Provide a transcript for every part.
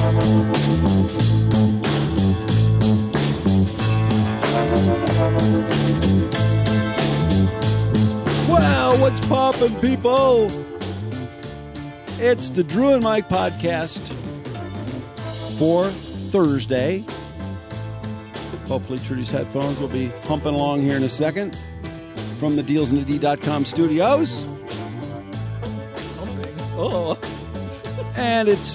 Well, what's poppin', people? It's the Drew and Mike podcast for Thursday. Hopefully Trudy's headphones will be humping along here in a second from the DealsInTheD.com studios. Oh. And it's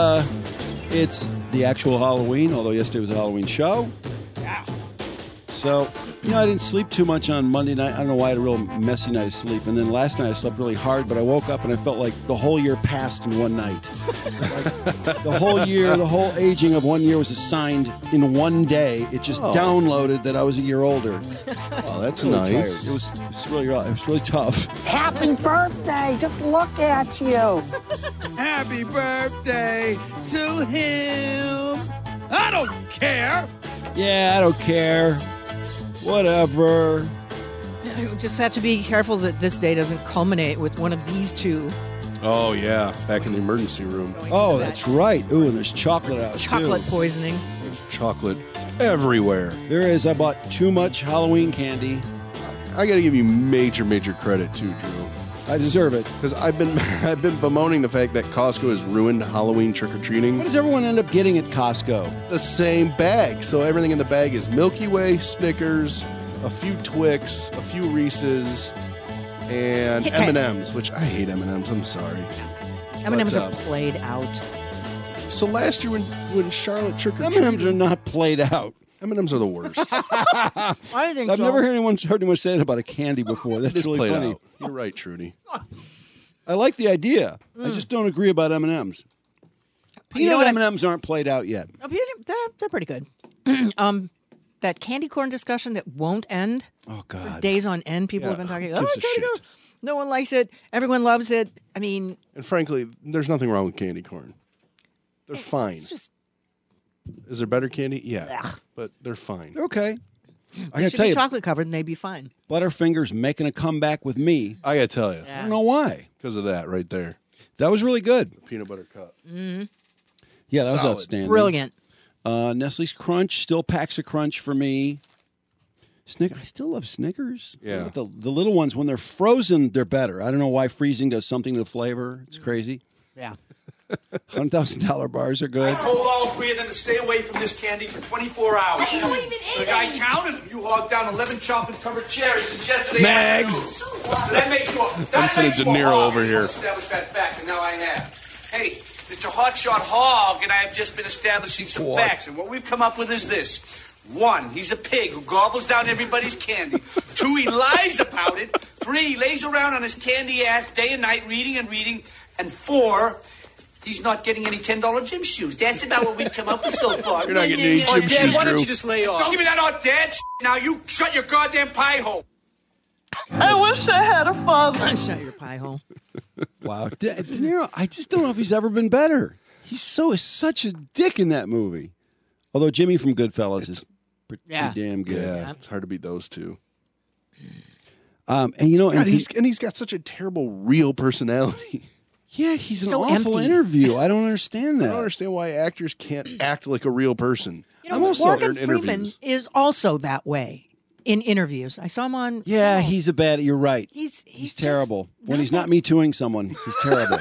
the actual Halloween, although yesterday was a Halloween show. Yeah. So, I didn't sleep too much on Monday night. I don't know why I had a real messy night of sleep. And then last night I slept really hard, but I woke up and I felt like the whole year passed in one night. Like the whole year, the whole aging of 1 year was assigned in one day. It just downloaded that I was a year older. Oh, that's really nice. Tired. It was really tough. Happy birthday! Just look at you. Happy birthday to him. I don't care. Yeah, I don't care. Whatever. You just have to be careful that this day doesn't culminate with one of these two. Oh, yeah. Back in the emergency room. Oh, that's right. Ooh, and there's chocolate out, Chocolate too. poisoning. There's chocolate everywhere. There is. I bought too much Halloween candy. I got to give you major credit, too, Drew. I deserve it. Because I've been bemoaning the fact that Costco has ruined Halloween trick-or-treating. What does everyone end up getting at Costco? The same bag. So everything in the bag is Milky Way, Snickers, a few Twix, a few Reese's, and Kit Kat. M&M's, which I hate M&M's. I'm sorry. M&M's are played out. So last year when Charlotte trick-or-treated... M&M's are not played out. M&M's are the worst. I think I've so. never heard anyone say that about a candy before. That's It's really played funny. out. You're right, Trudy. I like the idea. I just don't agree about M&M's. Peanut M&M's aren't played out yet. They're pretty good. That candy corn discussion that won't end. Oh, God. For days on end, people have been talking, who gives a candy corn. shit? No one likes it. Everyone loves it. I mean... And frankly, there's nothing wrong with candy corn. They're fine. It's just... Is there better candy? Yeah. Ugh. But they're fine. They're okay. I They got to should tell be you, chocolate covered and they'd be fine. Butterfingers making a comeback with me. I got to tell you. I don't know why. Because of that right there. That was really good. The peanut butter cup. Yeah, that was Solid. outstanding. Brilliant. Nestle's Crunch still packs a crunch for me. I still love Snickers. Yeah. The little ones, when they're frozen, they're better. I don't know why freezing does something to the flavor. It's crazy. Yeah. $100,000 bars are good. I told all three of them to stay away from this candy for 24 hours. I don't even eat The guy counted them. You hogged down 11 chocolate-covered cherries and yesterday Mags. afternoon. So that makes you Vincent De Niro over here. Establish that fact, and now I have. Hey, Mr. Hotshot Hogg and I have just been establishing some facts, and what we've come up with is this. 1, he's a pig who gobbles down everybody's candy. 2, he lies about it. 3, he lays around on his candy ass day and night reading. And 4, he's not getting any $10 gym shoes. That's about what we've come up with so far. You're not getting any gym Dad, shoes, why don't Drew. you just lay off? Don't give me that odd dad now. You shut your goddamn pie hole. I wish I had a father. Shut your pie hole. Wow. De Niro, I just don't know if he's ever been better. He's such a dick in that movie. Although Jimmy from Goodfellas is pretty damn good. Yeah, it's hard to beat those two. And God, he's got such a terrible real personality. Yeah, he's an So awful empty. interview. I don't understand that. I don't understand why actors can't act like a real person. Morgan in Freeman interviews. is also that way in interviews. I saw him on... Yeah, film. he's a bad. You're right. He's terrible. just When not he's not that- me tooing someone, he's terrible.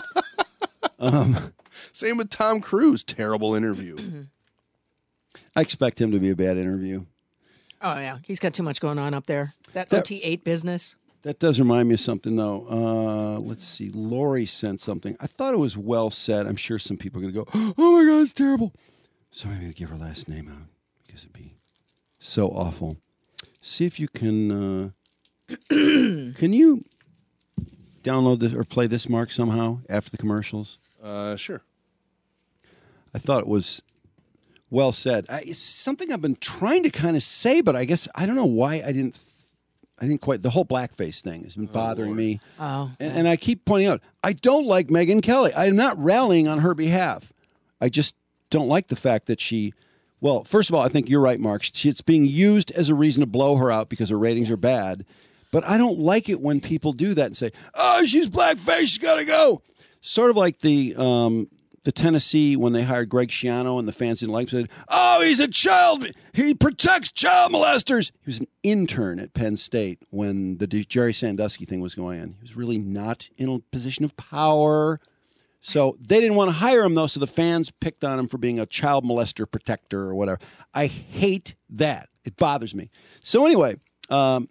Same with Tom Cruise. Terrible interview. I expect him to be a bad interview. Oh, yeah. He's got too much going on up there. That OT8 business. That does remind me of something, though. Let's see. Lori sent something. I thought it was well said. I'm sure some people are going to go, oh, my God, it's terrible. So I'm going to give her last name out because it'd be so awful. See if you can... can you download this or play this, Mark, somehow after the commercials? Sure. I thought it was well said. It's something I've been trying to kind of say, but I guess I don't know why I didn't quite. The whole blackface thing has been bothering me. Oh. And I keep pointing out, I don't like Megyn Kelly. I am not rallying on her behalf. I just don't like the fact that she, well, first of all, I think you're right, Mark. It's being used as a reason to blow her out because her ratings are bad. But I don't like it when people do that and say, oh, she's blackface, she's got to go. Sort of like the the Tennessee, when they hired Greg Schiano and the fans didn't like him, said, oh, he's a child. He protects child molesters. He was an intern at Penn State when the Jerry Sandusky thing was going on. He was really not in a position of power. So they didn't want to hire him, though, so the fans picked on him for being a child molester protector or whatever. I hate that. It bothers me. So anyway, and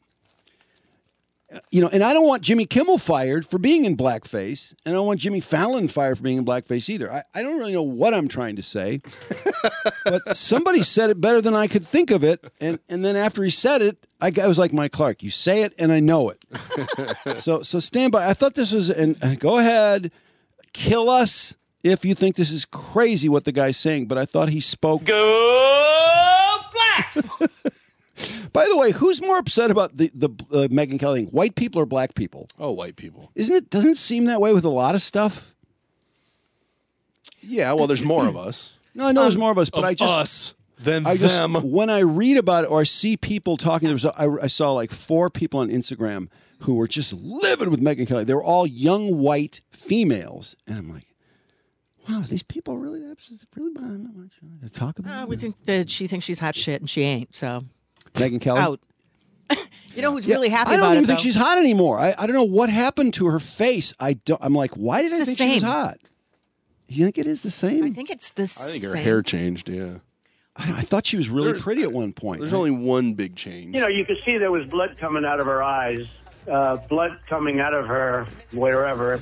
I don't want Jimmy Kimmel fired for being in blackface, and I don't want Jimmy Fallon fired for being in blackface either. I don't really know what I'm trying to say, but somebody said it better than I could think of it, and then after he said it, I was like Mike Clark. You say it, and I know it. So stand by. I thought this was, and go ahead, kill us if you think this is crazy what the guy's saying, but I thought he spoke. Go Blacks! By the way, who's more upset about the Megyn Kelly thing? White people or black people? Oh, white people. Doesn't it seem that way with a lot of stuff? Yeah, well, there's more of us. No, I know there's more of us, but us than them. When I read about it or I see people talking, I saw like 4 people on Instagram who were just livid with Megyn Kelly. They were all young white females, and I'm like, wow, these people really not much to talk about. We think that she thinks she's hot shit, and she ain't. So Megyn Kelly out. You know who's really happy about it? I don't even think though? she's hot anymore. I don't know what happened to her face. I'm like, why did I think she was same. hot? You think it is the same? I think it's the same. I think her hair changed, yeah. I thought she was really pretty at one point. There's only one big change. You know, you could see there was blood coming out of her eyes, blood coming out of her wherever.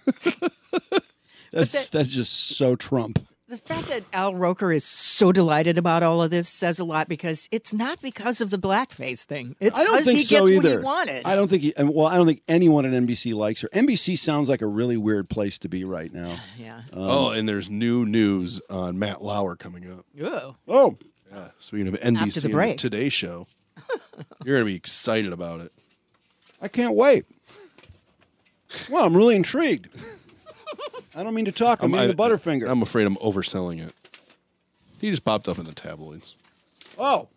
That's just so Trump. The fact that Al Roker is so delighted about all of this says a lot, because it's not because of the blackface thing. It's I don't because think he so gets either. what he wanted. I don't think anyone at NBC likes her. NBC sounds like a really weird place to be right now. Yeah. And there's new news on Matt Lauer coming up. Oh. Yeah. Speaking of NBC After the and break. the Today Show, you're going to be excited about it. I can't wait. Well, I'm really intrigued. I don't mean to talk. I mean the Butterfinger. I'm afraid I'm overselling it. He just popped up in the tabloids. Oh.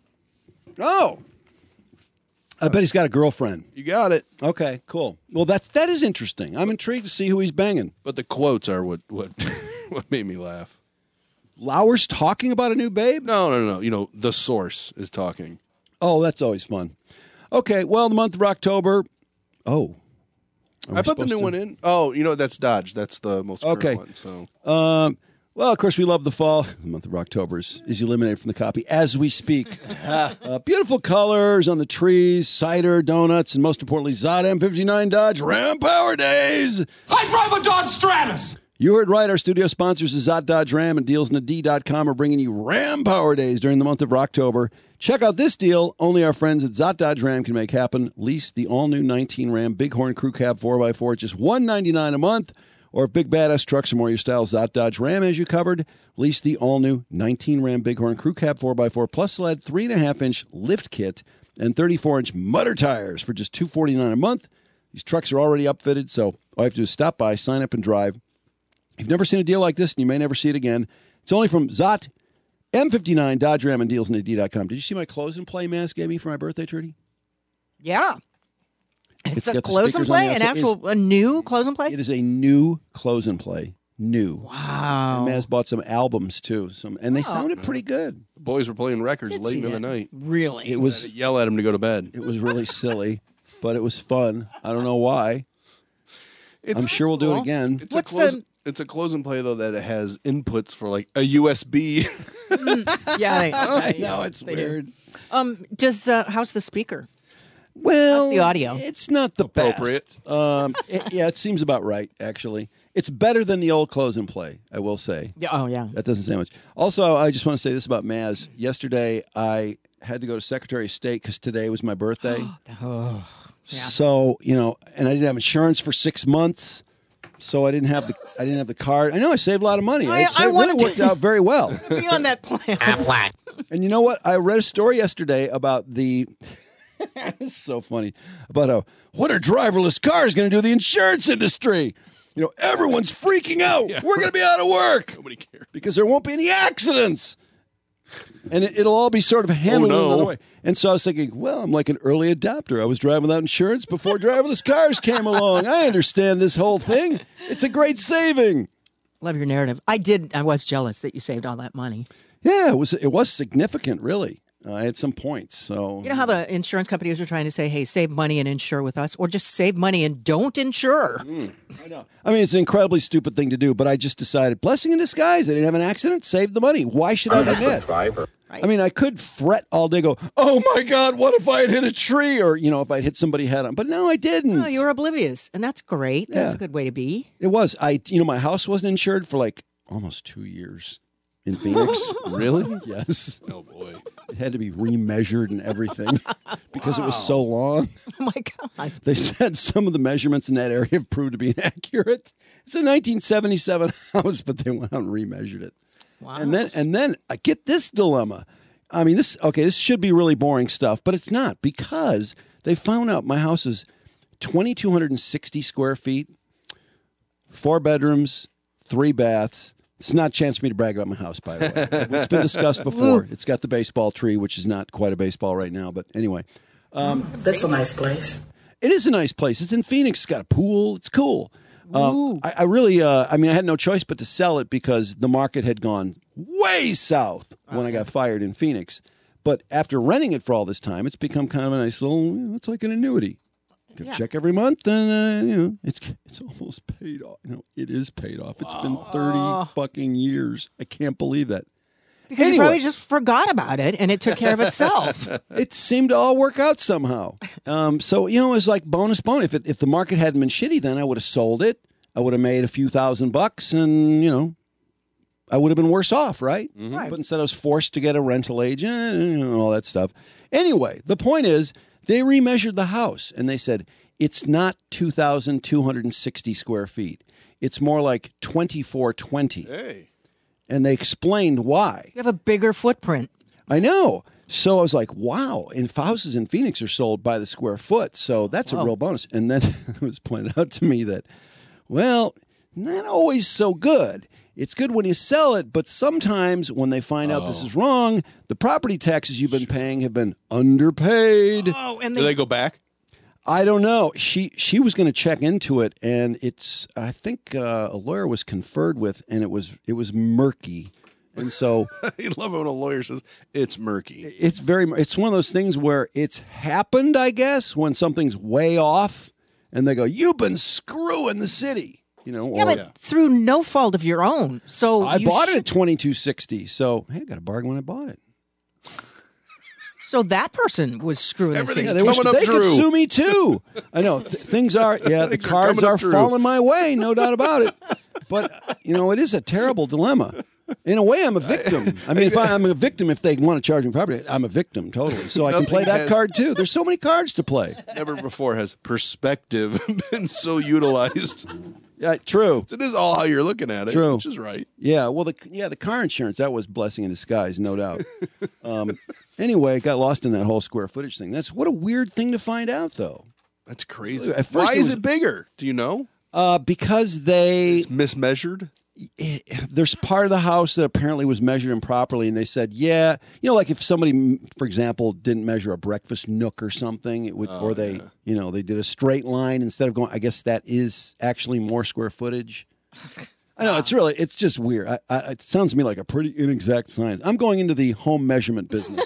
I bet he's got a girlfriend. You got it. Okay, cool. Well, that is interesting. I'm intrigued to see who he's banging. But the quotes are what what made me laugh. Lauer's talking about a new babe? No. You know, the source is talking. Oh, that's always fun. Okay, well, the month of October. Oh. I put the new one in. Oh, you know, that's Dodge. That's the most current one. So. Well, of course, we love the fall. The month of October is eliminated from the copy as we speak. Beautiful colors on the trees, cider, donuts, and most importantly, Zod M59 Dodge Ram Power Days. I drive a Dodge Stratus. You heard right. Our studio sponsors is Zot Dodge Ram and DealsNad.com are bringing you Ram Power Days during the month of October. Check out this deal. Only our friends at Zot Dodge Ram can make happen. Lease the all-new 19 Ram Bighorn Crew Cab 4x4 at just $199 a month. Or if big badass trucks are more your style, Zot Dodge Ram has you covered. Lease the all-new 19 Ram Bighorn Crew Cab 4x4 plus sled 3.5-inch lift kit and 34-inch mutter tires for just $249 a month. These trucks are already upfitted, so all you have to do is stop by, sign up, and drive. If you've never seen a deal like this, and you may never see it again, it's only from Zot M59 Dodge Ram and DealsNad.com. Did you see my close and play Mass gave me for my birthday, Trudy? Yeah. It's a got the close and speakers on the play? outside. A new close and play? It is a new close and play. New. Wow. And Maz bought some albums, too. And they sounded pretty good. The boys were playing records Did late see in the it. night. Really? It was Yell at him to go to bed. it was really silly, but it was fun. I don't know why. I'm sure we'll do it cool. again. It's a close and play, though, that it has inputs for, like, a USB. Yeah. I know, it's weird. Does how's the speaker? Well, How's the audio? It's not the Appropriate. best. It seems about right, actually. It's better than the old close and play, I will say. Yeah. Oh, yeah. That doesn't say much. Also, I just want to say this about Maz. Yesterday, I had to go to Secretary of State because today was my birthday. So, and I didn't have insurance for 6 months. So I didn't have the card. I know I saved a lot of money. I It really wanted to- worked out very well. Be on that plan. And you know what? I read a story yesterday about the. It's so funny about what are driverless cars going to do to the insurance industry? Everyone's freaking out. Yeah, We're going to be out of work. Nobody cares. Because there won't be any accidents. And it'll all be sort of handled another way. And so I was thinking, well, I'm like an early adopter. I was driving without insurance before driverless cars came along. I understand this whole thing. It's a great saving. Love your narrative. I was jealous that you saved all that money. Yeah, it was significant, really. At some points. So you know how the insurance companies are trying to say, hey, save money and insure with us, or just save money and don't insure. I know. I mean, it's an incredibly stupid thing to do, but I just decided, blessing in disguise. I didn't have an accident, save the money. Why should I do that? Right. I mean, I could fret all day, go, oh my God, what if I had hit a tree? Or, if I hit somebody head on. But no, I didn't. No, you were oblivious. And that's great. That's a good way to be. It was. My house wasn't insured for like almost 2 years in Phoenix. Really? Yes. Oh, boy. It had to be remeasured and everything because it was so long. Oh, my God. They said some of the measurements in that area have proved to be inaccurate. It's a 1977 house, but they went out and remeasured it. Wow. And then I get this dilemma. I mean, this should be really boring stuff, but it's not, because they found out my house is 2,260 square feet, 4 bedrooms, 3 baths. It's not a chance for me to brag about my house, by the way. It's been discussed before. It's got the baseball tree, which is not quite a baseball right now, but anyway. That's a nice place. It is a nice place. It's in Phoenix. It's got a pool. It's cool. I really, I had no choice but to sell it because the market had gone way south when I got fired in Phoenix. But after renting it for all this time, it's become kind of a nice little, it's like an annuity. Check every month, and it's almost paid off. It is paid off. It's been 30 fucking years. I can't believe that. Because you probably just forgot about it, and it took care of itself. It seemed to all work out somehow. So it was like bonus. If the market hadn't been shitty, then I would have sold it. I would have made a few $1,000, and I would have been worse off, right? Mm-hmm. Right. But instead, I was forced to get a rental agent and all that stuff. Anyway, the point is, they remeasured the house, and they said, it's not 2,260 square feet. It's more like 2,420. Hey. And they explained why. You have a bigger footprint. I know. So I was like, wow. And houses in Phoenix are sold by the square foot. So that's a real bonus. And then it was pointed out to me that, well, not always so good. It's good when you sell it, but sometimes when they find out this is wrong, the property taxes you've been paying have been underpaid. Oh, and Do they go back? I don't know. She was going to check into it, and I think a lawyer was conferred with, and it was murky. And so I love it when a lawyer says it's murky. It's one of those things where it's happened, I guess, when something's way off, and they go, "You've been screwing the city." But through no fault of your own. So I bought it at $2,260. So hey, I got a bargain when I bought it. So that person was screwing the city. They could sue me too. I know things are. Yeah, the cards are falling my way, no doubt about it. But it is a terrible dilemma. In a way, I'm a victim. I mean, I'm a victim if they want to charge me property. I'm a victim totally. So I can play that card too. There's so many cards to play. Never before has perspective been so utilized. Yeah, true. It is all how you're looking at it, which is right. Yeah, well, the car insurance, that was blessing in disguise, no doubt. Anyway, got lost in that whole square footage thing. What a weird thing to find out, though. That's crazy. At first Why is it bigger? Do you know? Because it's mismeasured. There's part of the house that apparently was measured improperly, and they said, like if somebody, for example, didn't measure a breakfast nook or something, it would, they did a straight line instead of going. I guess that is actually more square footage. I know it's just weird. It sounds to me like a pretty inexact science. I'm going into the home measurement business.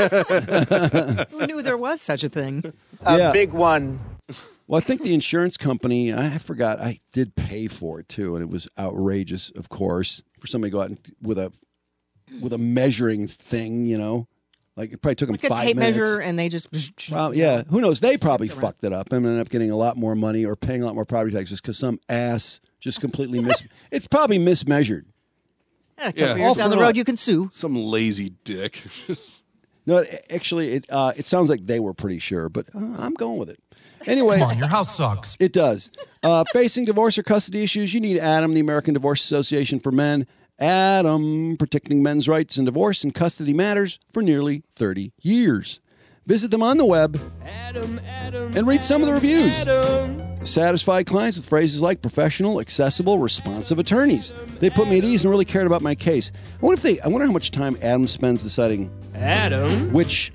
Who knew there was such a thing? A big one. Well, I think the insurance company, I forgot, I did pay for it too, and it was outrageous, of course, for somebody to go out with a measuring thing, Like it probably took them 5 minutes. A tape measure, and they just... Well, yeah, who knows? They probably fucked it up and ended up getting a lot more money or paying a lot more property taxes because some ass just completely it's probably mismeasured. A couple years down the road, you can sue. Some lazy dick. No, actually, it sounds like they were pretty sure, but I'm going with it. Anyway, come on, your house sucks. It does. Facing divorce or custody issues, you need ADAM, the American Divorce Association for Men. ADAM, protecting men's rights in divorce and custody matters for nearly 30 years. Visit them on the web and read some of the reviews. Satisfied clients with phrases like professional, accessible, responsive attorneys. They put me at ease and really cared about my case. I wonder how much time ADAM spends deciding which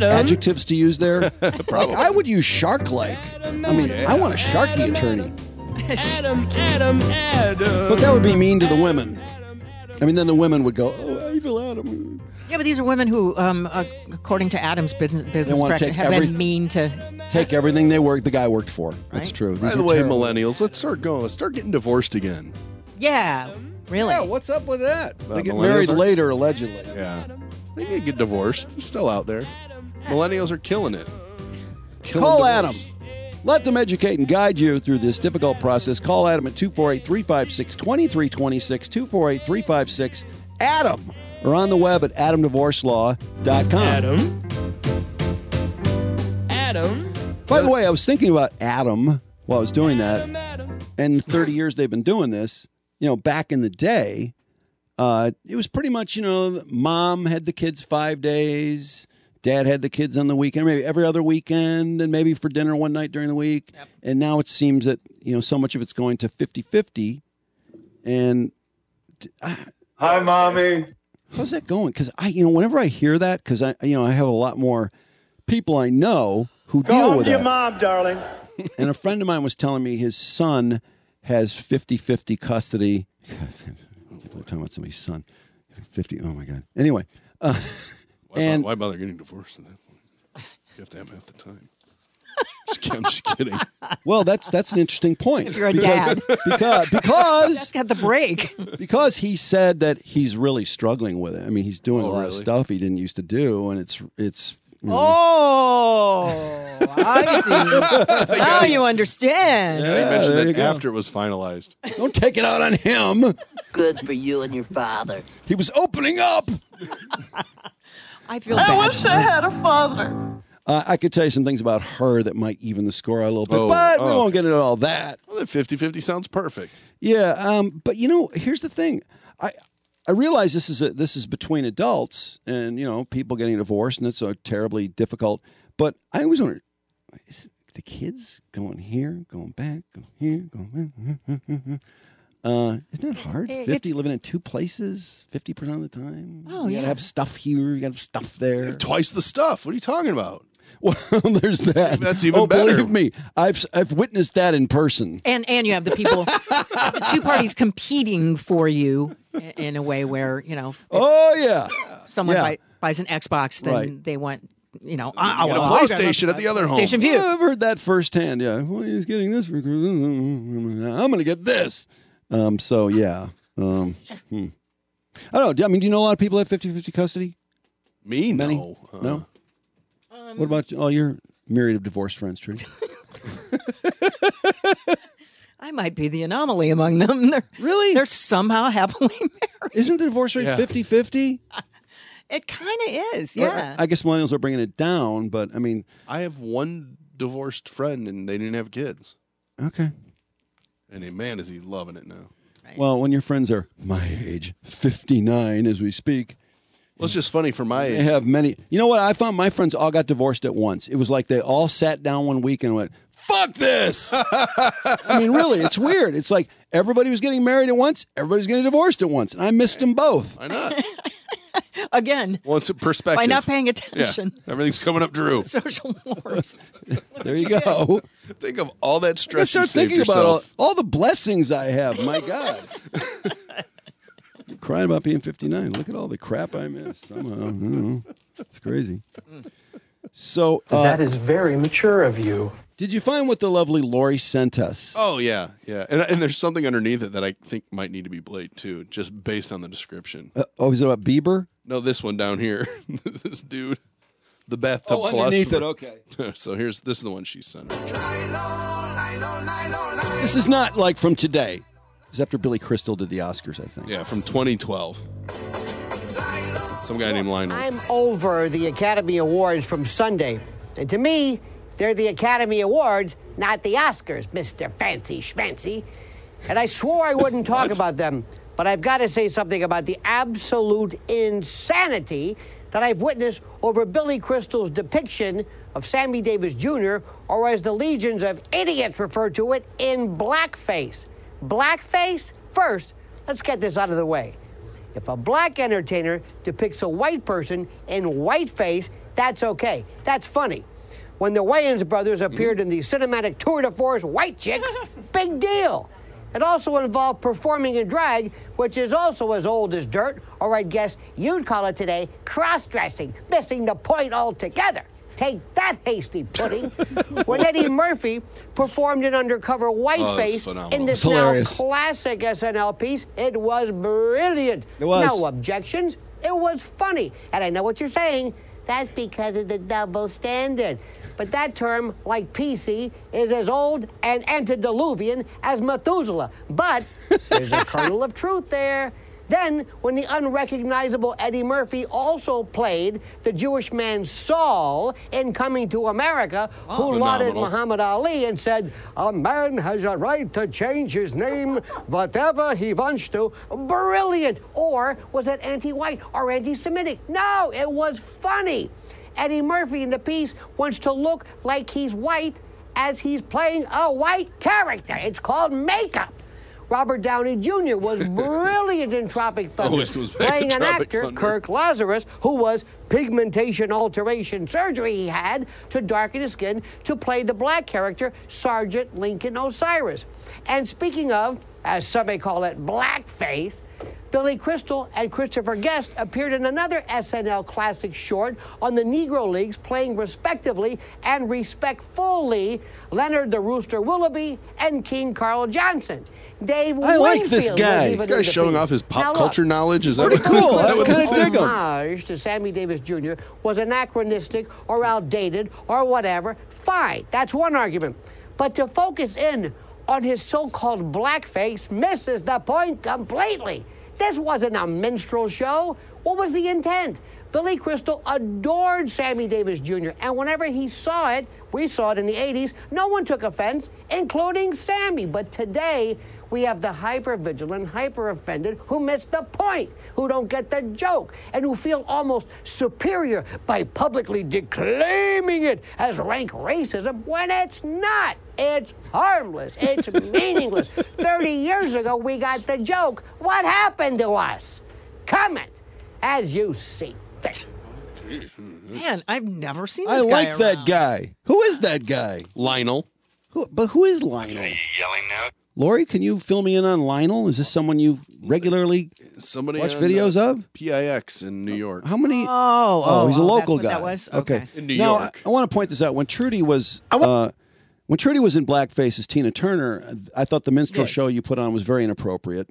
adjectives to use there. Probably. I would use shark-like. I mean, I want a sharky attorney. Adam. But that would be mean to the women. I mean, then the women would go, "Oh, evil Adam." Yeah, but these are women who, according to Adam's business wanna practice, take have been mean to. Take everything the guy worked for. That's true. By These the are way, terrible. millennials, let's start going. Let's start getting divorced again. Yeah, really. Yeah, what's up with that? They get millennials married are- later, allegedly. Yeah. They can get divorced. They're still out there. Millennials are killing it. Call Adam. Let them educate and guide you through this difficult process. Call Adam at 248-356-2326, 248-356-ADAM, or on the web at adamdivorcelaw.com. Adam. By the way, I was thinking about Adam while I was doing that. And 30 years they've been doing this. Back in the day, it was pretty much, mom had the kids 5 days. Dad had the kids on the weekend, maybe every other weekend, and maybe for dinner one night during the week. Yep. And now it seems that, so much of it's going to 50-50. And hi, Mommy. How's that going? Because whenever I hear that, because I have a lot more people I know who deal with that. Go home to your mom, darling. And a friend of mine was telling me his son has 50-50 custody. God, I'm talking about somebody's son. 50. Oh my God. Anyway. Why bother getting divorced at that point? You have to have half the time. I'm just kidding. Well, that's an interesting point. If you're a dad. Because That's got the break. Because he said that he's really struggling with it. I mean, he's doing a lot of stuff he didn't used to do, and it's Oh, I see. Now you understand. Yeah, they mentioned that after it was finalized. Don't take it out on him. Good for you and your father. He was opening up. I feel bad. I wish I had a father. I could tell you some things about her that might even the score out a little bit, but we won't get into all that. Well, that 50-50 sounds perfect. Yeah, but here's the thing. I realize this is between adults and people getting divorced, and it's so terribly difficult. But I always wonder, is it the kids going here, going back, going here, going back? Isn't that hard? 50 living in two places 50% of the time. Oh, you gotta have stuff here. You gotta have stuff there. Twice the stuff. What are you talking about? Well, there's that. That's even better. Believe me, I've witnessed that in person. And you have the people, the two parties competing for you in a way where Oh yeah. someone buys an Xbox, then they want. A PlayStation at the other home. PlayStation View. I've heard that firsthand. Yeah, well, he's getting this. I'm going to get this. So yeah. I don't know. I mean, do you know a lot of people have 50-50 custody? Me? Many? No. No. What about your myriad of divorced friends, Trudy? I might be the anomaly among them. They're somehow happily married. Isn't the divorce rate 50-50? It kind of is, yeah. I guess millennials are bringing it down, but I mean, I have one divorced friend, and they didn't have kids. Okay. And man, is he loving it now. Right. Well, when your friends are my age, 59 as we speak. Well, it's just funny for my age. They have many. You know what? I found my friends all got divorced at once. It was like they all sat down one week and went, fuck this. I mean, really, it's weird. It's like everybody was getting married at once. Everybody's getting divorced at once. And I missed them both. Why not? Again. Well, it's a perspective. By not paying attention. Yeah. Everything's coming up, Drew. Social wars. There you go. Think of all that stress you start saved thinking about yourself. all the blessings I have. My God. I'm crying about being 59. Look at all the crap I missed. It's crazy. So that is very mature of you. Did you find what the lovely Lori sent us? Oh, yeah. And there's something underneath it that I think might need to be played, too, just based on the description. Is it about Bieber? No, this one down here. This dude. The bathtub philosopher. Underneath it, okay. So this is the one she sent. This is not like from today. It's after Billy Crystal did the Oscars, I think. Yeah, from 2012. Some guy named Lionel. I'm over the Academy Awards from Sunday. And to me, they're the Academy Awards, not the Oscars, Mr. Fancy Schmancy. And I swore I wouldn't talk about them, but I've got to say something about the absolute insanity that I've witnessed over Billy Crystal's depiction of Sammy Davis Jr., or as the legions of idiots refer to it, in blackface. Blackface? First, let's get this out of the way. If a black entertainer depicts a white person in whiteface, that's okay. That's funny. When the Wayans brothers appeared in the cinematic tour de force White Chicks, big deal. It also involved performing in drag, which is also as old as dirt, or I'd guess you'd call it today cross-dressing, missing the point altogether. Take that, hasty pudding. When Eddie Murphy performed in Undercover Whiteface in this now classic SNL piece, it was brilliant. It was. No objections. It was funny. And I know what you're saying. That's because of the double standard. But that term, like PC, is as old and antediluvian as Methuselah. But there's a kernel of truth there. Then, when the unrecognizable Eddie Murphy also played the Jewish man Saul in Coming to America, who lauded Muhammad Ali and said, "A man has a right to change his name whatever he wants to." Brilliant. Or was it anti-white or anti-Semitic? No, it was funny. Eddie Murphy in the piece wants to look like he's white as he's playing a white character. It's called makeup. Robert Downey Jr. was brilliant in Tropic Thunder, playing an actor, Kirk Lazarus, who was pigmentation alteration surgery he had to darken his skin to play the black character, Sergeant Lincoln Osiris. And speaking of, as some may call it, blackface, Billy Crystal and Christopher Guest appeared in another SNL classic short on the Negro Leagues, playing respectively and respectfully Leonard the Rooster Willoughby and King Carl Johnson. Dave I like this Winfield guy. was even This in the guy's showing piece. off his pop Now, look, culture knowledge. Is that Pretty what, cool. is that I what kinda this dig is? him. Homage to Sammy Davis Jr. was anachronistic or outdated or whatever. Fine, that's one argument. But to focus in on his so-called blackface misses the point completely. This wasn't a minstrel show. What was the intent? Billy Crystal adored Sammy Davis Jr., and whenever he saw it, we saw it in the 80s, no one took offense, including Sammy. But today, we have the hyper-vigilant, hyper-offended who miss the point, who don't get the joke, and who feel almost superior by publicly declaiming it as rank racism when it's not. It's harmless. It's meaningless. 30 years ago, we got the joke. What happened to us? Comment as you see fit. Man, I've never seen I this guy like that around. guy. Who is that guy? Lionel. Who is Lionel? Are you yelling now? Lori, can you fill me in on Lionel? Is this someone you regularly Somebody watch on, videos of? PIX in New York. How many? Oh, he's a local that's what guy. that was? Okay. In New now, York. I want to point this out. When Trudy was in blackface as Tina Turner, I thought the minstrel Yes. show you put on was very inappropriate.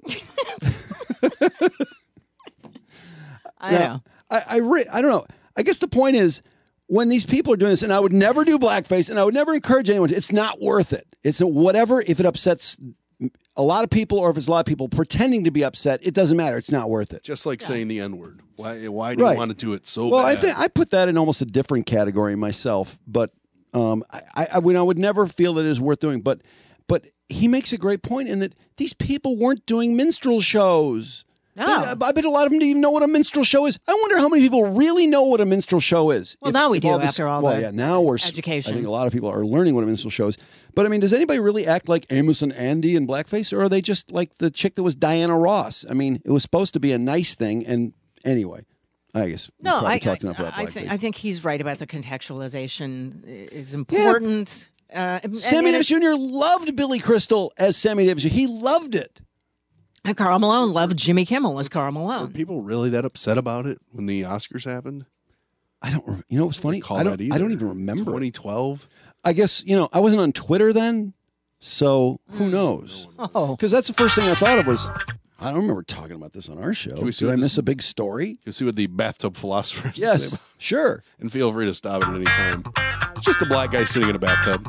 I know. I don't know. I guess the point is, when these people are doing this, and I would never do blackface, and I would never encourage anyone to, it's not worth it. It's whatever, if it upsets a lot of people or if it's a lot of people pretending to be upset, it doesn't matter. It's not worth it. Just like saying the N-word. Why do you want to do it so bad? I think I put that in almost a different category myself, but I would never feel that it is worth doing. But he makes a great point in that these people weren't doing minstrel shows. No. I bet a lot of them didn't even know what a minstrel show is. I wonder how many people really know what a minstrel show is. Well, now we do after all the now we're education. I think a lot of people are learning what a minstrel show is. But I mean, does anybody really act like Amos and Andy in blackface, or are they just like the chick that was Diana Ross? I mean, it was supposed to be a nice thing, and anyway, I guess No, we talked enough about I blackface. think he's right about the contextualization is important. Sammy Davis Jr. loved Billy Crystal as Sammy Davis Jr. He loved it. And Carl Malone loved Jimmy Kimmel as Carl Were Malone. people really that upset about it when the Oscars happened? I don't. You know what's funny? I don't even remember. 2012. I guess I wasn't on Twitter then, so who knows? Oh, Because that's the first thing I thought of was. I don't remember talking about this on our show. Can we see Did what I this- miss a big story? You see what the bathtub philosopher has to say Yes, about it. sure. And feel free to stop it at any time. It's just a black guy sitting in a bathtub.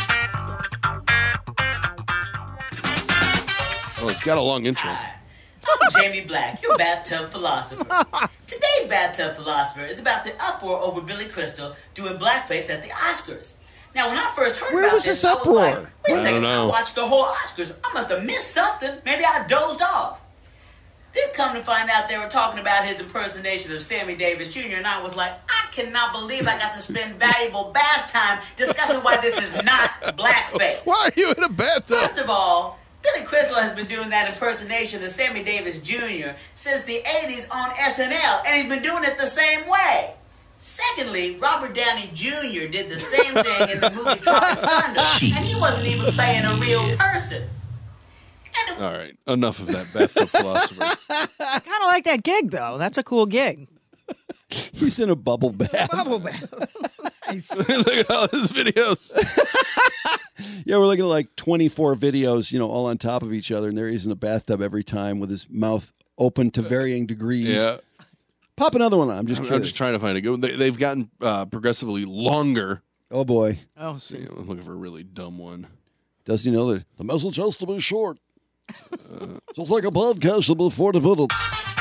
Oh, it's got a long intro. I'm Jamie Black, your bathtub philosopher. Today's bathtub philosopher is about the uproar over Billy Crystal doing blackface at the Oscars. Now, when I first heard Where about was this, this I was uproar? like, wait a I second, don't know. I watched the whole Oscars. I must have missed something. Maybe I dozed off. Then come to find out they were talking about his impersonation of Sammy Davis Jr., and I was like, I cannot believe I got to spend valuable bath time discussing why this is not blackface. Why are you in a bathtub? First of all, Billy Crystal has been doing that impersonation of Sammy Davis Jr. since the 80s on SNL, and he's been doing it the same way. Secondly, Robert Downey Jr. did the same thing in the movie Tropic Thunder, and he wasn't even playing a real person. All right, enough of that bathtub philosopher. I kind of like that gig, though. That's a cool gig. He's in a bubble bath. Bubble bath. Nice. Look at all his videos. Yeah, we're looking at like 24 videos, all on top of each other, and there he's in a bathtub every time with his mouth open to varying degrees. Yeah. Pop another one on. I'm just trying to find a good one. They've gotten progressively longer. Oh, boy. Oh, see. I'm looking for a really dumb one. Does he know that the message has to be short? Sounds like a podcast about 40 minutes.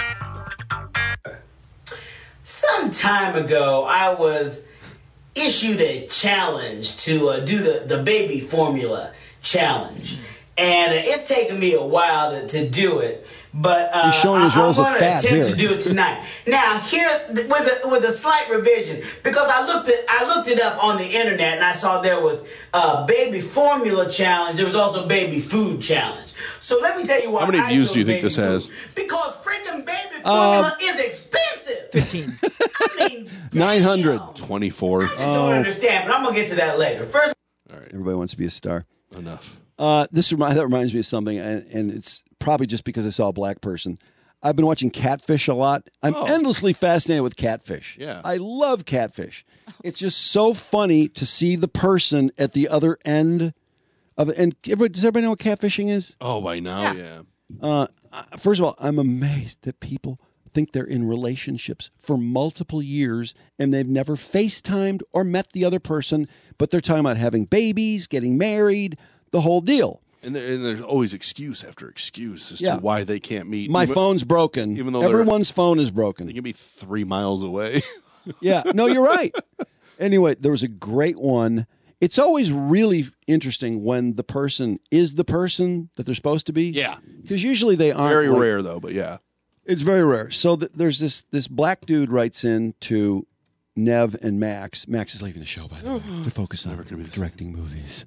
Some time ago, I was issued a challenge to do the baby formula challenge. And it's taken me a while to do it. But He's showing his rolls I'm of going to fat attempt here. to do it tonight. Now, here with a slight revision, because I looked it up on the internet and I saw there was a baby formula challenge. There was also baby food challenge. So let me tell you why. How many I views chose do you think baby this has? food. Because freaking baby formula is expensive. 15. I mean, 900. 24. I just don't understand, but I'm going to get to that later. First, Everybody wants to be a star. Enough. That reminds me of something, and it's probably just because I saw a black person. I've been watching Catfish a lot. I'm endlessly fascinated with Catfish. Yeah. I love Catfish. It's just so funny to see the person at the other end of it. And does everybody know what catfishing is? Oh, by now, yeah. First of all, I'm amazed that people think they're in relationships for multiple years and they've never FaceTimed or met the other person, but they're talking about having babies, getting married, the whole deal. And there's always excuse after excuse as Yeah. to why they can't meet. My phone's broken. Even though everyone's phone is broken. They can be 3 miles away. Yeah, no, you're right. Anyway, there was a great one. It's always really interesting when the person is the person that they're supposed to be. Yeah. Because usually they aren't. Very rare, though, but yeah. It's very rare. So there's this black dude writes in to Nev and Max. Max is leaving the show, by the way, to focus on directing movies.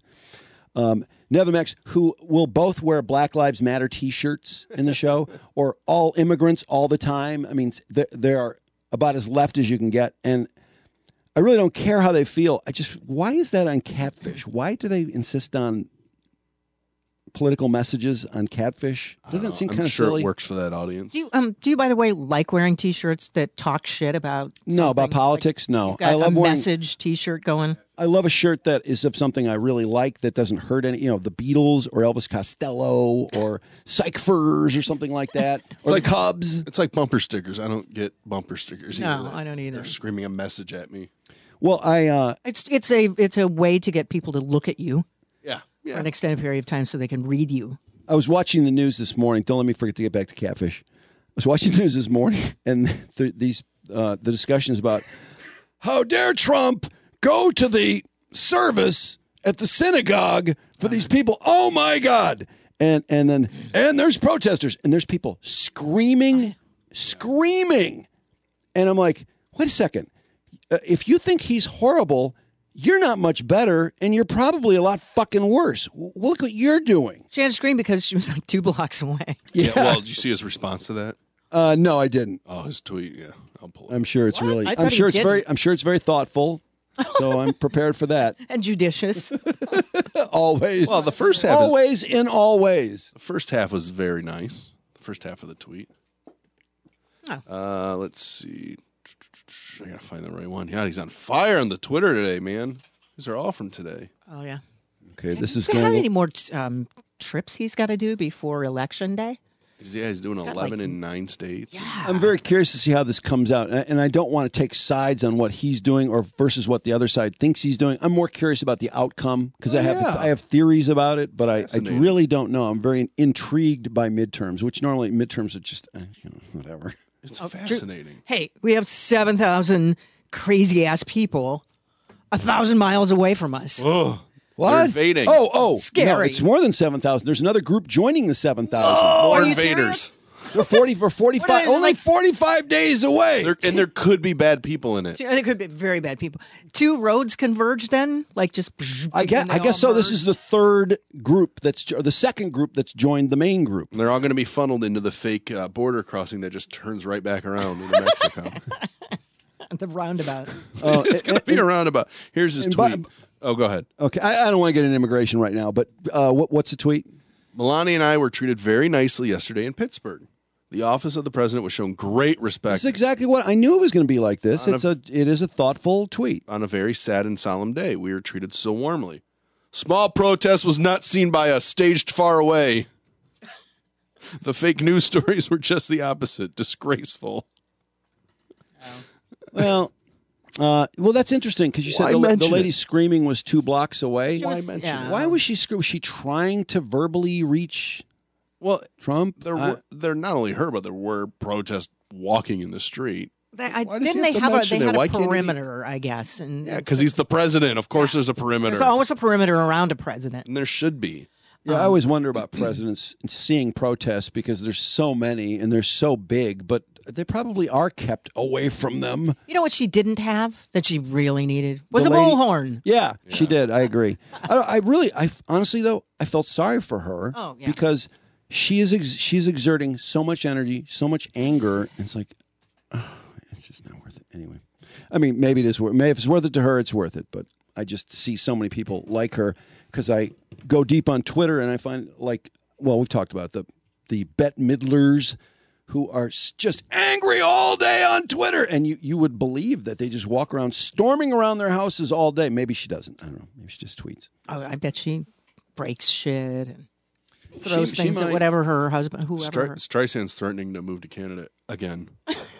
Nev and Max, who will both wear Black Lives Matter T-shirts in the show, or all immigrants all the time. I mean, they are about as left as you can get. And I really don't care how they feel. Why is that on Catfish? Why do they insist on political messages on Catfish? Doesn't it seem kind of sure silly? It works for that audience. Do you, by the way, like wearing T-shirts that talk shit about? No, about politics. No, You've got I love a wearing. message T-shirt going. I love a shirt that is of something I really like that doesn't hurt any. The Beatles or Elvis Costello or Psych Furs or something like that. Or the Cubs. It's like bumper stickers. I don't get bumper stickers. No, either. I don't either. They're screaming a message at me. Well, it's a way to get people to look at you. Yeah. For an extended period of time so they can read you. I was watching the news this morning. Don't let me forget to get back to Catfish. I was watching the news this morning, and the discussions about how dare Trump go to the service at the synagogue for these people. Oh my God! And there's protesters, and there's people screaming, and I'm like, wait a second. If you think he's horrible, you're not much better, and you're probably a lot fucking worse. Look what you're doing. She had to scream because she was like 2 blocks away. Yeah. Well, did you see his response to that? No, I didn't. Oh, his tweet. Yeah, I'll pull it. I'm sure it's really. I thought he didn't. I'm sure it's very thoughtful. So I'm prepared for that. And judicious. Always. Well, the first half. Always in all ways. The first half was very nice. The first half of the tweet. Oh. Let's see. I gotta find the right one. Yeah, he's on fire on the Twitter today, man. These are all from today. Oh, yeah. Okay, this is Say going. how many more trips he's got to do before Election Day? Yeah, he's doing 11 in 9 states. Yeah. I'm very curious to see how this comes out, and I don't want to take sides on what he's doing or versus what the other side thinks he's doing. I'm more curious about the outcome because I have theories about it, but I really don't know. I'm very intrigued by midterms, which normally midterms are just whatever. It's fascinating. Hey, we have 7,000 crazy-ass people 1,000 miles away from us. Oh, what? they're invading. Oh, Scary. No, it's more than 7,000. There's another group joining the 7,000. More are you invaders. They're 45, only 45 days away. And there could be bad people in it. There could be very bad people. 2 roads converge then? Like just... I guess so. This is the third group the second group that's joined the main group. And they're all going to be funneled into the fake border crossing that just turns right back around into Mexico. the roundabout. Oh, it's going to be a roundabout. Here's his tweet. Go ahead. Okay, I don't want to get into immigration right now, but what's the tweet? Melania and I were treated very nicely yesterday in Pittsburgh. The office of the president was shown great respect. That's exactly what I knew it was going to be like this. It is a thoughtful tweet. On a very sad and solemn day, we were treated so warmly. Small protest was not seen by us, staged far away. The fake news stories were just the opposite, disgraceful. Well, that's interesting because you said the lady screaming was 2 blocks away. Why mention it? Why was she screaming? Was she trying to verbally reach Trump? They're not only her, but there were protests walking in the street. They had a perimeter, I guess. Yeah, because he's the president. Of course there's a perimeter. There's always a perimeter around a president. And there should be. Yeah, I always wonder about presidents seeing protests because there's so many and they're so big, but they probably are kept away from them. You know what she didn't have that she really needed? Was a bullhorn. Yeah, she did. I agree. I honestly, though, I felt sorry for her because she's exerting so much energy, so much anger, and it's like, it's just not worth it. Anyway, I mean, maybe it is worth. Maybe if it's worth it to her, it's worth it. But I just see so many people like her because I go deep on Twitter and I find we've talked about the Bette Midlers who are just angry all day on Twitter, and you would believe that they just walk around storming around their houses all day. Maybe she doesn't. I don't know. Maybe she just tweets. Oh, I bet she breaks shit and throws things at whatever her husband, whoever. Streisand's threatening to move to Canada again.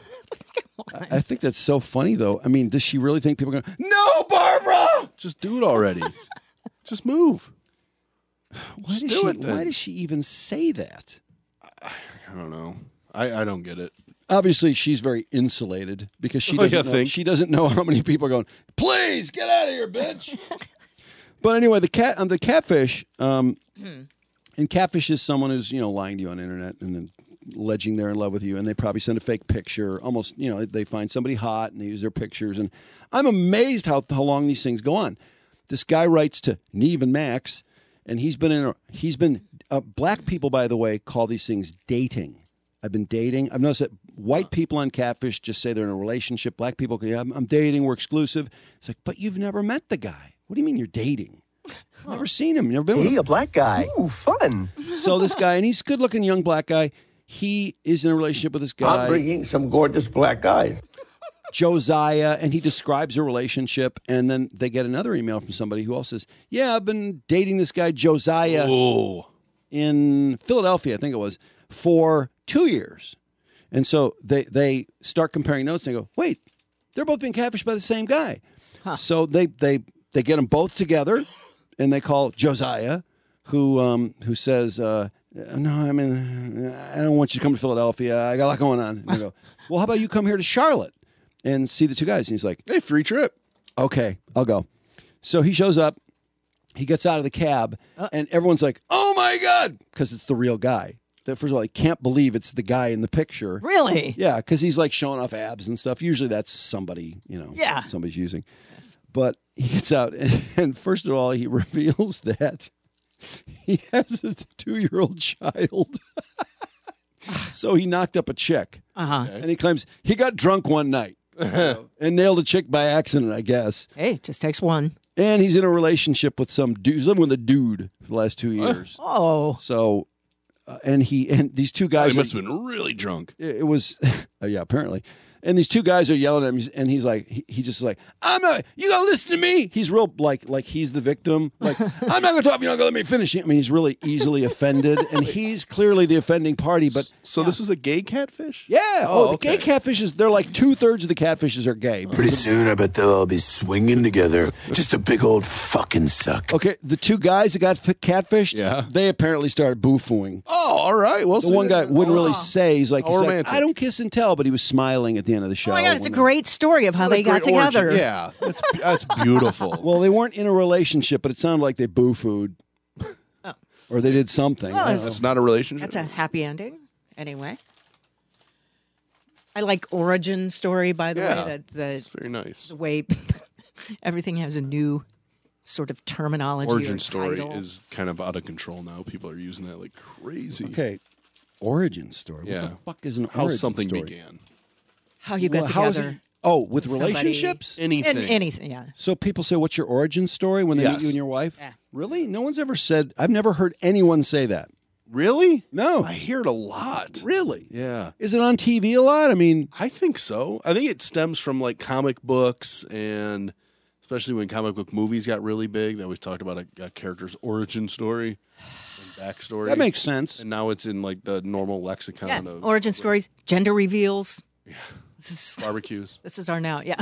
I think that's so funny, though. I mean, does she really think people are going, no, Barbara? Just do it already. Just move. Why does she even say that? I don't know. I don't get it. Obviously, she's very insulated because she doesn't know how many people are going, please, get out of here, bitch. But anyway, the catfish, and catfish is someone who's, lying to you on the internet and then alleging they're in love with you, and they probably send a fake picture. Almost, they find somebody hot and they use their pictures. And I'm amazed how long these things go on. This guy writes to Neve and Max, and he's been black people, by the way, call these things dating. I've been dating. I've noticed that white people on Catfish just say they're in a relationship. Black people, I'm dating, we're exclusive. It's like, but you've never met the guy. What do you mean you're dating? I've never seen him. Never been with him. A black guy. Ooh, fun. So this guy, and he's a good-looking young black guy. He is in a relationship with this guy. I'm bringing some gorgeous black guys. Josiah, and he describes a relationship, and then they get another email from somebody who also says, yeah, I've been dating this guy, Josiah, in Philadelphia, I think it was, for 2 years. And so they start comparing notes, and they go, wait, they're both being catfished by the same guy. Huh. So they get them both together, and they call Josiah, who says, no, I mean, I don't want you to come to Philadelphia. I got a lot going on. And they go, well, how about you come here to Charlotte and see the two guys? And he's like, hey, free trip. Okay, I'll go. So he shows up. He gets out of the cab, and everyone's like, oh, my God, because it's the real guy. First of all, I can't believe it's the guy in the picture. Really? Yeah, because he's like showing off abs and stuff. Usually that's somebody, somebody's using. Yes. But he gets out, and first of all, he reveals that he has a 2-year-old child. So he knocked up a chick. And he claims he got drunk one night and nailed a chick by accident, I guess. Hey, it just takes one. And he's in a relationship with some dude. He's living with a dude for the last 2 years. Oh. So... and these two guys... he must have been really drunk. It was... yeah, apparently. And these two guys are yelling at him, and he's like... He just like, I'm not... You gotta listen to me! He's real, like he's the victim. Like, I'm not gonna talk, you're not gonna let me finish. I mean, he's really easily offended, and he's clearly the offending party, but... So this was a gay catfish? Yeah. The gay catfishes, they're like 2/3 of the catfishes are gay. Pretty soon, I bet they'll all be swinging together. Just a big old fucking suck. Okay, the two guys that got catfished, they apparently started boo-fooing. Oh, all right. Well, the one guy wouldn't really say. He's like, romantic. I don't kiss and tell, but he was smiling at the end of the show. Oh my God, it's a great story of how they got together. Origin. Yeah, that's beautiful. Well, they weren't in a relationship, but it sounded like they boo-fooed. Or they did something. Well, that's not a relationship. That's a happy ending, anyway. I like origin story, by the way. That's very nice. The way everything has a new sort of terminology. Origin story is kind of out of control now. People are using that like crazy. Okay, origin story. Yeah. What the fuck is an how origin something story? began? How you got together. Oh, with somebody. relationships? Anything. Anything, yeah. So people say, what's your origin story when they meet Yes. you and your wife? Yeah. Really? No one's ever said, I've never heard anyone say that. Really? No. I hear it a lot. Really? Yeah. Is it on TV a lot? I mean, I think so. I think it stems from like comic books, and especially when comic book movies got really big, they always talked about a character's origin story and backstory. that makes sense. And now it's in like the normal lexicon Yeah. of Origin stories, gender reveals. Yeah. barbecues. This is our now. Yeah.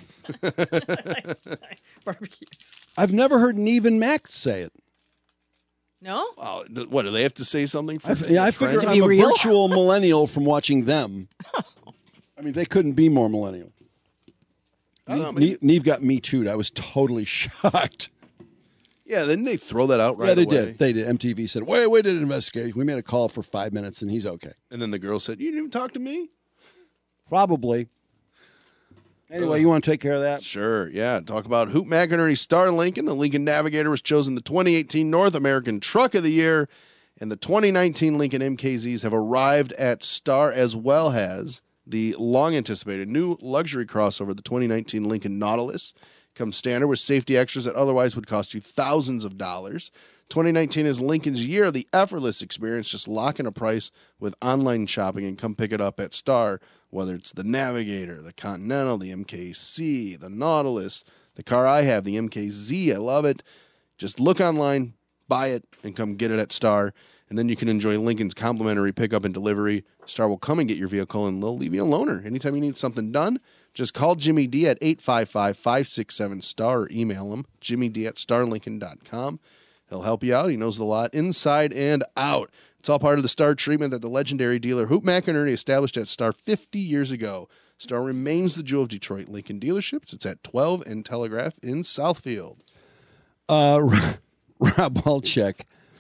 Barbecues. I've never heard Neve and Mac say it. No? What, do they have to say something? For I figure To I'm be a real? virtual millennial from watching them. I mean, they couldn't be more millennial. I don't know, Neve got me too. I was totally shocked. Yeah, didn't they throw that out right Yeah, they away? did. They did. MTV said, wait, did an investigation. We made a call for 5 minutes, and he's okay. And then the girl said, "You didn't even talk to me?" Probably. Anyway, you want to take care of that? Sure, yeah. Talk about Hoot McInerney Star Lincoln. The Lincoln Navigator was chosen the 2018 North American Truck of the Year, and the 2019 Lincoln MKZs have arrived at Star, as well as the long-anticipated new luxury crossover, the 2019 Lincoln Nautilus. Comes standard with safety extras that otherwise would cost you thousands of dollars. 2019 is Lincoln's year of the effortless experience. Just lock in a price with online shopping and come pick it up at Star, whether it's the Navigator, the Continental, the MKC, the Nautilus, the car I have, the MKZ. I love it. Just look online, buy it, and come get it at Star. And then you can enjoy Lincoln's complimentary pickup and delivery. Star will come and get your vehicle, and they'll leave you a loaner. Anytime you need something done, just call Jimmy D at 855-567-STAR or email him, jimmyd@starlincoln.com. He'll help you out. He knows the lot inside and out. It's all part of the Star treatment that the legendary dealer Hoot McInerney established at Star 50 years ago. Star remains the jewel of Detroit Lincoln dealerships. It's at 12 and Telegraph in Southfield. Rob Walchek.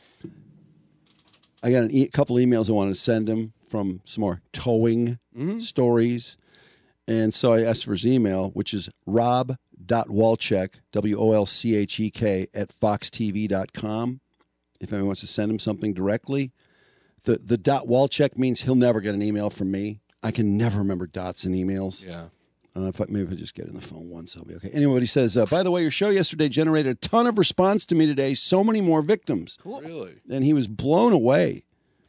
I got a couple emails I wanted to send him from some more towing stories. And so I asked for his email, which is rob.walchek, WOLCHEK, at foxtv.com. If anyone wants to send him something directly. The .walchek means he'll never get an email from me. I can never remember dots in emails. Yeah. Maybe if I just get in the phone once, I'll be okay. Anyway, he says, by the way, your show yesterday generated a ton of response to me today. So many more victims. Cool. Really? And he was blown away.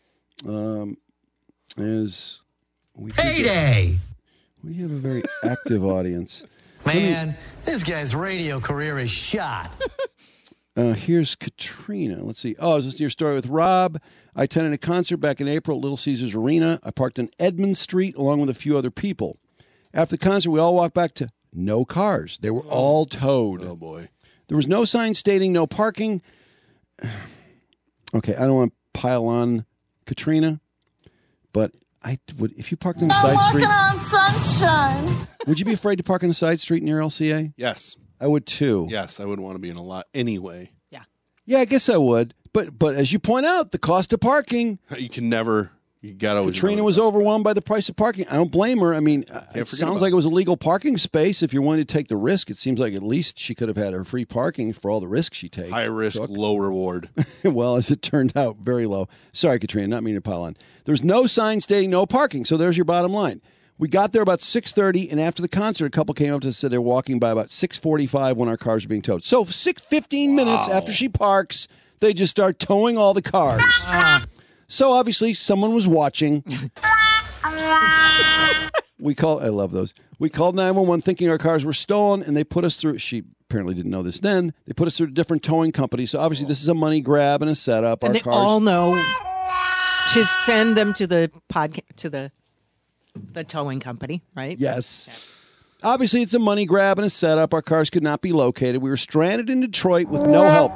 Payday! We have a very active audience. Man, this guy's radio career is shot. Here's Katrina. Let's see. Oh, I was listening to your story with Rob. I attended a concert back in April at Little Caesars Arena. I parked on Edmund Street along with a few other people. After the concert, we all walked back to no cars. They were all towed. Oh, boy. There was no sign stating no parking. Okay, I don't want to pile on Katrina, but I would, if you parked on the side street, on sunshine. would you be afraid to park on the side street near LCA? Yes. I would too. Yes, I wouldn't want to be in a lot anyway. Yeah, I guess I would. But as you point out, the cost of parking. You can never. You got to. Katrina was overwhelmed by the price of parking. I don't blame her. I mean, it sounds like it was a legal parking space. If you're willing to take the risk, it seems like at least she could have had her free parking for all the risk she takes. High risk, low reward. Well, as it turned out, very low. Sorry, Katrina, not meaning to pile on. There's no sign stating no parking, so there's your bottom line. We got there about 6:30, and after the concert, a couple came up to us and said they're walking by about 6:45 when our cars are being towed. So 15 minutes after she parks, they just start towing all the cars. So obviously someone was watching. I love those. We called 911 thinking our cars were stolen, and they put us through. She apparently didn't know this then. They put us through a different towing company. So obviously this is a money grab and a setup. And our they cars all know to send them to the the towing company, right? Yes. Obviously, it's a money grab and a setup. Our cars could not be located. We were stranded in Detroit with no help.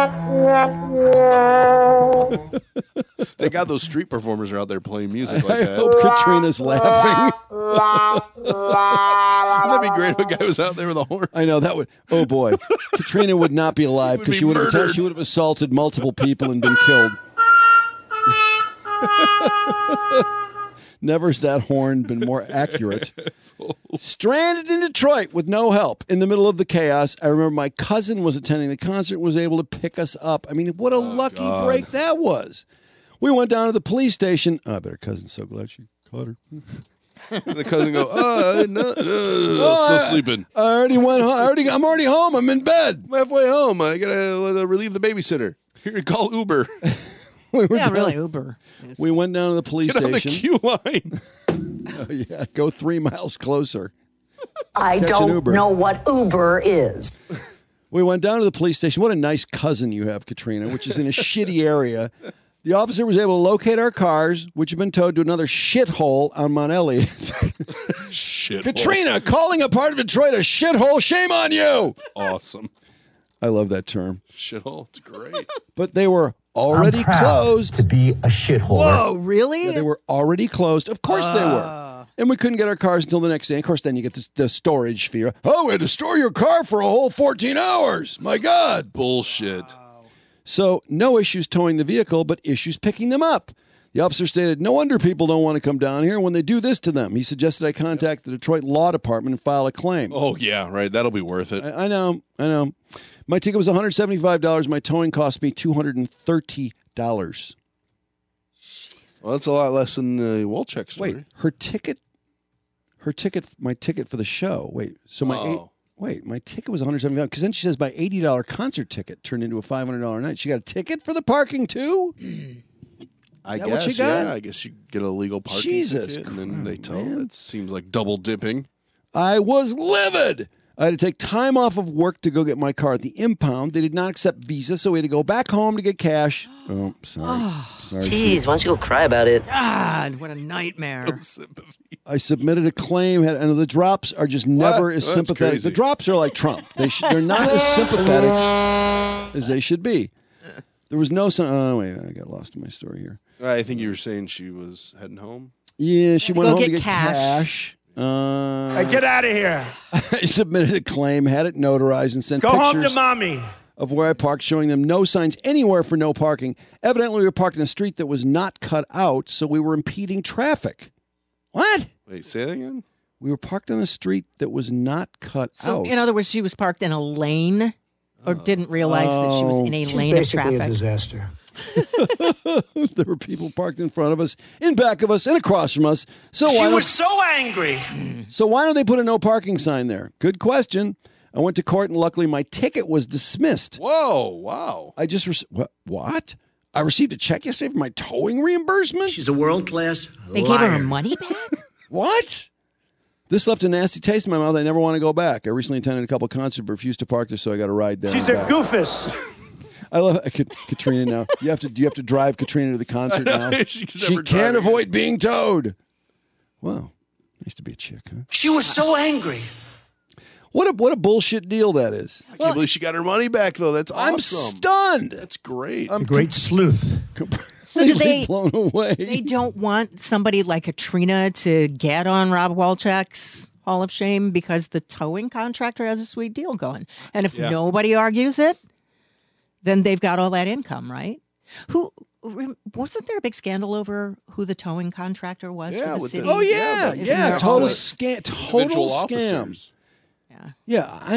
They got those street performers are out there playing music like I that. hope Katrina's laughing. Wouldn't that be great if a guy was out there with a horn? I know that would. Oh boy, Katrina would not be alive because she would have assaulted multiple people and been killed. Never has that horn been more accurate. Stranded in Detroit with no help in the middle of the chaos. I remember my cousin was attending the concert and was able to pick us up. I mean, what a lucky break that was. We went down to the police station. Oh, I bet her cousin's so glad she caught her. And the cousin go, still sleeping. I already went home. I'm already home. I'm in bed. I'm halfway home. I gotta relieve the babysitter. Here, call Uber. Really, Uber. We went down to the police Get on the station. queue line. Oh, yeah, go 3 miles closer. I Catch an don't Uber. know what Uber is. We went down to the police station. What a nice cousin you have, Katrina, which is in a shitty area. The officer was able to locate our cars, which have been towed to another shithole on Mount Elliott. Shithole. Katrina, calling a part of Detroit a shithole. Shame on you. Awesome. I love that term. Shithole. It's great. But they were already I'm proud closed. to be a shithole. Whoa, really? Yeah, they were already closed. Of course they were. And we couldn't get our cars until the next day. Of course, then you get the storage fee. Oh, we had to store your car for a whole 14 hours. My God. Bullshit. So no issues towing the vehicle, but issues picking them up. The officer stated, no wonder people don't want to come down here when they do this to them. He suggested I contact the Detroit Law Department and file a claim. Oh, yeah, right. That'll be worth it. I know. My ticket was $175. My towing cost me $230. Well, that's a lot less than the Wolchek story. Wait, my ticket for the show. Wait, so my ticket was $175 because then she says my $80 concert ticket turned into a $500 night. She got a ticket for the parking too? I that what guess, she got? yeah. I guess you get a legal parking Jesus ticket, and then they tow. man. It seems like double dipping. I was livid. I had to take time off of work to go get my car at the impound. They did not accept Visa, so we had to go back home to get cash. Oh, sorry. Sorry. Jeez, why don't you go cry about it? God, what a nightmare. No sympathy. I submitted a claim, and the drops are just never as That's sympathetic. crazy. The drops are like Trump. They're not as sympathetic as they should be. There was no... Oh, wait, I got lost in my story here. I think you were saying she was heading home. Yeah, she went Go home get to get cash. cash. Get out of here. I submitted a claim, had it notarized, and sent Go home pictures to mommy. of where I parked, showing them no signs anywhere for no parking. Evidently, we were parked in a street that was not cut out, so we were impeding traffic. What? Wait, say that again? We were parked on a street that was not cut So, out. in other words, she was parked in a lane or didn't realize that she was in a She's lane of basically traffic. a disaster. There were people parked in front of us, in back of us, and across from us. So She why was so angry. So why don't they put a no parking sign there? Good question. I went to court, and luckily my ticket was dismissed. Whoa, wow. I just what? I received a check yesterday for my towing reimbursement. She's a world-class They gave her her money back? What? This left a nasty taste in my mouth. I never want to go back. I recently attended a couple concerts, but refused to park there, so I got a ride there. She's and a back. goofus. I love Katrina now. Do you have to drive Katrina to the concert now? She's She never can't driving. avoid being towed. Wow. Nice to be a chick, huh? She was so angry. What a bullshit deal that is. I can't believe she got her money back, though. That's awesome. I'm stunned. That's great. I'm Great sleuth. So do they? blown away. They don't want somebody like Katrina to get on Rob Walchek's Hall of Shame because the towing contractor has a sweet deal going, and if nobody argues it, then they've got all that income, right? Wasn't there a big scandal over who the towing contractor was for the with city? Oh yeah, but- Isn't yeah, there total always- scam, Individual total scam. officers. Yeah,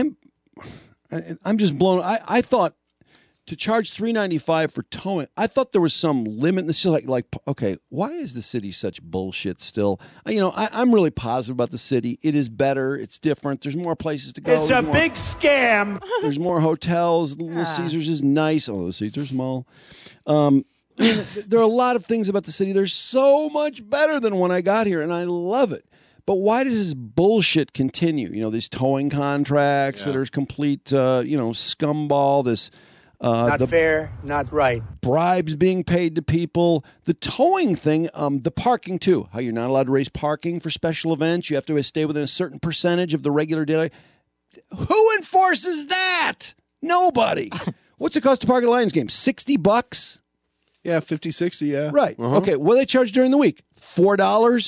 I'm just blown. I thought to charge $395 for towing. I thought there was some limit. This is like okay, why is the city such bullshit still? I'm really positive about the city. It is better. It's different. There's more places to go. It's a There's more- big scam. There's more hotels. Little Caesars is nice. Although the seats are small. There are a lot of things about the city. They're so much better than when I got here, and I love it. But why does this bullshit continue? These towing contracts that are complete, scumball. This Not fair, not right. bribes being paid to people. The towing thing, the parking too. How you're not allowed to raise parking for special events. You have to stay within a certain percentage of the regular daily. Who enforces that? Nobody. What's it cost to park at a Lions game? $60? Yeah, 50, 60, yeah. Right. Uh-huh. Okay. What do they charge during the week? $4?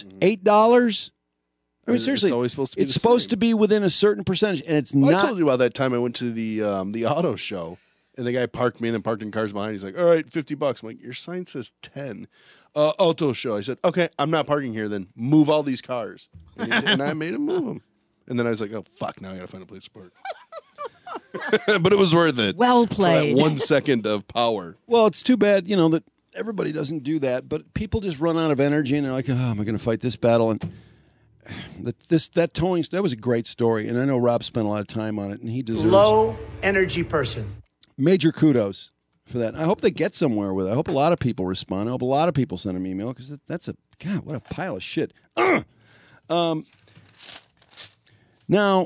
$8? I mean, It's seriously, always supposed to be it's the supposed same. to be within a certain percentage, and it's Well, not. I told you about that time I went to the auto show, and the guy parked me and then parked in cars behind. He's like, all right, $50. I'm like, your sign says 10. Auto show. I said, okay, I'm not parking here then. Move all these cars. And I made him move them. And then I was like, oh, fuck, now I got to find a place to park. But it was worth it. Well For played. that 1 second of power. Well, it's too bad, that everybody doesn't do that, but people just run out of energy, and they're like, oh, am I going to fight this battle? And that was a great story, and I know Rob spent a lot of time on it, and he deserves Low energy person. major kudos for that. I hope they get somewhere with it. I hope a lot of people respond. I hope a lot of people send him email because that's God, what a pile of shit. Now,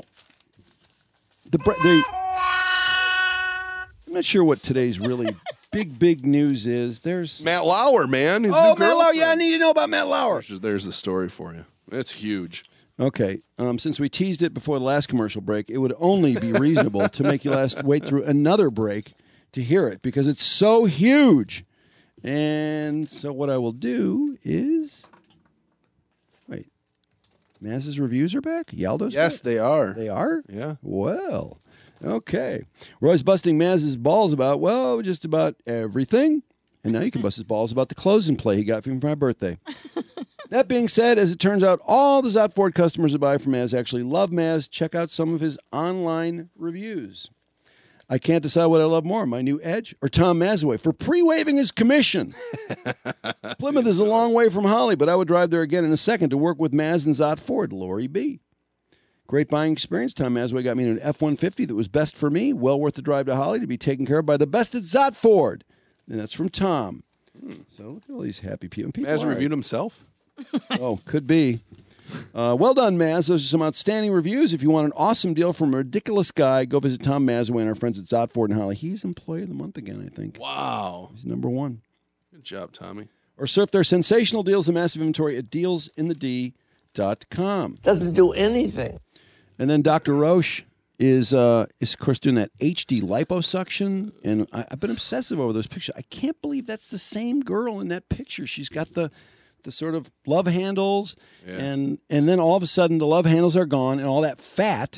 I'm not sure what today's really big news is. There's Matt Lauer, man. His new Matt Lauer. girlfriend. Yeah, I need to know about Matt Lauer. There's the story for you. It's huge. Okay, since we teased it before the last commercial break, it would only be reasonable to make you wait through another break to hear it because it's so huge. And so what I will do is... Wait. Maz's reviews are back? Yaldo's Yes, back? they are. They are? Yeah. Well, okay. We're always busting Maz's balls about, well, just about everything. And now you can bust his balls about the closing play he got from my birthday. That being said, as it turns out, all the Zott Ford customers who buy from Maz actually love Maz. Check out some of his online reviews. I can't decide what I love more, my new Edge or Tom Mazaway for pre-waiving his commission. Plymouth is a long way from Holly, but I would drive there again in a second to work with Maz and Zott Ford. Lori B. Great buying experience. Tom Mazaway got me an F-150 that was best for me. Well worth the drive to Holly to be taken care of by the best at Zott Ford. And that's from Tom. So look at all these happy people. Maz reviewed himself? Oh, could be. Well done, Maz. Those are some outstanding reviews. If you want an awesome deal from a ridiculous guy, go visit Tom Mazaway and our friends at Zott Ford and Holly. He's Employee of the Month again, I think. Wow. He's number one. Good job, Tommy. Or surf their sensational deals and massive inventory at dealsinthed.com. Doesn't do anything. And then Dr. Roche is of course, doing that HD liposuction. And I've been obsessive over those pictures. I can't believe that's the same girl in that picture. She's got the sort of love handles, and then all of a sudden the love handles are gone, and all that fat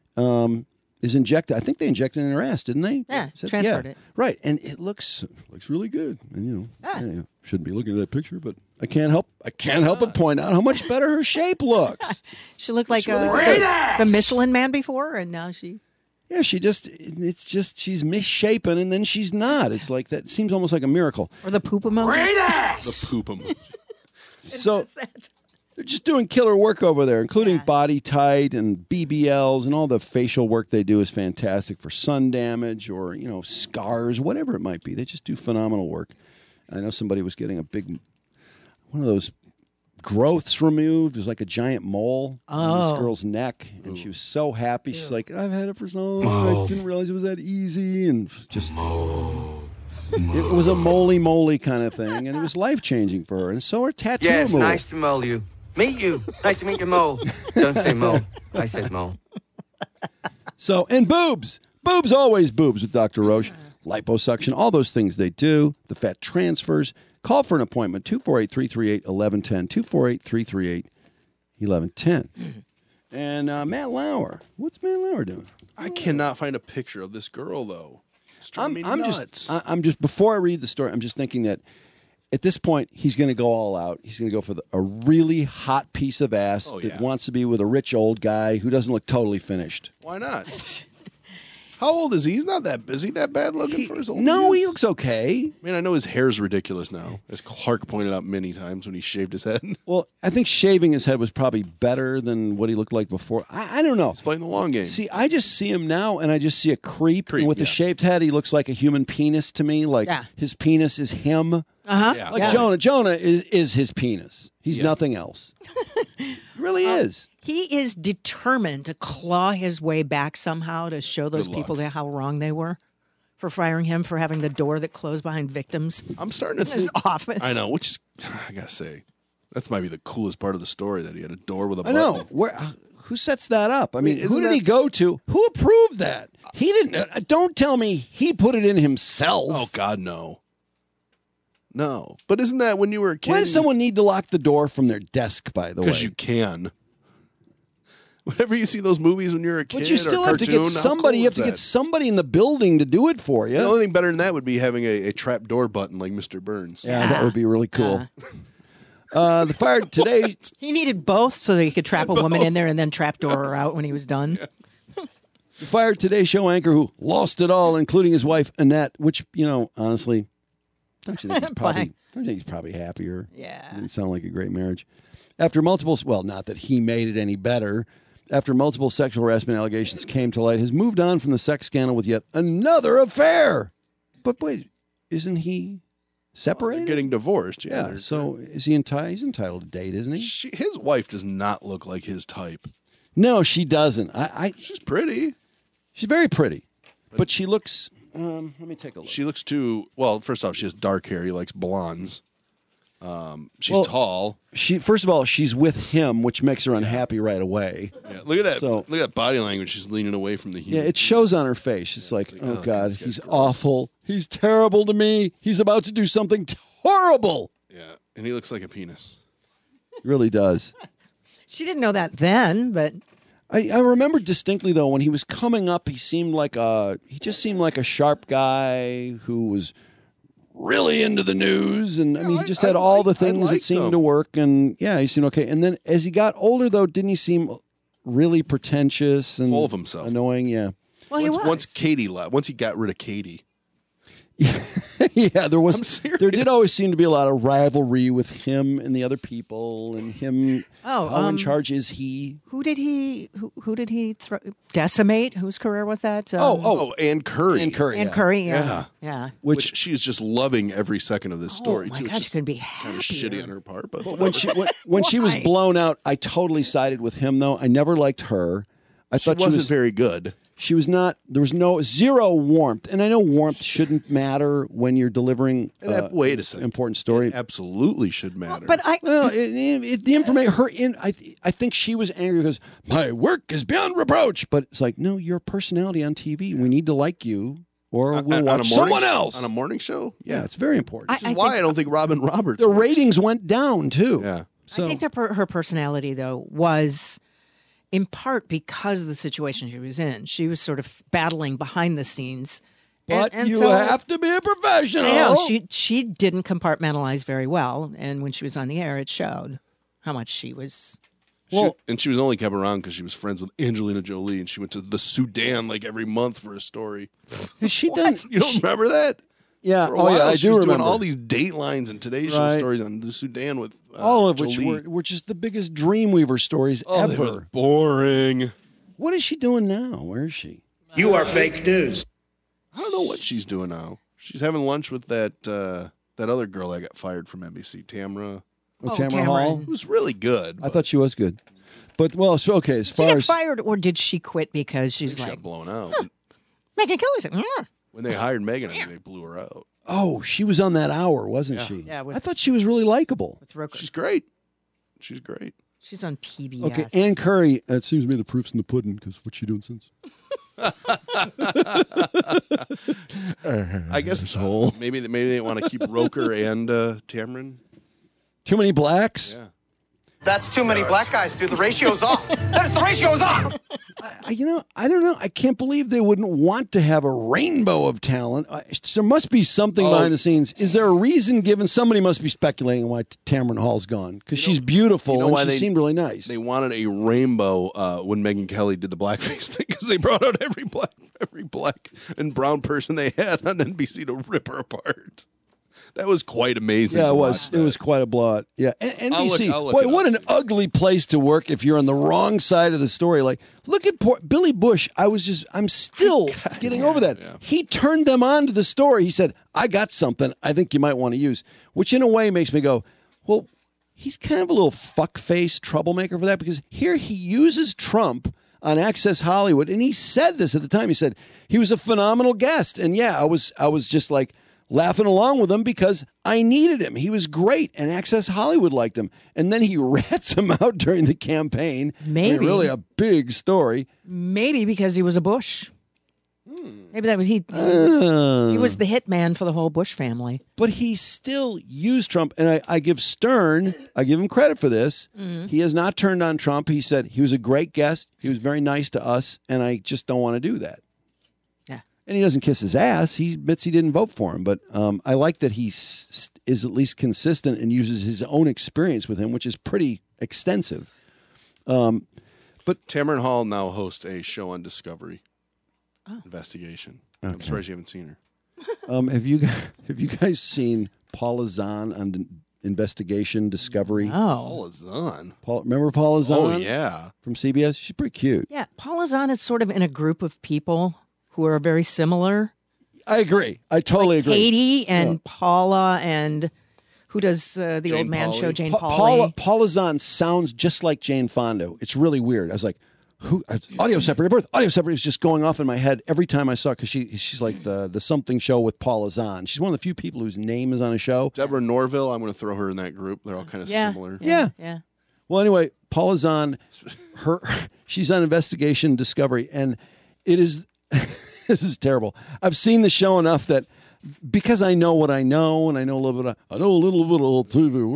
is injected. I think they injected it in her ass, didn't they? Yeah, transferred it. Right, and it looks really good. And shouldn't be looking at that picture, but I can't help but point out how much better her shape looks. She looked like really the Michelin Man before, and now she... Yeah, she's misshapen, and then she's not. It's like that. It seems almost like a miracle. Or the poop emoji. Great ass! The poop emoji. So they're just doing killer work over there, including Body Tight and BBLs, and all the facial work they do is fantastic for sun damage or scars, whatever it might be. They just do phenomenal work. I know somebody was getting one of those growths removed. It was like a giant mole on this girl's neck, and she was so happy. She's like, "I've had it for so long. I didn't realize it was that easy," and just. It was a moly kind of thing, and it was life-changing for her. And so her tattoo removal. Nice to mole you. Meet you. Nice to meet you, mole. Don't say mole. I said mole. So, and boobs. Boobs, always boobs with Dr. Roche. Liposuction, all those things they do. The fat transfers. Call for an appointment, 248-338-1110, 248-338-1110. And Matt Lauer. What's Matt Lauer doing? I cannot find a picture of this girl, though. I'm just before I read the story, I'm just thinking that at this point he's going to go all out. He's going to go for a really hot piece of ass that wants to be with a rich old guy who doesn't look totally finished. Why not? How old is he? He's not that. Is he that bad looking for his old? No, he looks okay. I mean, I know his hair's ridiculous now, as Clark pointed out many times when he shaved his head. Well, I think shaving his head was probably better than what he looked like before. I don't know. He's playing the long game. See, I just see him now, and I just see a creep. And with a shaved head, he looks like a human penis to me. Like his penis is him. Yeah. Like Jonah. Jonah is his penis. He's nothing else. He really is. He is determined to claw his way back somehow to show those people how wrong they were for firing him for having the door that closed behind victims. I'm starting to think. His office. I know, which is, I gotta say, that's might be the coolest part of the story, that he had a door with a button. I know. Who sets that up? I mean, who did he go to? Who approved that? He didn't. Don't tell me he put it in himself. Oh, God, no. No. But isn't that when you were a kid? Why does someone need to lock the door from their desk, by the way? Because you can. Whenever you see those movies when you're a kid, but you still or have cartoon, to get somebody. You have to get somebody in the building to do it for you. The only thing better than that would be having a trap door button like Mr. Burns. Yeah, that would be really cool. The fire today. He needed both so that he could trap a woman in there and then trapdoor her out when he was done. Yes. The fired Today Show anchor who lost it all, including his wife Annette. Which honestly, don't you think he's probably happier? Yeah, Didn't sound like a great marriage. After multiple, well, not that he made it any better, after multiple sexual harassment allegations came to light, has moved on from the sex scandal with yet another affair. But wait, isn't he separated? They're getting divorced. Yeah, so is he entitled? He's entitled to date, isn't he? His wife does not look like his type. No, she doesn't. She's pretty. She's very pretty, but she looks. Let me take a look. She looks too. Well, first off, she has dark hair. He likes blondes. She's tall. First of all, she's with him, which makes her unhappy right away. Yeah, look at that. So, look at that body language. She's leaning away from the heat. yeah, it shows on her face. It's like, oh God, he's awful. He's terrible to me. He's about to do something horrible. Yeah, and he looks like a penis. He really does. She didn't know that then, but I remember distinctly though when he was coming up, he just seemed like a sharp guy who was really into the news, and I mean, he just had all the things that seemed to work, and yeah, he seemed okay. And then as he got older, though, didn't he seem really pretentious and full of himself, annoying? Yeah. Well, he was. Once Katie left, once he got rid of Katie. Yeah, there did always seem to be a lot of rivalry with him and the other people, and him. How in charge is he? Who did he decimate? Whose career was that? Ann Curry. Ann Curry. Ann Curry. Yeah. Which she's just loving every second of this story. Oh my too. God, she couldn't be kind of shitty on her part, but when she was blown out, I totally sided with him. Though I never liked her. I thought she wasn't very good. She was not. There was zero warmth, and I know warmth shouldn't matter when you're delivering. Wait a second, important story. It absolutely should matter. But the information. I think she was angry because my work is beyond reproach. But it's like, no, your personality on TV. We need to like you, or we'll watch someone else on a morning show. Yeah, it's very important. This is why I don't think Robin Roberts. The ratings went down too. Yeah, so I think her personality though was. In part because of the situation she was in. She was sort of battling behind the scenes. But and you so, have to be a professional. I know. She didn't compartmentalize very well. And when she was on the air, it showed how much she was... And she was only kept around because she was friends with Angelina Jolie, and she went to the Sudan like every month for a story. Has she done... You don't remember that? Yeah. For a while, I she do was remember. doing all these Datelines and Today's Show stories on the Sudan with all of Jolie. which were just the biggest Dreamweaver stories They ever. were boring. What is she doing now? Where is she? You are fake news. I don't know what she's doing now. She's having lunch with that other girl that got fired from NBC, Tamara. Tamara Hall? Who's really good. I thought she was good. But, well, so, okay, as Did far she get as... fired, or did she quit because she's She like... got blown out. Megyn Kelly's like... When they hired Megan, I think they blew her out. Oh, she was on that hour, wasn't she? Yeah, I thought she was really likable. With Roker. She's great. She's great. She's on PBS. Okay, Ann Curry, it seems to me the proof's in the pudding, because what's she doing since? I guess maybe they want to keep Roker and Tamron. Too many blacks? Yeah. That's too many black guys, dude. The ratio's off. The ratio's off. I don't know. I can't believe they wouldn't want to have a rainbow of talent. There must be something behind the scenes. Is there a reason given? Somebody must be speculating why Tamron Hall's gone, because she's beautiful and she seemed really nice. They wanted a rainbow when Megyn Kelly did the blackface thing, because they brought out every black and brown person they had on NBC to rip her apart. That was quite amazing. Yeah, it was. It was quite a blot. Yeah, NBC. Boy, what an ugly place to work if you're on the wrong side of the story. Like, look at poor Billy Bush. I'm still getting over that. Yeah. He turned them on to the story. He said, "I got something I think you might want to use," which in a way makes me go, well, he's kind of a little fuck-faced troublemaker for that, because here he uses Trump on Access Hollywood, and he said this at the time. He said he was a phenomenal guest, and yeah, I was just like laughing along with him because I needed him. He was great, and Access Hollywood liked him. And then he rats him out during the campaign. Maybe. Really a big story. Maybe because he was a Bush. Maybe that was he was the hitman for the whole Bush family. But he still used Trump, and I give Stern, I give him credit for this. Mm-hmm. He has not turned on Trump. He said he was a great guest. He was very nice to us, and I just don't want to do that. And he doesn't kiss his ass. He admits he didn't vote for him. But I like that he is at least consistent and uses his own experience with him, which is pretty extensive. But Tamron Hall now hosts a show on Discovery. Investigation. Okay. I'm surprised you haven't seen her. Have you guys seen Paula Zahn Investigation Discovery. Paula Zahn. Remember Paula Zahn? Oh, yeah. From CBS? She's pretty cute. Yeah, Paula Zahn is sort of in a group of people who are very similar. I agree. I totally agree. Katie and Paula and who does the old man show, Jane Pauley. Paula Zahn sounds just like Jane Fonda. It's really weird. I was like, who? Audio Separated Birth. Audio Separated is just going off in my head every time I saw it because she's like the something show with Paula Zahn. She's one of the few people whose name is on a show. Deborah Norville, I'm going to throw her in that group. They're all kind of similar. Yeah. Well, anyway, Paula Zahn, she's on Investigation Discovery, and it is this is terrible. I've seen the show enough that because I know what I know, and I know a little bit of TV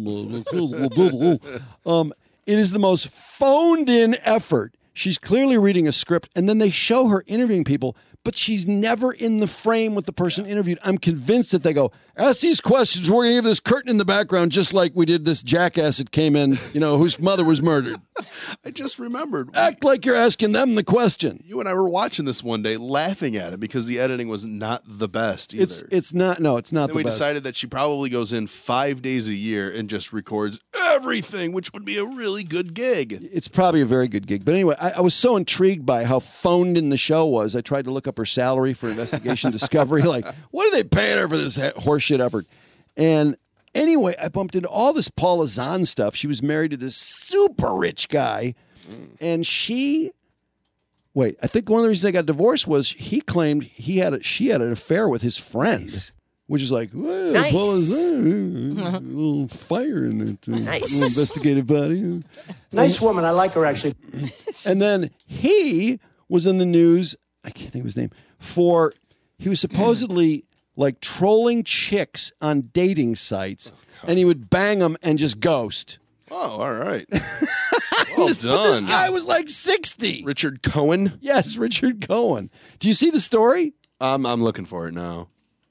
work. It is the most phoned-in effort. She's clearly reading a script, and then they show her interviewing people, but she's never in the frame with the person interviewed. I'm convinced that they go, ask these questions. We're going to give this curtain in the background, just like we did this jackass that came in, whose mother was murdered. I just remembered. Act like you're asking them the question. You and I were watching this one day, laughing at it because the editing was not the best either. It's not. No, it's not then the we best. decided that she probably goes in 5 days a year and just records everything, which would be a really good gig. It's probably a very good gig. But anyway, I was so intrigued by how phoned in the show was. I tried to look up her salary for Investigation Discovery. Like, what are they paying her for this horseshit effort? And anyway, I bumped into all this Paula Zahn stuff. She was married to this super rich guy. And I think one of the reasons they got divorced was he claimed she had an affair with his friend. Which is like, well, Nice. Paula Zahn, a little fire in it. Nice. Little investigative body. Nice woman. I like her, actually. And then he was in the news, I can't think of his name, he was supposedly like trolling chicks on dating sites, and he would bang them and just ghost. Oh, all right. Well But done. this guy was like 60. Richard Cohen? Yes, Richard Cohen. Do you see the story? I'm looking for it now.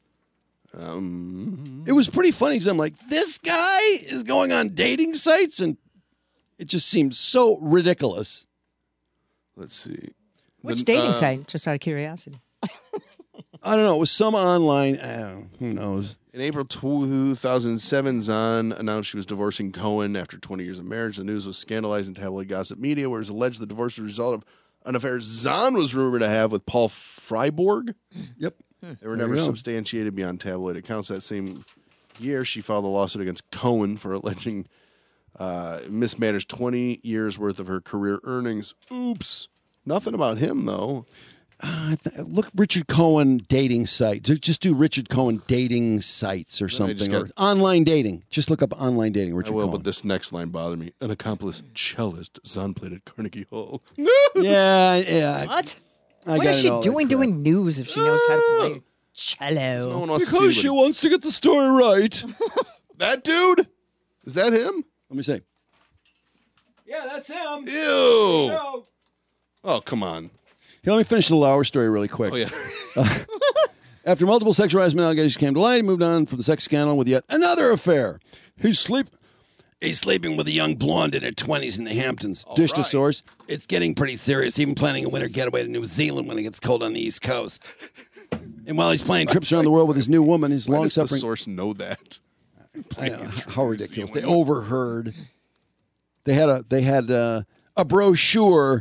It was pretty funny because I'm like, this guy is going on dating sites, and it just seemed so ridiculous. Let's see. Which dating site? Just out of curiosity. I don't know. It was some online. Who knows? In April 2007, Zahn announced she was divorcing Cohen after 20 years of marriage. The news was scandalized in tabloid gossip media, where it was alleged the divorce was a result of an affair Zahn was rumored to have with Paul Freiborg. Yep. They were never substantiated beyond tabloid accounts. That same year, she filed a lawsuit against Cohen for alleging mismanaged 20 years worth of her career earnings. Oops. Nothing about him, though. Look, Richard Cohen dating site. Just do Richard Cohen dating sites or something. Or online dating. Just look up online dating, Richard Cohen. But this next line bothered me. An accomplished cellist, Zahn played at Carnegie Hall. Yeah. What? What is she doing news if she knows how to play cello? No one wants Because to see she wants to get the story right. That dude? Is that him? Let me see. Yeah, that's him. Ew. Oh, come on. Here, let me finish the Lauer story really quick. Oh, yeah. After multiple sexual harassment allegations came to light, he moved on from the sex scandal with yet another affair. He's sleeping with a young blonde in her 20s in the Hamptons. Dish to source. It's getting pretty serious. Even planning a winter getaway to New Zealand when it gets cold on the East Coast. And while he's planning trips around the world with his new woman, his Why does the long-suffering... source know that? I know, how ridiculous. They overheard. They had a brochure.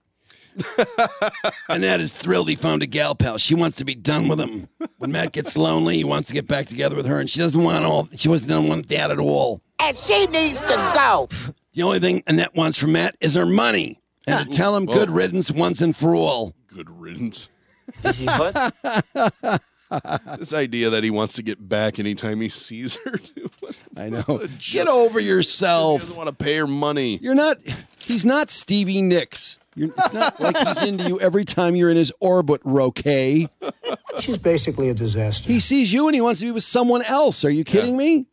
Annette is thrilled he found a gal pal. She wants to be done with him. When Matt gets lonely, he wants to get back together with her, and she doesn't want that at all. And she needs to go. The only thing Annette wants from Matt is her money, and to tell him good riddance once and for all. Good riddance. Is he what? This idea that he wants to get back anytime he sees her. I know. Get over yourself. He doesn't want to pay her money. He's not Stevie Nicks. It's not like he's into you every time you're in his orbit, Roquet. She's basically a disaster. He sees you and he wants to be with someone else. Are you kidding me?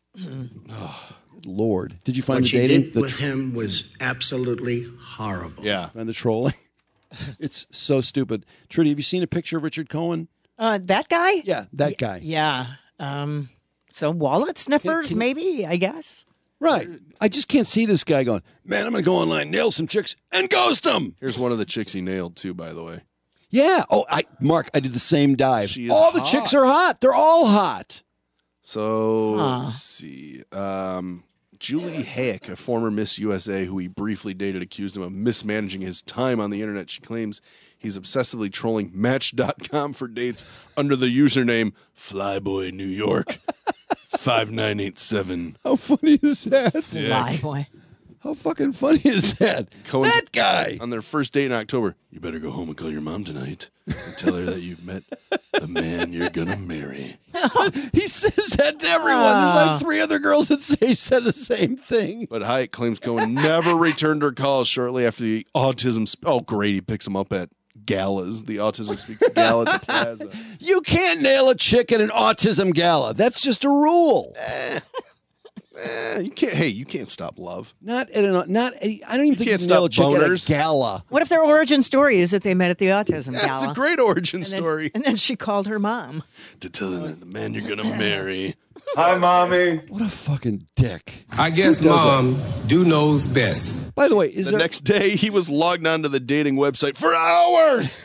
Lord. Did you find What the she dating? did with him was absolutely horrible. Yeah. And the trolling. It's so stupid. Trudy, have you seen a picture of Richard Cohen? That guy? Yeah, that guy. Yeah. So wallet sniffers, maybe, I guess. Right. I just can't see this guy going, man, I'm going to go online, nail some chicks, and ghost them. Here's one of the chicks he nailed, too, by the way. Yeah. Oh, Mark, I did the same dive. She is all the hot. chicks are hot. They're all hot. So let's see. Julie Hayek, a former Miss USA who he briefly dated, accused him of mismanaging his time on the internet. She claims he's obsessively trolling Match.com for dates under the username Flyboy New York 5987. How funny is that? Flyboy. How fucking funny is that? That guy. On their first date in October, you better go home and call your mom tonight and tell her that you've met the man you're going to marry. He says that to everyone. There's like 3 other girls that said the same thing. But Hayek claims Cohen never returned her calls shortly after the autism. Oh, great. He picks him up at galas. The Autism Speaks gala at the Plaza. You can't nail a chick at an autism gala. That's just a rule. You can't. Hey, you can't stop love. I don't even think you can't can nail a stop chick at a boners. gala. What if their origin story is that they met at the autism gala? It's a great origin story. And then she called her mom. To tell her that the man you're going to marry. Hi, Mommy. What a fucking dick. I guess Mom knows best. By the way, The next day, he was logged onto the dating website for hours.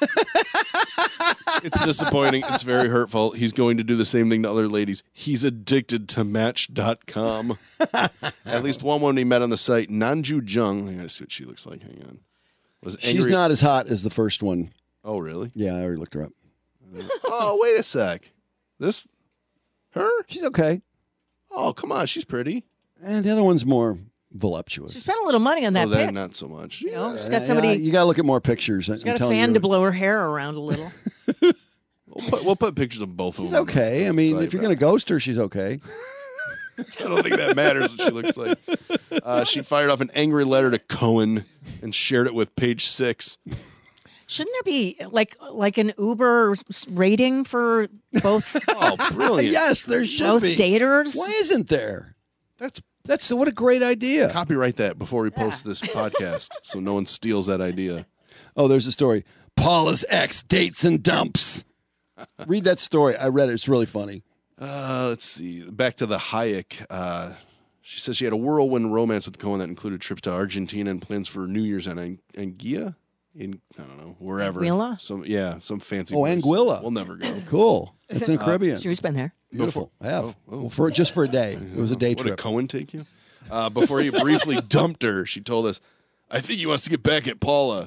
It's disappointing. It's very hurtful. He's going to do the same thing to other ladies. He's addicted to Match.com. At least one woman he met on the site, Nanju Jung. I gotta see what she looks like. Hang on. Was angry. She's not as hot as the first one. Oh, really? Yeah, I already looked her up. Oh, wait a sec. This? Her? She's okay. Oh, come on. She's pretty. And the other one's more voluptuous. She spent a little money on that that pic. not so much. You know, she's got somebody. You got to look at more pictures. She's got a fan to blow her hair around a little. We'll put pictures of both of She's them. okay. I mean, if you're going to ghost her, she's okay. I don't think that matters what she looks like. She fired off an angry letter to Cohen and shared it with Page Six. Shouldn't there be like an Uber rating for both? Oh, brilliant! Yes, there should both be. daters. Why isn't there? That's what a great idea. Copyright that before we post this podcast, so no one steals that idea. Oh, there's a story. Paula's ex dates and dumps. Read that story. I read it. It's really funny. Let's see. Back to the Hayek. She says she had a whirlwind romance with Cohen that included trips to Argentina and plans for New Year's on Anguilla. I don't know, wherever. Anguilla? Some fancy. Oh, place. Anguilla. We'll never go. Cool. It's in the Caribbean. She's been there. Beautiful. I have. Well, just for a day. It was a day What trip. did Cohen take you? Before he briefly dumped her, she told us, "I think he wants to get back at Paula."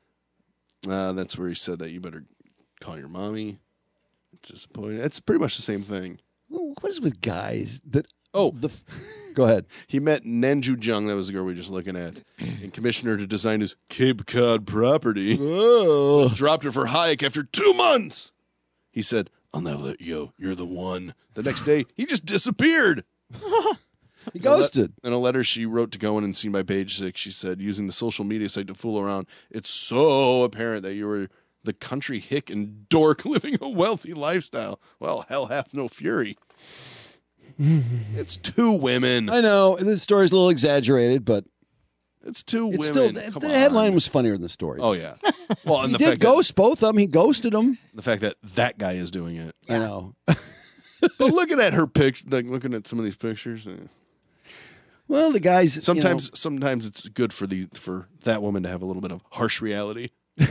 That's where he said that you better call your mommy. It's disappointing. It's pretty much the same thing. What is with guys that? Oh, go ahead. He met Nanju Jung, that was the girl we were just looking at, and commissioned her to design his Cape Cod property. Oh. Dropped her for Hayek after 2 months. He said, "I'll never let you go. You're the one." The next day, he just disappeared. He ghosted. In a letter she wrote to Cohen and seen by Page Six, she said, using the social media site to fool around, "It's so apparent that you were the country hick and dork living a wealthy lifestyle. Well, hell hath no fury." It's 2 women. I know this story's a little exaggerated, but it's 2 women. It's still Come the on. headline was funnier than the story. Oh yeah. Well, and he the did fact ghost both of them. He ghosted them. the fact that guy is doing it. I know. But looking at her picture, like looking at some of these pictures. Well, the guys. Sometimes it's good for that woman to have a little bit of harsh reality.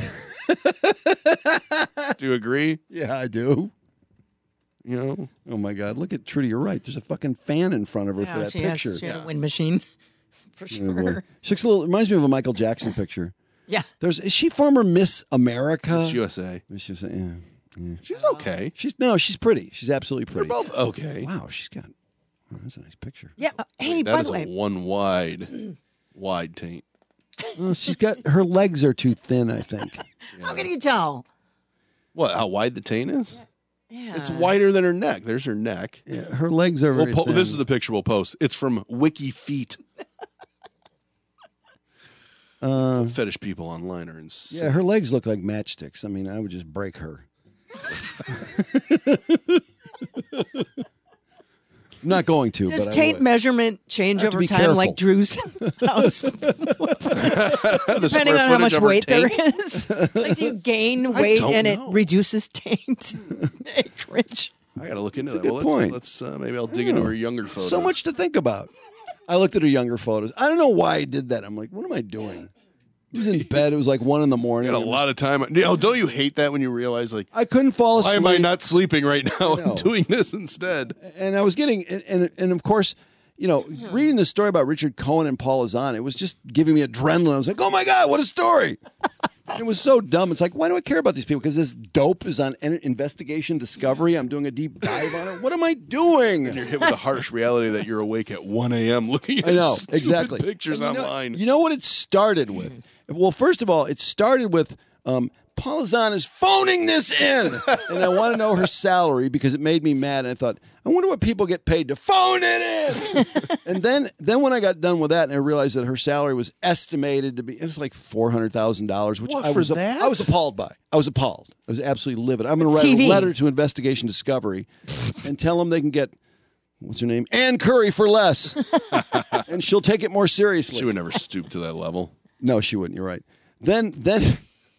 Do you agree? Yeah, I do. You know? Oh my God! Look at Trudy. You're right. There's a fucking fan in front of her for that picture. She had a wind machine for Oh, boy. sure. She looks a little. Reminds me of a Michael Jackson picture. Yeah. Is she former Miss America? Miss USA. Miss USA. Yeah. She's okay. She's pretty. She's absolutely pretty. They're both okay. Wow, she's got. Oh, that's a nice picture. Yeah. Hey, That by is the way, a one wide taint. Well, she's got her legs are too thin. I think. how can you tell? What? How wide the taint is? Yeah. It's wider than her neck. There's her neck. Yeah, her legs are very thin. This is the picture we'll post. It's from Wiki Feet. Fetish people online are insane. Yeah, her legs look like matchsticks. I mean, I would just break her. I'm not going to. Does but taint I would. measurement change I have to over be time, careful. like Drew's house? Depending on how much weight there is. Like, do you gain weight don't and know. it reduces taint acreage? I got to look into That's a that. good Well, point. let's maybe I'll dig into her younger photos. So much to think about. I looked at her younger photos. I don't know why I did that. I'm like, what am I doing? He was in bed. It was like 1 a.m. You had a lot of time. Don't you hate that when you realize, like, I couldn't fall why asleep. am I not sleeping right now? I'm doing this instead. And I was getting, and of course, reading the story about Richard Cohen and Paul Azan, it was just giving me adrenaline. I was like, oh my God, what a story. It was so dumb. It's like, why do I care about these people? Because this dope is on Investigation Discovery. I'm doing a deep dive on it. What am I doing? And you're hit with the harsh reality that you're awake at 1 a.m. looking at stupid pictures online. You know what it started with? Well, first of all, it started with Paul Azan is phoning this in. And I want to know her salary because it made me mad. And I thought, I wonder what people get paid to phone it in. And then when I got done with that and I realized that her salary was estimated to be, it was like $400,000, which I was appalled by. I was appalled. I was absolutely livid. I'm going to write a letter to Investigation Discovery and tell them they can get, what's her name? Ann Curry for less. And she'll take it more seriously. She would never stoop to that level. No, she wouldn't. You're right. Then the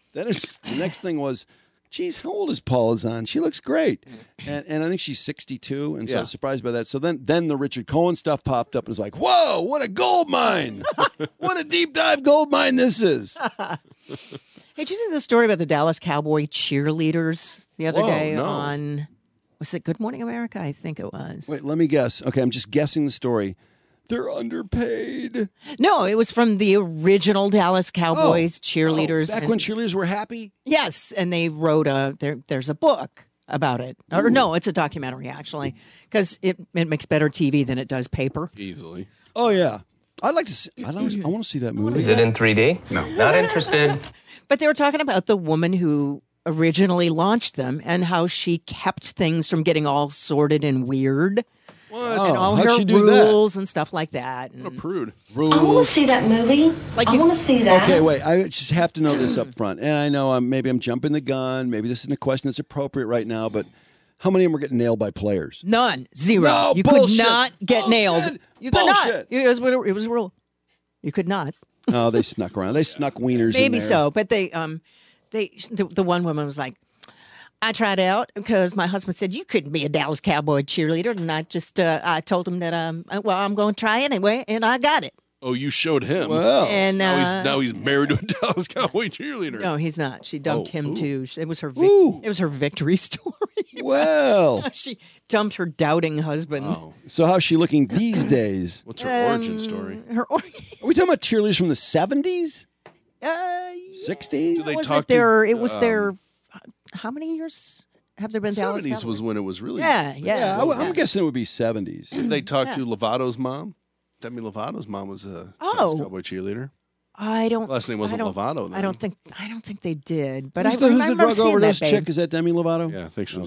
next thing was, geez, how old is Paul Azan? She looks great. And I think she's 62, and so I was surprised by that. So then the Richard Cohen stuff popped up and was like, whoa, what a gold mine. What a deep dive gold mine this is. Hey, did you see the story about the Dallas Cowboy cheerleaders the other day on, was it Good Morning America? I think it was. Wait, let me guess. Okay, I'm just guessing the story. They're underpaid. No, it was from the original Dallas Cowboys cheerleaders. Back when cheerleaders were happy? Yes, and they wrote there's a book about it. Or no, it's a documentary, actually, because it makes better TV than it does paper. Easily. Oh, yeah. I'd like to see, I want to see that movie. Is it in 3D? No. Not interested. But they were talking about the woman who originally launched them and how she kept things from getting all sordid and weird. What? And all how'd her she do rules and stuff like that. What a prude. I want to see that movie. I want to see that. Okay, wait. I just have to know this up front. And I know maybe I'm jumping the gun. Maybe this isn't a question that's appropriate right now, but how many of them were getting nailed by players? None. Zero. No, you bullshit. could not get nailed. You could Bullshit. not. It was a rule. You could not. Oh, they snuck around. They snuck wieners in Maybe there. so, but the one woman was like, I tried out because my husband said you couldn't be a Dallas Cowboy cheerleader, and I just I told him that I'm going to try anyway, and I got it. Oh, you showed him. Wow. And now he's married to a Dallas Cowboy cheerleader. No, he's not. She dumped him too. It was her. Ooh. It was her victory story. Well, She dumped her doubting husband. Oh. so how's she looking these days? What's her origin story? Her Are we talking about cheerleaders from the 70s? 60s? Do they was talk it their? to, It was their. How many years have there been Dallas 70s Cowboys? was when it was really. Yeah. I'm guessing it would be 70s. Did they talk to Lovato's mom? Demi Lovato's mom was a Dallas Cowboy cheerleader. I don't. Last name wasn't I don't- Lovato then. I don't think they did. But Who's I the remember drug seeing overdose that chick? Is that Demi Lovato? Yeah, I think she was.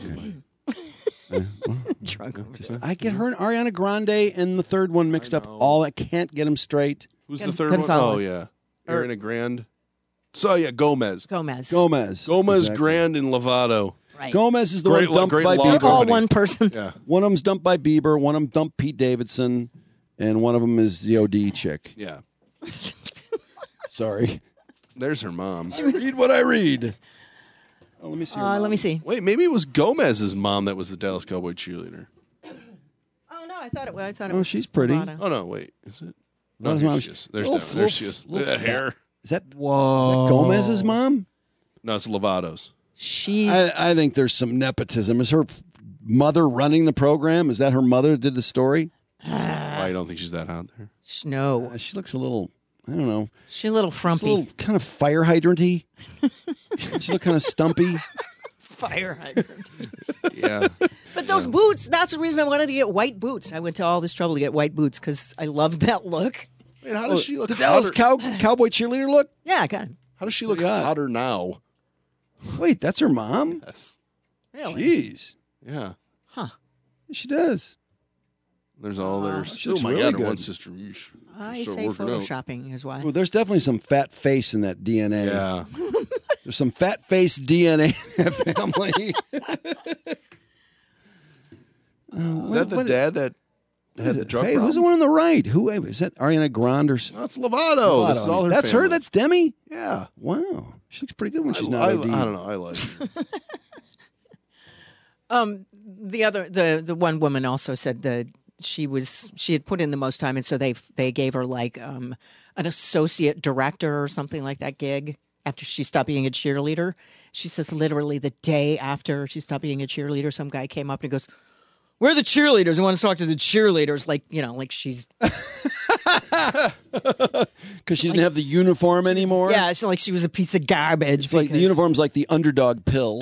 Drug overdose. I get her and Ariana Grande and the third one mixed up. All I can't get them straight. Who's the third one? Gonzalez. Oh, yeah. Ariana Grande. So, yeah, Gomez. Gomez. Gomez, Grande, and Lovato. Right. Gomez is the Great- one dumped great by law Bieber. They're all company. one person. Yeah. One of them's dumped by Bieber. One of them dumped Pete Davidson. And one of them is the OD chick. Yeah. Sorry. There's her mom. I read what I read. Oh, let me see. Let me see. Wait, maybe it was Gomez's mom that was the Dallas Cowboy cheerleader. Oh no, I thought it was. Oh, she's pretty. Lovato. Oh, no, wait. Is it? Not No, his here mom. she is. There's Little Demi. There she is. little That hair. Is that Gomez's mom? No, it's Lovato's. She's. I think there's some nepotism. Is her mother running the program? Is that her mother that did the story? Why, you don't think she's that out there? No. She looks a little, I don't know. She's a little She's frumpy. a little kind of fire hydrant-y. She look kind of stumpy. Fire hydrant. Yeah. But those boots, that's the reason I wanted to get white boots. I went to all this trouble to get white boots because I loved that look. Wait, how does she look The Dallas hotter? Cowboy cheerleader look? Yeah, I got it. How does she look Yeah. hotter now? Wait, that's her mom? Yes. Really? Jeez. Yeah. She does. There's all their. she Oh looks my really God, her good. one sister. Yeesh. I Start say working out. photoshopping is why. Well, there's definitely some fat face in that DNA. Yeah. There's some fat face DNA in that family. Is that the dad that had the drug Hey, problem? who's the one on the right? Who is that? Ariana Grande or That's Lovato. This is all her That's family. her. That's Demi. Yeah. Wow, she looks pretty good when she's I not. OD. don't know. I like her. The one woman also said that she had put in the most time, and so they gave her like an associate director or something like that gig after she stopped being a cheerleader. She says literally the day after she stopped being a cheerleader, some guy came up and goes, "Where are the cheerleaders? I want to talk to the cheerleaders." Like, like she's... Because she didn't have the uniform anymore? Yeah, it's like she was a piece of garbage. It's like the uniform's like the underdog pill.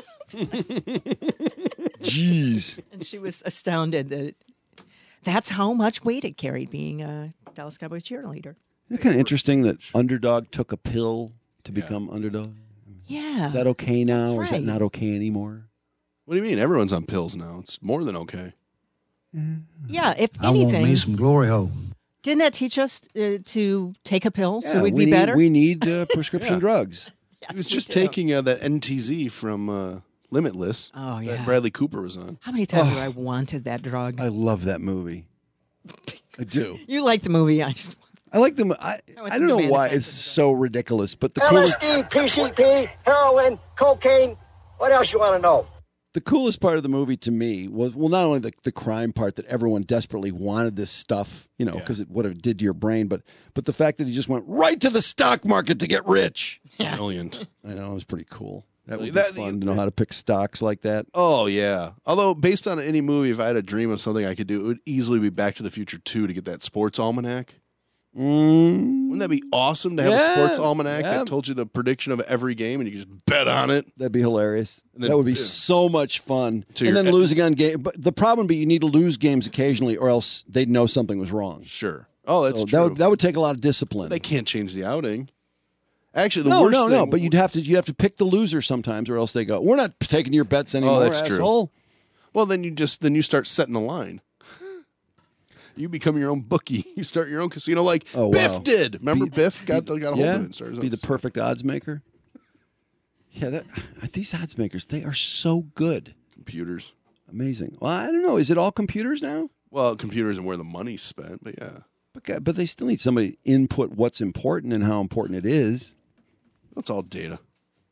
Jeez. And she was astounded that that's how much weight it carried being a Dallas Cowboys cheerleader. Isn't it kind of interesting that underdog took a pill to become underdog? Yeah. Is that okay now, or is that right. not okay anymore? What do you mean? Everyone's on pills now. It's more than okay. Yeah, if I want me anything, some glory hole. didn't that teach us to take a pill so Yeah, we'd we be need- better? We need prescription Yeah. drugs. He was just taking that NTZ from Limitless. Oh, yeah. That Bradley Cooper was on. How many times have I wanted that drug? I love that movie. I do. You like the movie. I just... I like them. I don't know why it's so ridiculous, but the coolest, LSD, PCP, heroin, cocaine. What else you want to know? the coolest part of the movie to me was, well, not only the crime part that everyone desperately wanted this stuff, because what it did to your brain, but the fact that he just went right to the stock market to get rich. Brilliant. I know, it was pretty cool. That would be fun to know how to pick stocks like that. Oh, yeah. Although, based on any movie, if I had a dream of something I could do, it would easily be Back to the Future 2 to get that sports almanac. Wouldn't that be awesome to have a sports almanac that told you the prediction of every game and you could just bet on it? That'd be hilarious. And then- That would be so much fun. To And your- then losing on game. But the problem would be you need to lose games occasionally or else they'd know something was wrong. Sure. Oh, that's So true. that would take a lot of discipline. They can't change the outing. Actually, the no, worst thing... no. But you'd have to pick the loser sometimes, or else they go, "We're not taking your bets anymore." Oh, that's asshole. true. Well, then you start setting the line. You become your own bookie. You start your own casino, like Biff did. Remember, Biff got a hold of it and started his be own the perfect odds maker. Yeah, these odds makers, they are so good. Computers, amazing. Well, I don't know. Is it all computers now? Well, computers and where the money's spent, but yeah. But they still need somebody to input what's important and how important it is. That's all data.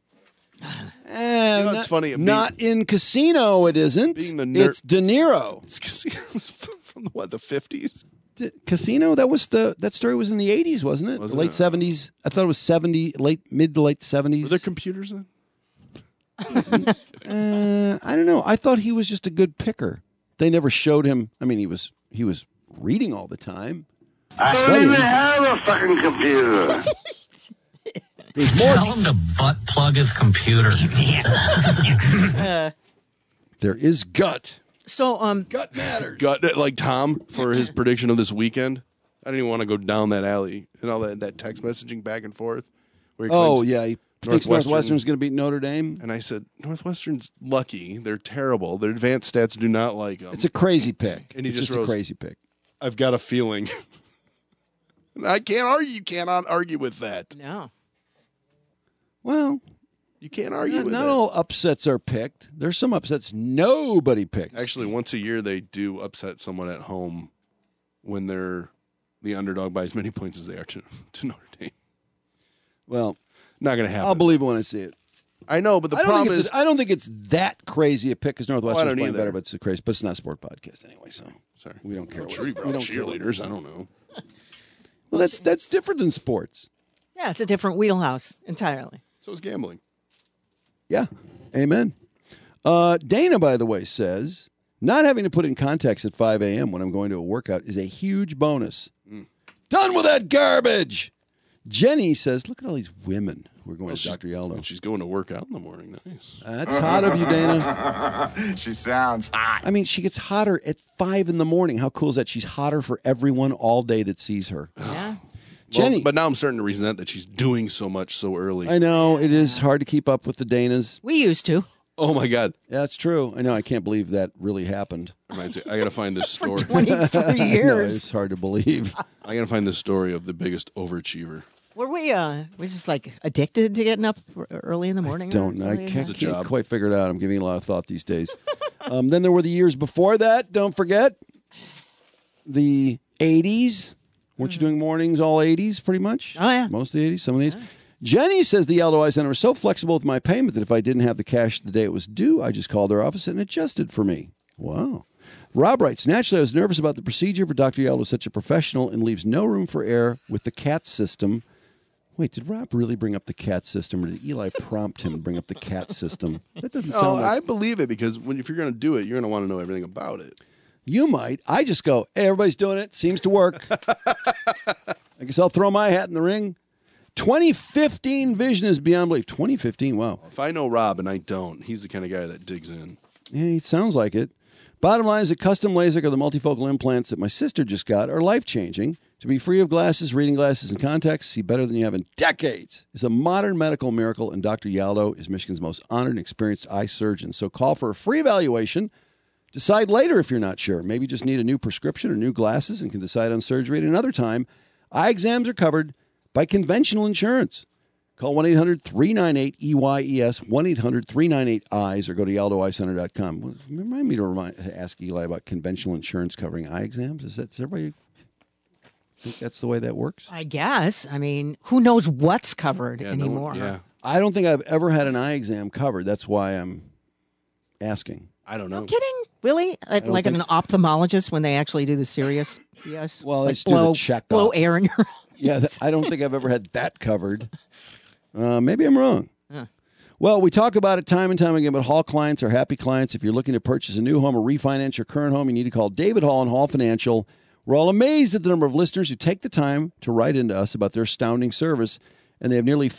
It's funny. Not in Casino, it isn't. Being the nerd- It's De Niro. It's Casino's from the 50s? Casino, that story was in the 80s, wasn't it? Wasn't Late it? 70s. I thought it was mid to late 70s. Were there computers then? I don't know. I thought he was just a good picker. They never showed him. I mean, he was reading all the time. I don't even have a fucking computer. Tell him to butt plug his computer. There is gut. So, gut matters. Gut, like Tom for his prediction of this weekend. I didn't even want to go down that alley and all that text messaging back and forth. Where he claims he thinks Northwestern's going to beat Notre Dame. And I said, Northwestern's lucky. They're terrible. Their advanced stats do not like them. It's a crazy pick. And he It's just a wrote, crazy pick. I've got a feeling. And I can't argue. You cannot argue with that. No. Well, you can't argue with not it. all upsets are picked. There's some upsets nobody picks. Actually, once a year they do upset someone at home when they're the underdog by as many points as they are to Notre Dame. Well, not going to happen. I'll believe it when I see it. I know, but the problem is, I don't think it's that crazy a pick because Northwestern's don't playing either. better, but it's a crazy. But it's not a sport podcast anyway, so sorry, we don't care. I'm sure you brought we don't care what it cheerleaders. is. I don't know. Well, that's different than sports. Yeah, it's a different wheelhouse entirely. So is gambling. Yeah, amen. Dana, by the way, says not having to put in contacts at 5 a.m. when I'm going to a workout is a huge bonus. Done with that garbage. Jenny says, look at all these women who are going to Dr. Yaldo. She's going to work out in the morning. Nice. That's hot of you, Dana. She sounds hot. I mean, she gets hotter at 5 in the morning. How cool is that? She's hotter for everyone all day that sees her. Yeah. Jenny. Well, but now I'm starting to resent that she's doing so much so early. I know. It is hard to keep up with the Danas. We used to. Oh, my God. Yeah, that's true. I know. I can't believe that really happened. I got to find this story. 23 years. No, it's hard to believe. I got to find this story of the biggest overachiever. Were we just like addicted to getting up early in the morning? I can't quite figure it out. I'm giving it a lot of thought these days. Then there were the years before that. Don't forget the 80s. Weren't you doing mornings all 80s pretty much? Oh, yeah. Most of the 80s, some of the 80s. Jenny says the Aldo Eye Center was so flexible with my payment that if I didn't have the cash the day it was due, I just called their office and adjusted for me. Wow. Rob writes, naturally, I was nervous about the procedure, for Dr. Yaldo is such a professional and leaves no room for error with the CAT system. Wait, did Rob really bring up the CAT system, or did Eli prompt him to bring up the CAT system? That doesn't sound like... I believe it, because if you're going to do it, you're going to want to know everything about it. You might. I just go, hey, everybody's doing it. Seems to work. I guess I'll throw my hat in the ring. 2015 vision is beyond belief. 2015, wow. If I know Rob and I don't, he's the kind of guy that digs in. Yeah, he sounds like it. Bottom line is that custom LASIK or the multifocal implants that my sister just got are life-changing. To be free of glasses, reading glasses, and contacts, see better than you have in decades, is a modern medical miracle, and Dr. Yaldo is Michigan's most honored and experienced eye surgeon. So call for a free evaluation. Decide later if you're not sure. Maybe just need a new prescription or new glasses and can decide on surgery at another time. Eye exams are covered by conventional insurance. Call 1-800-398-EYES, 1-800-398-EYES, or go to YaldoEyeCenter.com. Remind me to ask Eli about conventional insurance covering eye exams. Does everybody think that's the way that works? I guess. I mean, who knows what's covered anymore? I don't think I've ever had an eye exam covered. That's why I'm asking. I don't know. No kidding? Really? Like an ophthalmologist when they actually do the serious? Yes. Well, like they just do the checkup. Blow air in your Yeah, I don't think I've ever had that covered. Maybe I'm wrong. Well, we talk about it time and time again, but Hall clients are happy clients. If you're looking to purchase a new home or refinance your current home, you need to call David Hall and Hall Financial. We're all amazed at the number of listeners who take the time to write into us about their astounding service, and they have nearly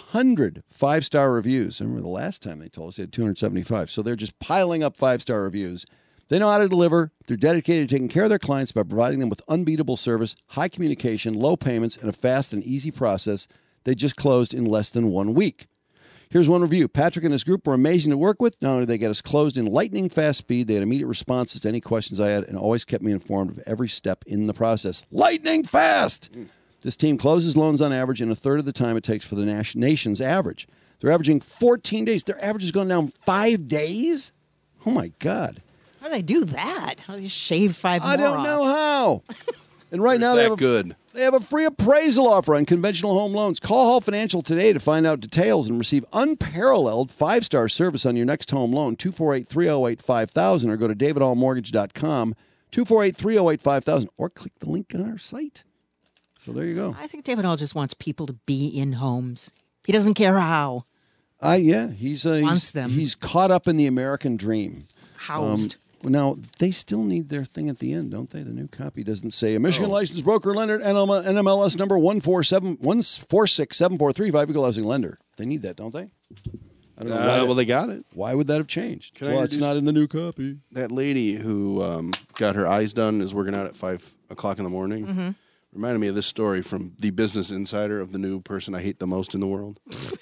500 five-star reviews. I remember the last time they told us they had 275, so they're just piling up five-star reviews. They know how to deliver. They're dedicated to taking care of their clients by providing them with unbeatable service, high communication, low payments, and a fast and easy process. They just closed in less than 1 week. Here's one review. Patrick and his group were amazing to work with. Not only did they get us closed in lightning fast speed, they had immediate responses to any questions I had and always kept me informed of every step in the process. Lightning fast! This team closes loans on average in a third of the time it takes for the nation's average. They're averaging 14 days. Their average has gone down 5 days? Oh, my God. How do they do that? How do they shave 5 more I don't off? know how. And right now they have a free appraisal offer on conventional home loans. Call Hall Financial today to find out details and receive unparalleled five-star service on your next home loan. 248-308-5000 or go to davidhallmortgage.com, 248-308-5000, or click the link on our site. So there you go. I think David Hall just wants people to be in homes. He doesn't care how. He's caught up in the American dream. Housed. Now, they still need their thing at the end, don't they? The new copy doesn't say a Michigan licensed broker lender, NMLS number 1467435, equal housing lender. They need that, don't they? I don't know why. Well, they got it. Why would that have changed? Well, it's not in the new copy. That lady who got her eyes done is working out at 5 o'clock in the morning. Mm-hmm. Reminded me of this story from the Business Insider of the new person I hate the most in the world.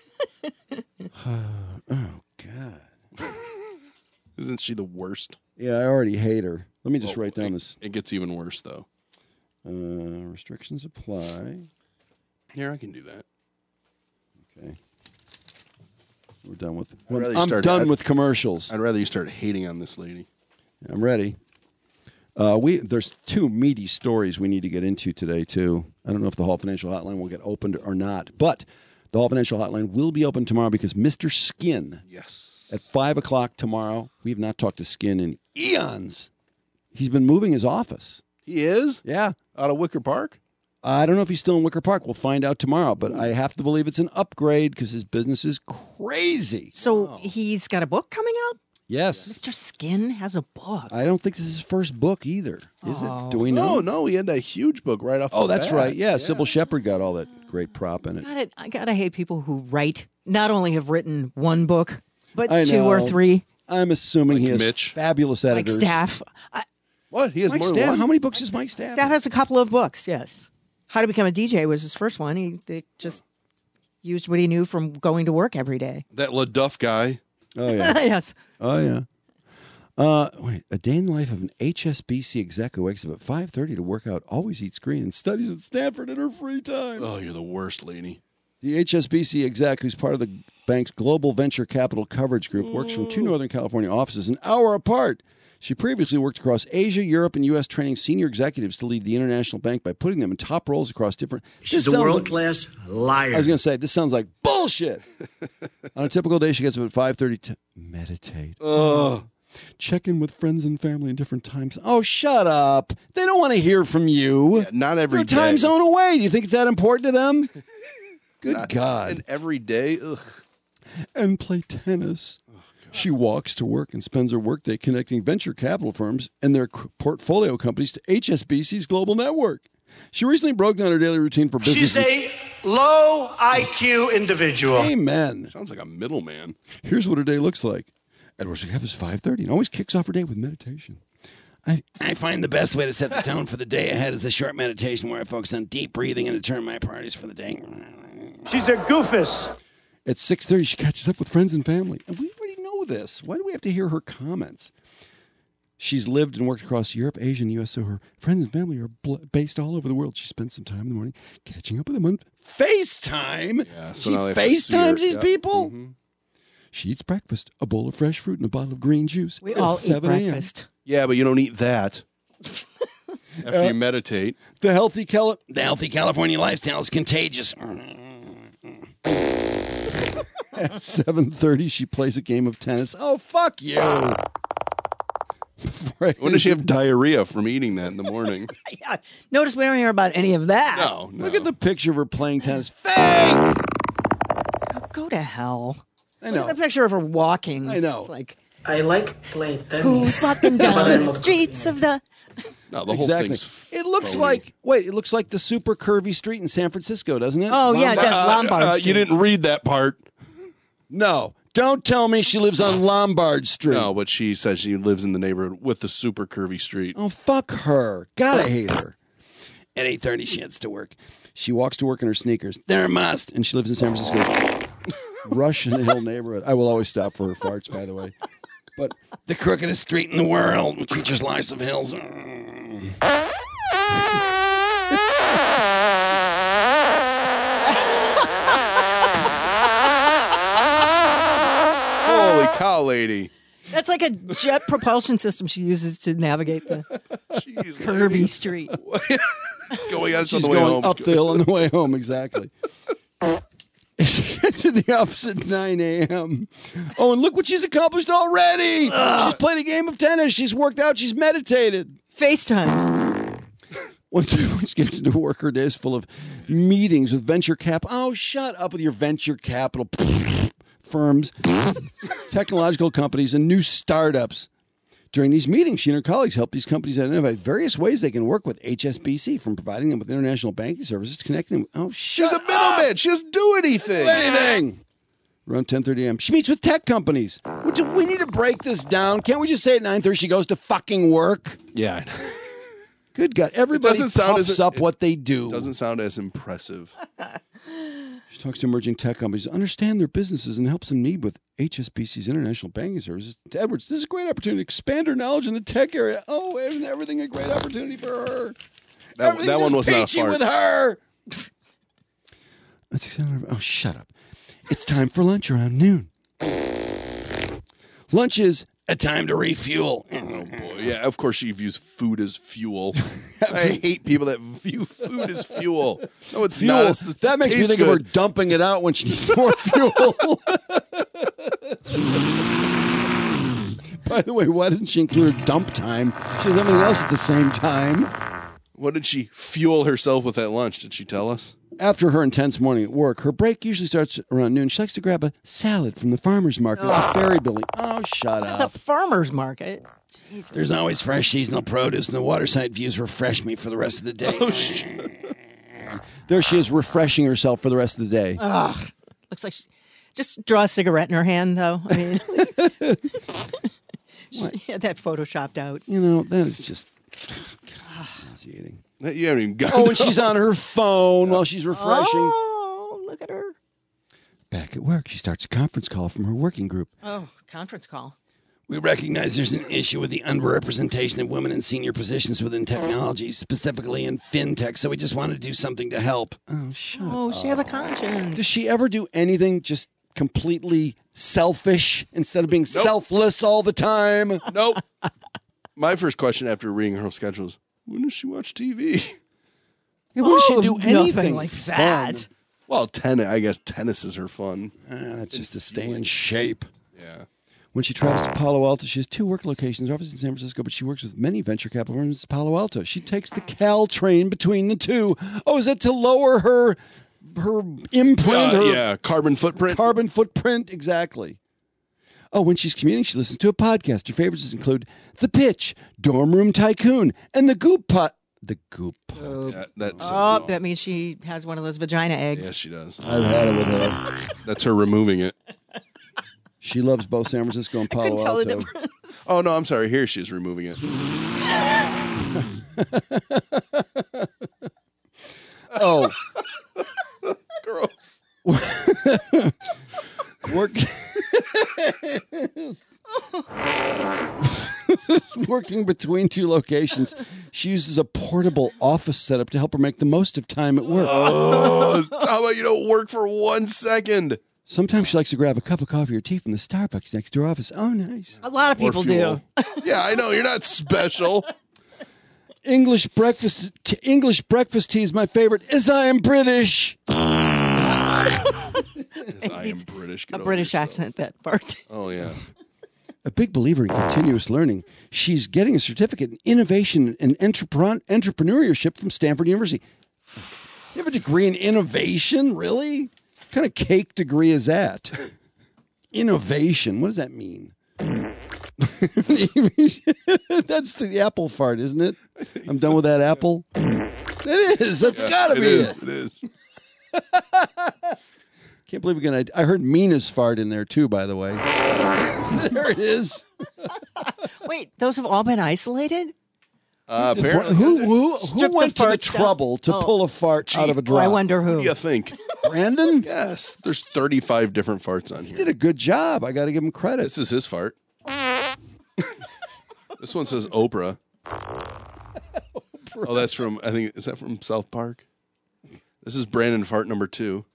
Oh, God. Isn't she the worst? Yeah, I already hate her. Let me just write down this. It gets even worse, though. Restrictions apply. Here, I can do that. Okay. We're done with. I'm done with commercials. I'd rather you start hating on this lady. I'm ready. There's 2 meaty stories we need to get into today, too. I don't know if the Hall Financial Hotline will get opened or not, but the Hall Financial Hotline will be open tomorrow because Mr. Skin. Yes. At 5 o'clock tomorrow, we have not talked to Skin in eons. He's been moving his office. He is? Yeah. Out of Wicker Park? I don't know if he's still in Wicker Park. We'll find out tomorrow, but I have to believe it's an upgrade because his business is crazy. So he's got a book coming out? Yes. Mr. Skin has a book. I don't think this is his first book either, is it? Do we No, know? he had that huge book right off the Oh, that's bat. right. Yeah, Sybil Shepherd got all that great prop in it. I gotta hate people who not only have written one book, but I 2 or know. 3. I'm assuming he has Mitch. fabulous Like editors. Staff. What? He has Mike more Staff? than one? How many books does Mike Staff? Staff has a couple of books, yes. How to Become a DJ was his first one. They just used what he knew from going to work every day. That LaDuff guy. Oh, yeah. Yes. Oh, yeah. Wait, a day in the life of an HSBC exec who wakes up at 5:30 to work out, always eats green, and studies at Stanford in her free time. Oh, you're the worst, lady. The HSBC exec, who's part of the bank's Global Venture Capital Coverage Group, works from 2 Northern California offices an hour apart. She previously worked across Asia, Europe, and U.S., training senior executives to lead the international bank by putting them in top roles across different... She's a world-class liar. I was going to say, this sounds like bullshit. On a typical day, she gets up at 5:30 to meditate. Check in with friends and family in different times. Oh, shut up. They don't want to hear from you. Yeah, not every They're day. time zone away. Do you think it's that important to them? Good God. And every day, ugh. And play tennis. She walks to work and spends her workday connecting venture capital firms and their portfolio companies to HSBC's global network. She recently broke down her daily routine for business. She's a low IQ individual. Amen. Sounds like a middleman. Here's what her day looks like. At work, she has 5:30 and always kicks off her day with meditation. I find the best way to set the tone for the day ahead is a short meditation where I focus on deep breathing and determine my priorities for the day. She's a goofus. At 6:30, she catches up with friends and family. And we already know this. Why do we have to hear her comments? She's lived and worked across Europe, Asia, and the U.S., so her friends and family are based all over the world. She spends some time in the morning catching up with them on FaceTime. Yeah, so she now they have to see her. FaceTimes these Yep. people. Mm-hmm. She eats breakfast, a bowl of fresh fruit, and a bottle of green juice. We at all eat 7 a.m. breakfast. Yeah, but you don't eat that after you meditate. The healthy California lifestyle is contagious. At 7:30, she plays a game of tennis. Oh, fuck you. When does she have diarrhea from eating that in the morning? Yeah. Notice we don't hear about any of that. No. Look at the picture of her playing tennis. Fake! Go to hell. I know. Look at the picture of her walking. I know. It's like, I like playing tennis. who's walking down the streets of the... No, the whole Exactly. thing's It looks phony. it looks like the super curvy street in San Francisco, doesn't it? Oh, yeah, it does. Lombard Street. You didn't read that part. No. Don't tell me she lives on Lombard Street. No, but she says she lives in the neighborhood with the super curvy street. Oh, fuck her. Gotta hate her. At 8:30, she heads to work. She walks to work in her sneakers. They're a must. And she lives in San Francisco's Russian Hill neighborhood. I will always stop for her farts, by the way. But the crookedest street in the world, which features lives of hills. Holy cow, lady. That's like a jet propulsion system she uses to navigate the curvy street. Going on She's the way going home. up the hill on the way home, exactly. She gets in the office at 9 a.m. Oh, and look what she's accomplished already. She's played a game of tennis. She's worked out. She's meditated. FaceTime. Once she gets into work, her day is full of meetings with venture cap. Oh, shut up with your venture capital firms, technological companies, and new startups. During these meetings, she and her colleagues help these companies identify various ways they can work with HSBC, from providing them with international banking services to connecting them. Oh, She's a middleman. She doesn't do anything. Anything. Around 10:30 a.m., she meets with tech companies. We need to break this down. Can't we just say at 9:30 she goes to fucking work? Yeah. Good God. Everybody doesn't sound puffs up what they do. Doesn't sound as impressive. She talks to emerging tech companies, understand their businesses, and helps them meet with HSBC's international banking services. To Edwards, this is a great opportunity to expand her knowledge in the tech area. Oh, isn't everything a great opportunity for her? That one was not a peachy fart. with her. Oh, shut up. It's time for lunch around noon. Lunch is a time to refuel. Oh, boy. Yeah, of course she views food as fuel. I hate people that view food as fuel. No, it's Fuel. not. It's That makes me tastes think of her good. dumping it out when she needs more fuel. By the way, why doesn't she include her dump time? She has everything else at the same time. What did she fuel herself with at lunch? Did she tell us? After her intense morning at work, her break usually starts around noon. She likes to grab a salad from the farmer's market at the ferry building. Oh, shut The up. farmer's market. Jesus. There's always fresh seasonal produce, and the waterside views refresh me for the rest of the day. Oh, shit. There she is, refreshing herself for the rest of the day. Ugh. Looks like she just draw a cigarette in her hand, though. I mean, she had that photoshopped out. You know, that is just nauseating. You haven't even got Oh, and she's on her phone while she's refreshing. Oh, look at her. Back at work, she starts a conference call from her working group. Oh, conference call. We recognize there's an issue with the underrepresentation of women in senior positions within technology, specifically in fintech, so we just want to do something to help. Oh, shut Oh, she has a conscience. Does she ever do anything just completely selfish instead of being selfless all the time? Nope. My first question after reading her schedule is, when does she watch TV? Yeah, when does she do nothing anything like fun? that. Well, tennis. I guess tennis is her fun. That's just to stay in shape. Yeah. When she travels to Palo Alto, she has 2 work locations. Her office in San Francisco, but she works with many venture capital firms in Palo Alto. She takes the Caltrain between the two. Oh, is that to lower her imprint? Carbon footprint. Carbon footprint, exactly. Oh, when she's commuting, she listens to a podcast. Her favorites include The Pitch, Dorm Room Tycoon, and The Goop Pot. The Goop. That means she has one of those vagina eggs. Yes, she does. I've had it with her. That's her removing it. She loves both San Francisco and Palo couldn't tell the Alto. difference. Oh, no, I'm sorry. Here she is removing it. Oh. Gross. Working between 2 locations, she uses a portable office setup to help her make the most of time at work. Oh, how about you don't work for 1 second? Sometimes she likes to grab a cup of coffee or tea from the Starbucks next to her office. Oh, nice. A lot of people do. Yeah, I know. You're not special. English breakfast tea is my favorite, as I am British. I am British. A British accent, that part. Oh, yeah. A big believer in continuous learning. She's getting a certificate in innovation and entrepreneurship from Stanford University. You have a degree in innovation? Really? What kind of cake degree is that? Innovation. What does that mean? That's the apple fart, isn't it? I'm done with that apple. It is. That's got to be it. It is. Can't believe again. I heard Mina's fart in there too. By the way, there it is. Wait, those have all been isolated? Apparently, who Strip the went to the farts down? trouble to pull a fart out of a drop? I wonder who. What do you think? Brandon? Yes. There's 35 different farts on here. Did a good job. I got to give him credit. This is his fart. This one says Oprah. Oh, that's from, I think, is that from South Park? This is Brandon fart number 2.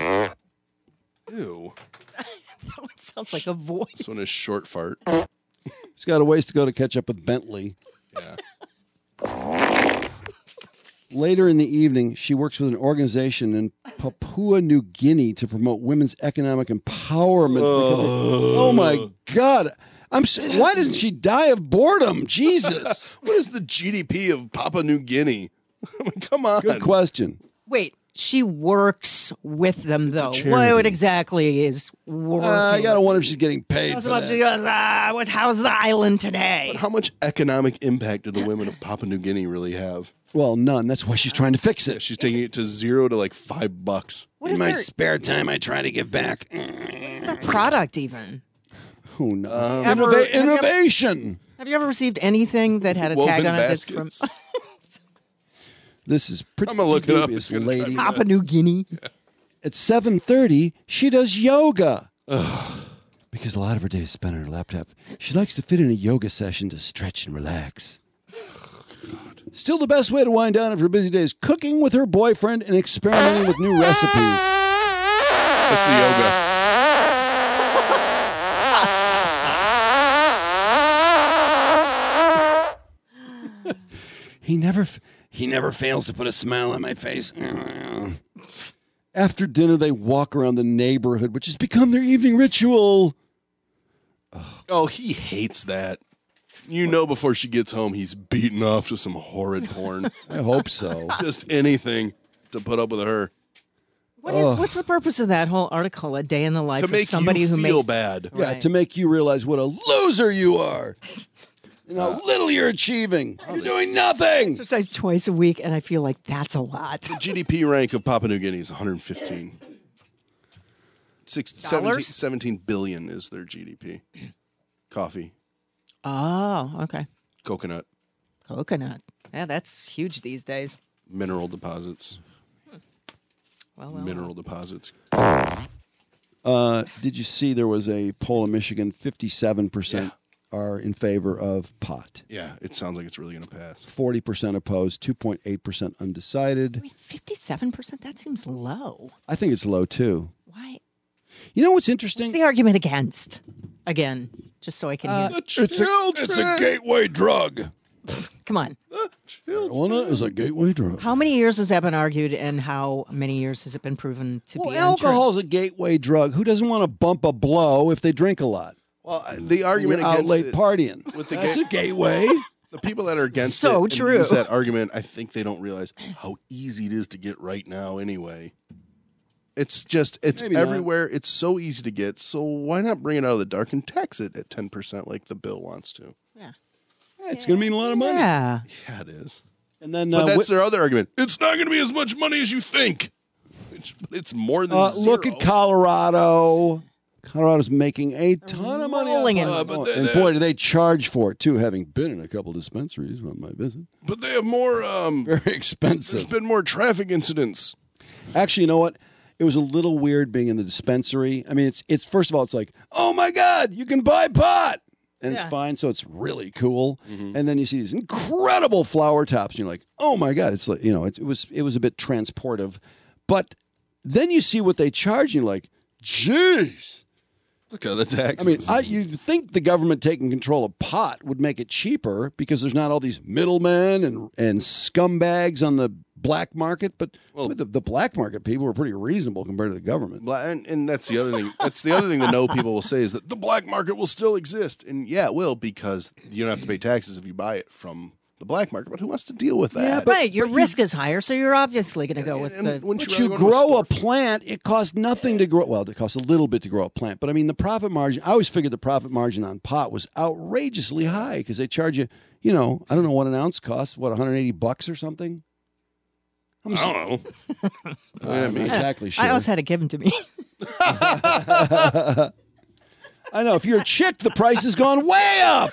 Ew. That one sounds like a voice. This one is short fart. He's got a ways to go to catch up with Bentley. Yeah. Later in the evening, she works with an organization in Papua New Guinea to promote women's economic empowerment. Oh my God. Why doesn't she die of boredom? Jesus. What is the GDP of Papua New Guinea? I mean, come on. Good question. Wait, she works with them, though. charity. What exactly is working? I got to wonder if she's getting paid How's for that. how's the island today? But how much economic impact do the women of Papua New Guinea really have? Well, none. That's why she's trying to fix it. She's taking it to 0 to like $5. What In is my their, spare time, I try to give back. what is their product, even? Who knows? Ever- Innovation. Have you ever received anything that had a Woven tag on it that's from baskets. This is pretty I'm gonna look it up. dubious, It's gonna drive lady. me Papua New Guinea? At 7:30, she does yoga. Because a lot of her day is spent on her laptop. She likes to fit in a yoga session to stretch and relax. Still, the best way to wind down after a busy day is cooking with her boyfriend and experimenting with new recipes. That's the yoga. He never fails to put a smile on my face. After dinner, they walk around the neighborhood, which has become their evening ritual. Oh, he hates that. You know before she gets home, he's beaten off to some horrid porn. I hope so. Just anything to put up with her. What's the purpose of that whole article, A Day in the Life To of make somebody you who feel makes... bad. Yeah, Right. to make you realize what a loser you are. And how little you're achieving. You're doing nothing. Exercise twice a week, and I feel like that's a lot. The GDP rank of Papua New Guinea is 115. 17 billion is their GDP. Coffee, Oh, okay. coconut, Coconut. Yeah, that's huge these days. mineral deposits. Well. Mineral deposits. Did you see there was a poll in Michigan? 57% are in favor of pot. Yeah, it sounds like it's really going to pass. 40% opposed. 2.8% undecided. Wait, 57%? That seems low. I think it's low too. Why? You know what's interesting? What's the argument against? Again, just so I can hear. It's a gateway drug. Come on. Marijuana is a gateway drug. How many years has that been argued, and how many years has it been proven to Well, be alcohol is a gateway drug. Who doesn't want to bump a blow if they drink a lot? Well, the argument You're out against late it partying. with the That's a gateway. The people that are against So it and true. use that argument, I think they don't realize how easy it is to get right now anyway. It's Maybe not. everywhere. It's so easy to get. So why not bring it out of the dark and tax it at 10% like the bill wants to? Yeah. It's going to mean a lot of money. Yeah. Yeah, it is. And then, But that's their other argument. It's not going to be as much money as you think. But it's more than zero. look at Colorado. Colorado's making a ton of money. Rolling in on money. and boy, do they charge for it, too, having been in a couple dispensaries on my visit. But they have more. Very expensive. There's been more traffic incidents. Actually, you know what? It was a little weird being in the dispensary. I mean, it's first of all, it's like, oh my God, you can buy pot. And it's fine, so it's really cool. Mm-hmm. And then you see these incredible flower tops, and you're like, "Oh my God!" It's like it was a bit transportive, but then you see what they charge, and you're like, "Jeez!" Look at the taxes. I mean, you'd think the government taking control of pot would make it cheaper because there's not all these middlemen and scumbags on the black market. But the black market people are pretty reasonable compared to the government. And that's the other thing. That's the other thing that no people will say is that the black market will still exist. And yeah, it will, because you don't have to pay taxes if you buy it from the black market. But who wants to deal with that? Yeah, right. Your risk is higher, so you're obviously going to go with the. But you grow a plant, it costs nothing to grow. Well, it costs a little bit to grow a plant. But I mean, the profit margin, I always figured the profit margin on pot was outrageously high because they charge you, I don't know what an ounce costs, $180 or something? I don't know. I'm not exactly sure. I always had it given to me. I know. If you're a chick, the price has gone way up.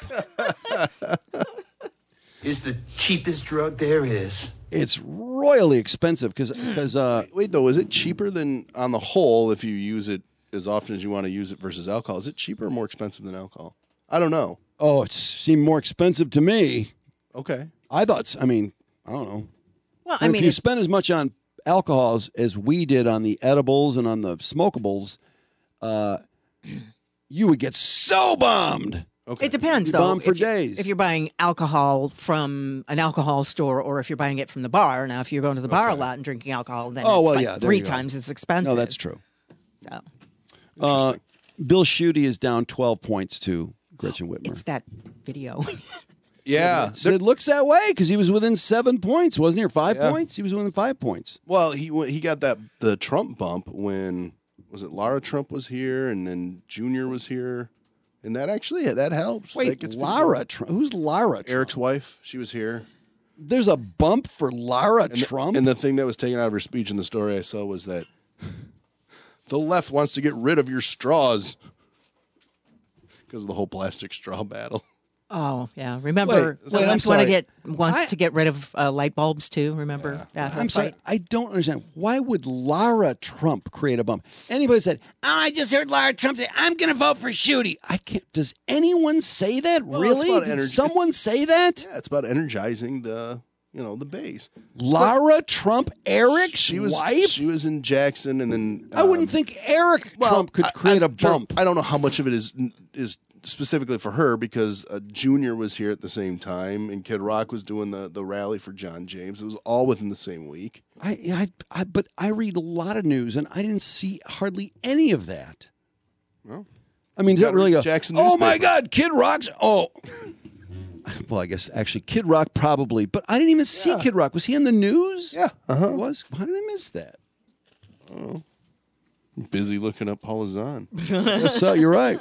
Is the cheapest drug there is. It's royally expensive because wait though, is it cheaper than on the whole if you use it as often as you want to use it versus alcohol? Is it cheaper or more expensive than alcohol? I don't know. Oh, it seemed more expensive to me. Okay. I thought. I mean, I don't know. Well, if you spend as much on alcohols as we did on the edibles and on the smokables, you would get so bombed. Okay. It depends, though. Bomb for days. If you're buying alcohol from an alcohol store or if you're buying it from the bar. Now, if you're going to the bar a lot and drinking alcohol, then it's three times as expensive. No, that's true. So, Bill Schuette is down 12 points to Gretchen Whitmer. It's that video. Yeah. It looks that way because he was within 7 points, wasn't he? Or 5 points? He was within 5 points. Well, he got the Trump bump when, was it Lara Trump was here and then Junior was here? And that helps. Wait, Lara Trump? Who's Lara Trump? Eric's wife. She was here. There's a bump for Lara Trump? And the thing that was taken out of her speech in the story I saw was that the left wants to get rid of your straws because of the whole plastic straw battle. Oh, yeah. Remember, the left wants to get rid of light bulbs, too. Remember that whole I'm sorry. fight? I don't understand. Why would Lara Trump create a bump? Anybody said, I just heard Lara Trump say, I'm going to vote for Schuette. I can't. Does anyone say that? Well, really? it's about Did someone say that? Yeah, it's about energizing the base. Lara Trump, Eric's wife? She was in Jackson, and then I wouldn't think Eric Trump could create a bump. I don't know how much of it is specifically for her because Junior was here at the same time, and Kid Rock was doing the rally for John James. It was all within the same week. But I read a lot of news, and I didn't see hardly any of that. Well, I mean, is that really Jackson? Oh my God, Kid Rock's! Oh, well, I guess actually Kid Rock probably, but I didn't even see Kid Rock. Was he in the news? Yeah, He was. How did I miss that? Oh, busy looking up Paula Zahn. Yes, you're right.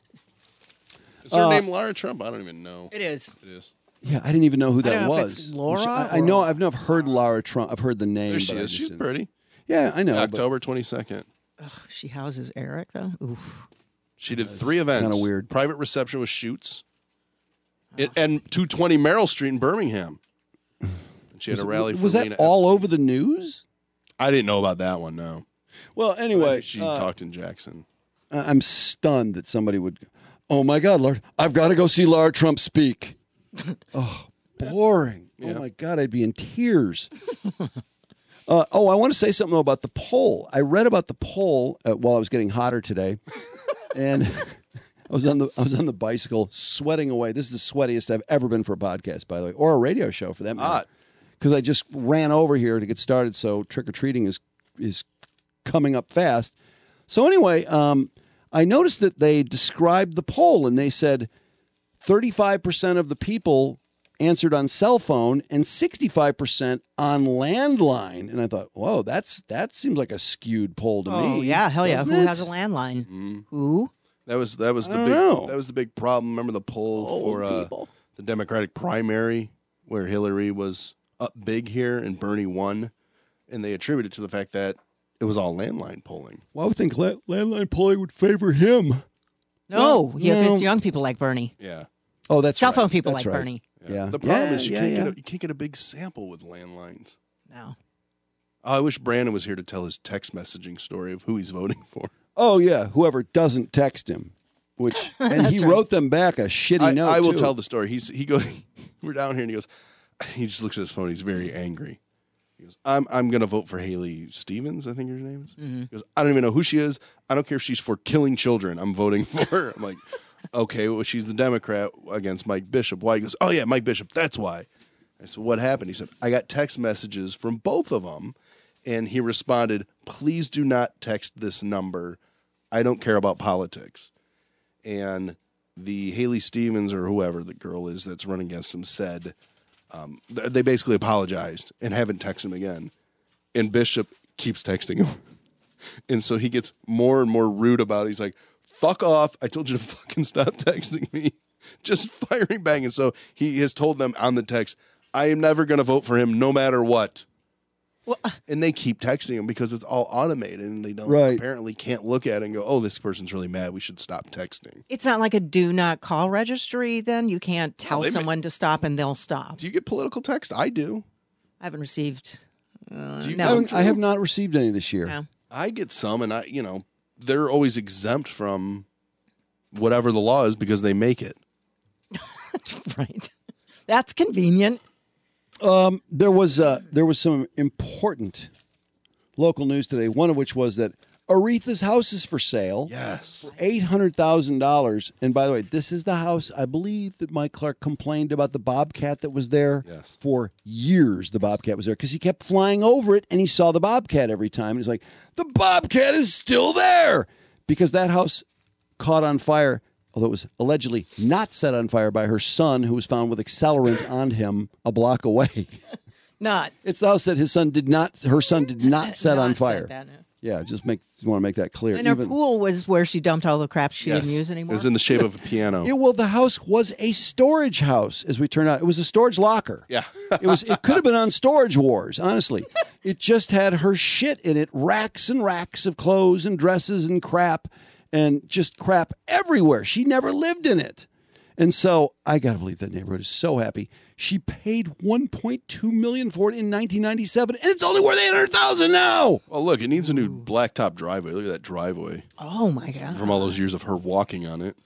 Is her name Lara Trump? I don't even know. It is. It is. Yeah, I didn't even know who I that don't know if was. it's Laura I know. I've never heard Lara Trump. I've heard the name. There she but I is. just She's didn't- pretty. Yeah, I know. but October 22nd. She houses Eric, though. Oof. She did 3 events. kinda weird. Private reception with Shoots. And 220 Merrill Street in Birmingham. And she had a rally for Was that Lena all Epstein. over the news? I didn't know about that one, no. Well, anyway, She talked in Jackson. I'm stunned that somebody would. Oh my God, Lara! I've got to go see Lara Trump speak. Oh, boring. Yeah. Oh my God, I'd be in tears. I want to say something though about the poll. I read about the poll while I was getting hotter today, and I was on the bicycle sweating away. This is the sweatiest I've ever been for a podcast, by the way, or a radio show for that matter. Because I just ran over here to get started. So trick or treating is coming up fast. So anyway, I noticed that they described the poll, and they said 35% of the people answered on cell phone and 65% on landline. And I thought, whoa, that seems like a skewed poll to me. Oh, yeah, hell yeah. Who doesn't it? has a landline? Who? That was the big problem. Remember the poll for the Democratic primary where Hillary was up big here and Bernie won, and they attributed it to the fact that it was all landline polling. Well, I would think landline polling would favor him. No, because young people like Bernie. Yeah. Oh, that's cell phone right. people That's like right. Bernie. Yeah. The problem is you can't get a big sample with landlines. No. Oh, I wish Brandon was here to tell his text messaging story of who he's voting for. Oh, yeah, whoever doesn't text him, and he wrote them back a shitty note, I will too. tell the story. He goes, we're down here, and he just looks at his phone. He's very angry. He goes, I'm going to vote for Haley Stevens, I think her name is. Mm-hmm. He goes, I don't even know who she is. I don't care if she's for killing children. I'm voting for her. I'm like, okay, well, she's the Democrat against Mike Bishop. Why? He goes, oh, yeah, Mike Bishop, that's why. I said, what happened? He said, I got text messages from both of them, and he responded, please do not text this number. I don't care about politics. And the Haley Stevens or whoever the girl is that's running against him said they basically apologized and haven't texted him again. And Bishop keeps texting him. And so he gets more and more rude about it. He's like, fuck off. I told you to fucking stop texting me. Just firing back. And so he has told them on the text, I am never going to vote for him no matter what. Well, and they keep texting him because it's all automated and they don't apparently can't look at it and go, oh, this person's really mad. We should stop texting. it's not like a do not call registry then. You can't tell someone to stop and they'll stop. Do you get political text? I do. I haven't received. No, I have not received any this year. No. I get some, and they're always exempt from whatever the law is because they make it. Right. That's convenient. There was some important local news today, one of which was that Aretha's house is for sale. Yes. For $800,000. And by the way, this is the house, I believe, that Mike Clark complained about the bobcat that was there. Yes. For years, the bobcat was there because he kept flying over it and he saw the bobcat every time. And he's like, the bobcat is still there because that house caught on fire, although it was allegedly not set on fire by her son, who was found with accelerant on him a block away. Not. It's the house that her son did not set on fire. That, no. Yeah, just want to make that clear. And her pool was where she dumped all the crap she didn't use anymore. It was in the shape of a piano. Yeah, well, the house was a storage house, as we turned out. It was a storage locker. Yeah. It could have been on Storage Wars, honestly. It just had her shit in it, racks and racks of clothes and dresses and crap, and just crap everywhere. She never lived in it. And so I got to believe that neighborhood is so happy. She paid $1.2 million for it in 1997, and it's only worth $800,000 now. Well, look, it needs a new blacktop driveway. Look at that driveway. Oh, my God. From all those years of her walking on it.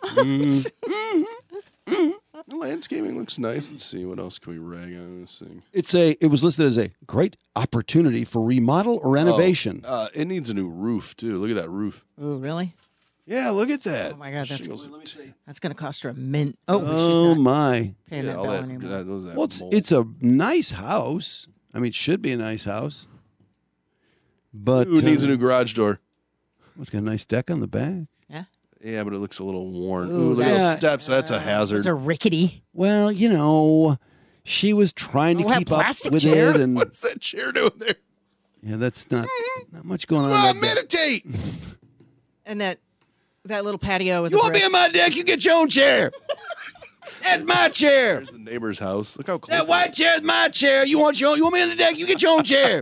The landscaping looks nice. Let's see. What else can we rag on this thing? It was listed as a great opportunity for remodel or renovation. It needs a new roof, too. Look at that roof. Oh, really? Yeah, look at that. Oh, my God. That's going to cost her a mint. Oh, but Oh, she's not my. paying that bill anymore. Well, it's a nice house. I mean, it should be a nice house. But Ooh, it needs a new garage door. It's got a nice deck on the back. Yeah. Yeah, but it looks a little worn. Ooh, Ooh, look at that- those steps. That's a hazard. Those are rickety. Well, she was trying to Oh, that keep up plastic with chair? it. And What's that chair doing there? yeah, that's not much going on. Come on, in that deck. meditate. And that little patio with You the want to be bricks. on my deck? You get your own chair. That's my chair. There's the neighbor's house. Look how close. That white chair is my chair. You want me on the deck? You get your own chair.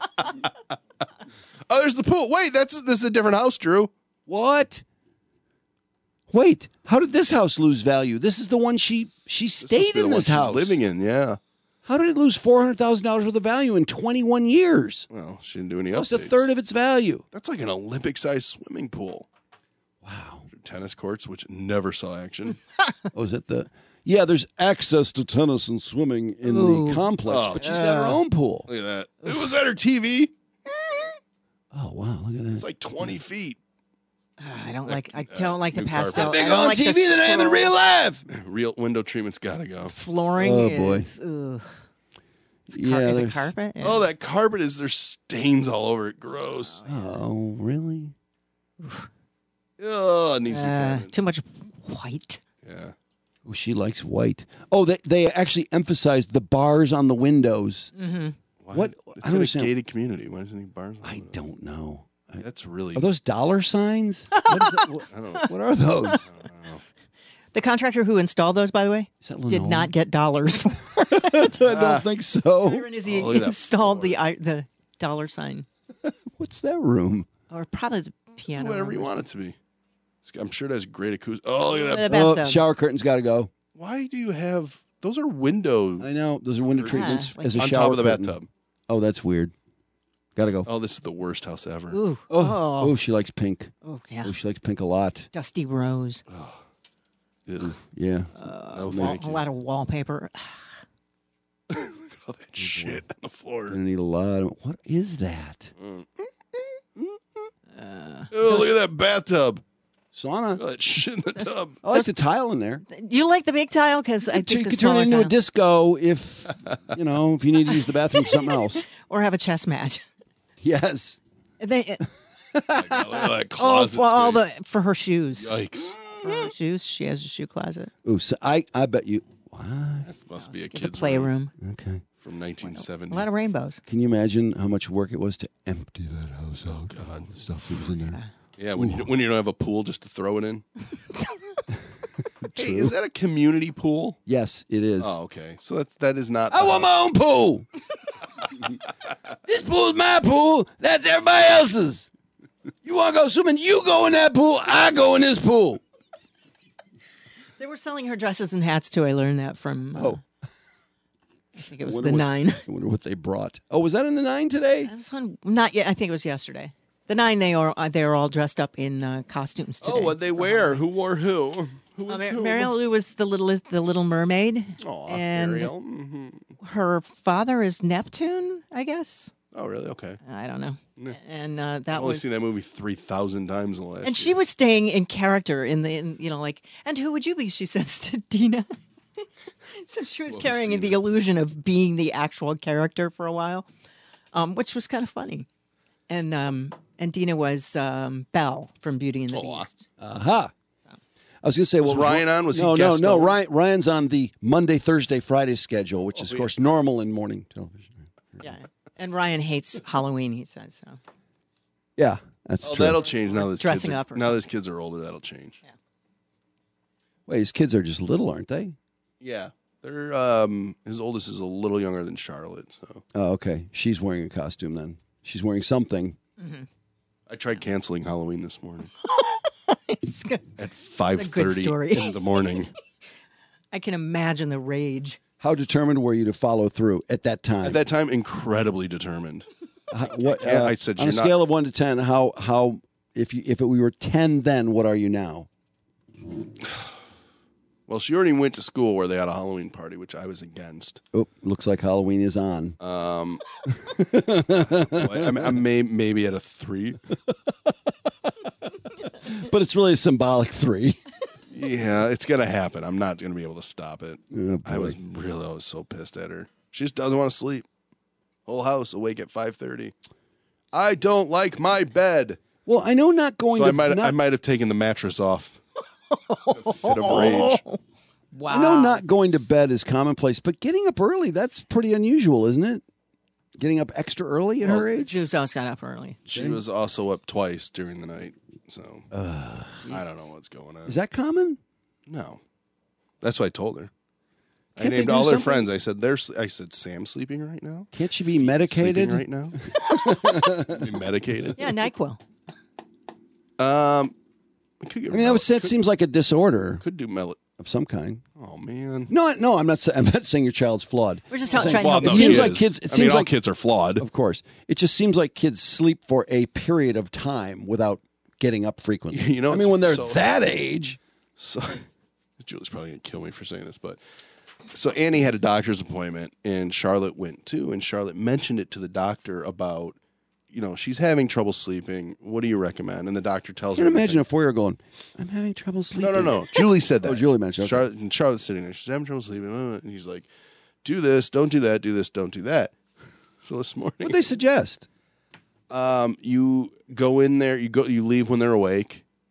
Oh, there's the pool. Wait, this is a different house, Drew. What? Wait, how did this house lose value? This is the one she stayed in this house. She's living in, yeah. How did it lose $400,000 worth of value in 21 years? Well, she didn't do any Almost updates. a third of its value. That's like an Olympic-sized swimming pool. Wow. Tennis courts, which never saw action. Oh, is that the... Yeah, there's access to tennis and swimming in the complex, but she's got her own pool. Look at that. Was that her TV? Oh, wow, look at that. It's like 20 feet. I don't like the new pastel. carpet. I don't like the scroll. life. Real window treatment's got to go. Flooring Oh, boy. is... Ugh. Is Yeah, it there's- carpet? Yeah. Oh, that carpet there's stains all over it. Gross. Oh, really? Oh, Niecy Kevin. Too much white. Yeah. Oh, she likes white. Oh, they actually emphasized the bars on the windows. Mm-hmm. What? It's in a gated community. Why isn't he bars? I don't know. That's really. Are those dollar signs? What is that? I don't know. What are those? I don't know. The contractor who installed those, by the way, did not get dollars for it. I don't think so. Wherein is he installed the dollar sign? What's that room? Or probably the piano. Whatever you want it to be. I'm sure it has great acoustics. Oh, look at that. The Oh, bathtub. shower curtains got to go. Why do you have... Those are windows. I know. Those are window treatments like as a on shower top of the curtain. bathtub. Oh, that's weird. Got to go. Oh, this is the worst house ever. Ooh. Oh, she likes pink. Oh, yeah. Oh, she likes pink a lot. Dusty rose. Yeah. No, A thank you. lot of wallpaper. Look at all that shit on the floor. Gonna need a lot of. What is that? Oh, look at that bathtub. Sauna. All that shit in the tub. I like the tile in there. You like the big tile? Because I You think the could turn smaller it into tile. a disco if if you need to use the bathroom for something else. Or have a chess match. Yes. They, Look at that oh, closet for all space. for her shoes. Yikes. For her shoes, she has a shoe closet. Ooh, so I bet you. What? That must be a The kid's playroom. Okay. from 1970. A lot of rainbows. Can you imagine how much work it was to empty that house out? God, the stuff that was in there. Yeah, when you don't have a pool just to throw it in. Hey, is that a community pool? Yes, it is. Oh, okay. So that is not. I want my own pool. This pool's my pool. That's everybody else's. You want to go swimming? You go in that pool. I go in this pool. They were selling her dresses and hats too. I learned that from. I think it was Wonder the what- 9. I wonder what they brought. Oh, was that in the 9 today? I was on, not yet. I think it was yesterday. The 9. They are all dressed up in costumes today. Oh, what'd they wear? Who wore who? Who was who? Mariel Lou was the Little Mermaid. Aw, and Ariel. Mm-hmm. her father is Neptune, I guess. Oh, really? Okay. I don't know. And I've that only was. seen that movie 3,000 times in the last And she was staying in character and who would you be? She says to Dina. So she was carrying the illusion of being the actual character for a while, which was kind of funny. And Dina was Belle from Beauty and the Beast. Aha. I was going to say, Was Ryan on? Was he no, guest no. star? Ryan's on the Monday, Thursday, Friday schedule, which is, of course, normal in morning television. Yeah. And Ryan hates Halloween, he says. So. Yeah, that's true. That'll change now. Dressing up or now his kids are older. That'll change. Yeah. Wait, his kids are just little, aren't they? Yeah, they're his oldest is a little younger than Charlotte. So Oh, okay. She's wearing a costume then. She's wearing something. Mm-hmm. I tried canceling Halloween this morning It's good. at It's a good 5:30 story. in the morning. I can imagine the rage. How determined were you to follow through at that time? At that time, incredibly determined. What, I said on a you're scale of 1 to 10, how if we were 10 then, what are you now? Well, she already went to school where they had a Halloween party, which I was against. Oh, looks like Halloween is on. I'm maybe at a 3. But it's really a symbolic 3. Yeah, it's gonna happen. I'm not gonna be able to stop it. Oh, I was so pissed at her. She just doesn't want to sleep. Whole house awake at 5:30. I don't like my bed. Well, I know not going So to... I might have taken the mattress off. A fit of rage. Wow. I know not going to bed is commonplace, but getting up early, that's pretty unusual, isn't it? Getting up extra early at her age? Zeus always got up early. She was also up twice during the night. So I don't know what's going on. Is that common? No. That's what I told her. Can't I they named do all their something? friends. I said, Sam's sleeping right now? Can't she be medicated? Sleeping right now? Be medicated? Yeah, NyQuil. That seems like a disorder. Could do of some kind. Oh man. No, I'm not saying your child's flawed. We're just I'm trying saying- to help It them. seems he like is. kids. It I seems mean, all like kids are flawed. Of course, it just seems like kids sleep for a period of time without getting up frequently. You know, I mean, when they're so- that age. So Julie's probably gonna kill me for saying this, but so Annie had a doctor's appointment and Charlotte went too, and Charlotte mentioned it to the doctor about, she's having trouble sleeping. What do you recommend? And the doctor tells I her. can imagine a 4-year-old going, "I'm having trouble sleeping." No. Julie said that. Oh, Julie mentioned. Okay. Charlotte's sitting there. She's having trouble sleeping, and he's like, "Do this, don't do that. Do this, don't do that." So this morning, What they suggest? you go in there. You leave when they're awake.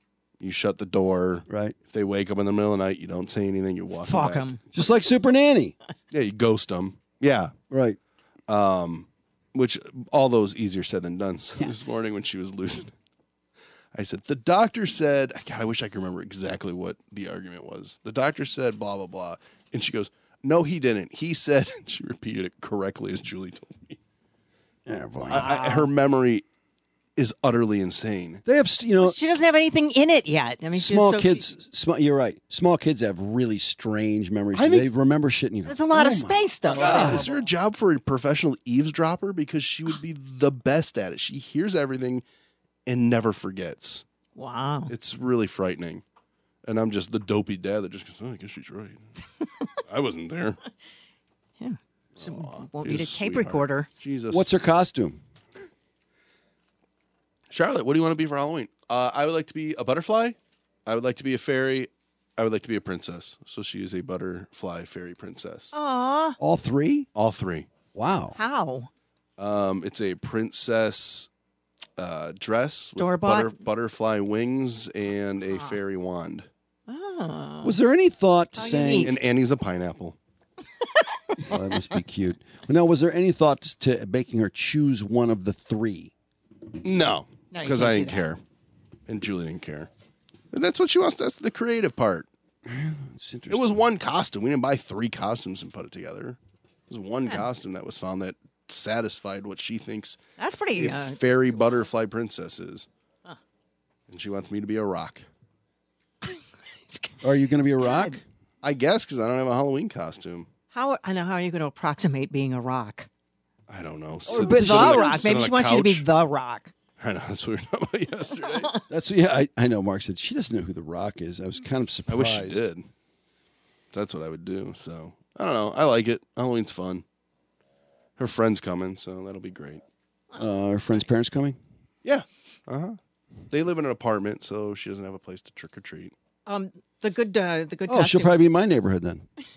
You shut the door. Right. If they wake up in the middle of the night, you don't say anything. You walk Fuck back. them. Just like Super Nanny. Yeah, you ghost them. Yeah. Right. Which all those easier said than done. So this morning when she was losing, I said, the doctor said, God, I wish I could remember exactly what the argument was. The doctor said blah, blah, blah. And she goes, no, he didn't. He said, she repeated it correctly as Julie told me. Yeah, boy. Her memory is utterly insane. They have, She doesn't have anything in it yet. I mean, she was small so kids. You're right. Small kids have really strange memories. I think- They remember shit. And you go, There's a lot of space, though. Is there a job for a professional eavesdropper? Because she would be the best at it. She hears everything and never forgets. Wow. It's really frightening. And I'm just the dopey dad that just goes, oh, I guess she's right. I wasn't there. Yeah. So won't he's need a a tape sweetheart. recorder. Jesus. What's her costume? Charlotte, what do you want to be for Halloween? I would like to be a butterfly. I would like to be a fairy. I would like to be a princess. So she is a butterfly fairy princess. Aw. All three? All three. Wow. How? It's a princess dress Store-bought? with butterfly wings and a fairy wand. Oh. Was there any thought to How saying... unique. And Annie's a pineapple. Oh, that must be cute. Now, was there any thought to making her choose one of the three? No, No, you because can't I do didn't that. care. And Julie didn't care. And that's what she wants. That's the creative part. It's interesting. It was one costume. We didn't buy 3 costumes and put it together. It was one costume that was found that satisfied what she thinks That's pretty. a fairy butterfly princess is. And she wants me to be a rock. Are you going to be a rock? I guess because I don't have a Halloween costume. How are you going to approximate being a rock? I don't know. Or Sit- the sit on rock. sit Maybe on she a wants you to be couch. the rock. I know. That's what we were talking about yesterday. That's I know. Mark said she doesn't know who the Rock is. I was kind of I surprised. wish she did. That's what I would do. So I don't know. I like it. Halloween's fun. Her friend's coming, so that'll be great. Her friend's parents coming? Yeah. They live in an apartment, so she doesn't have a place to trick or treat. The good Oh, she'll costume. probably be in my neighborhood then.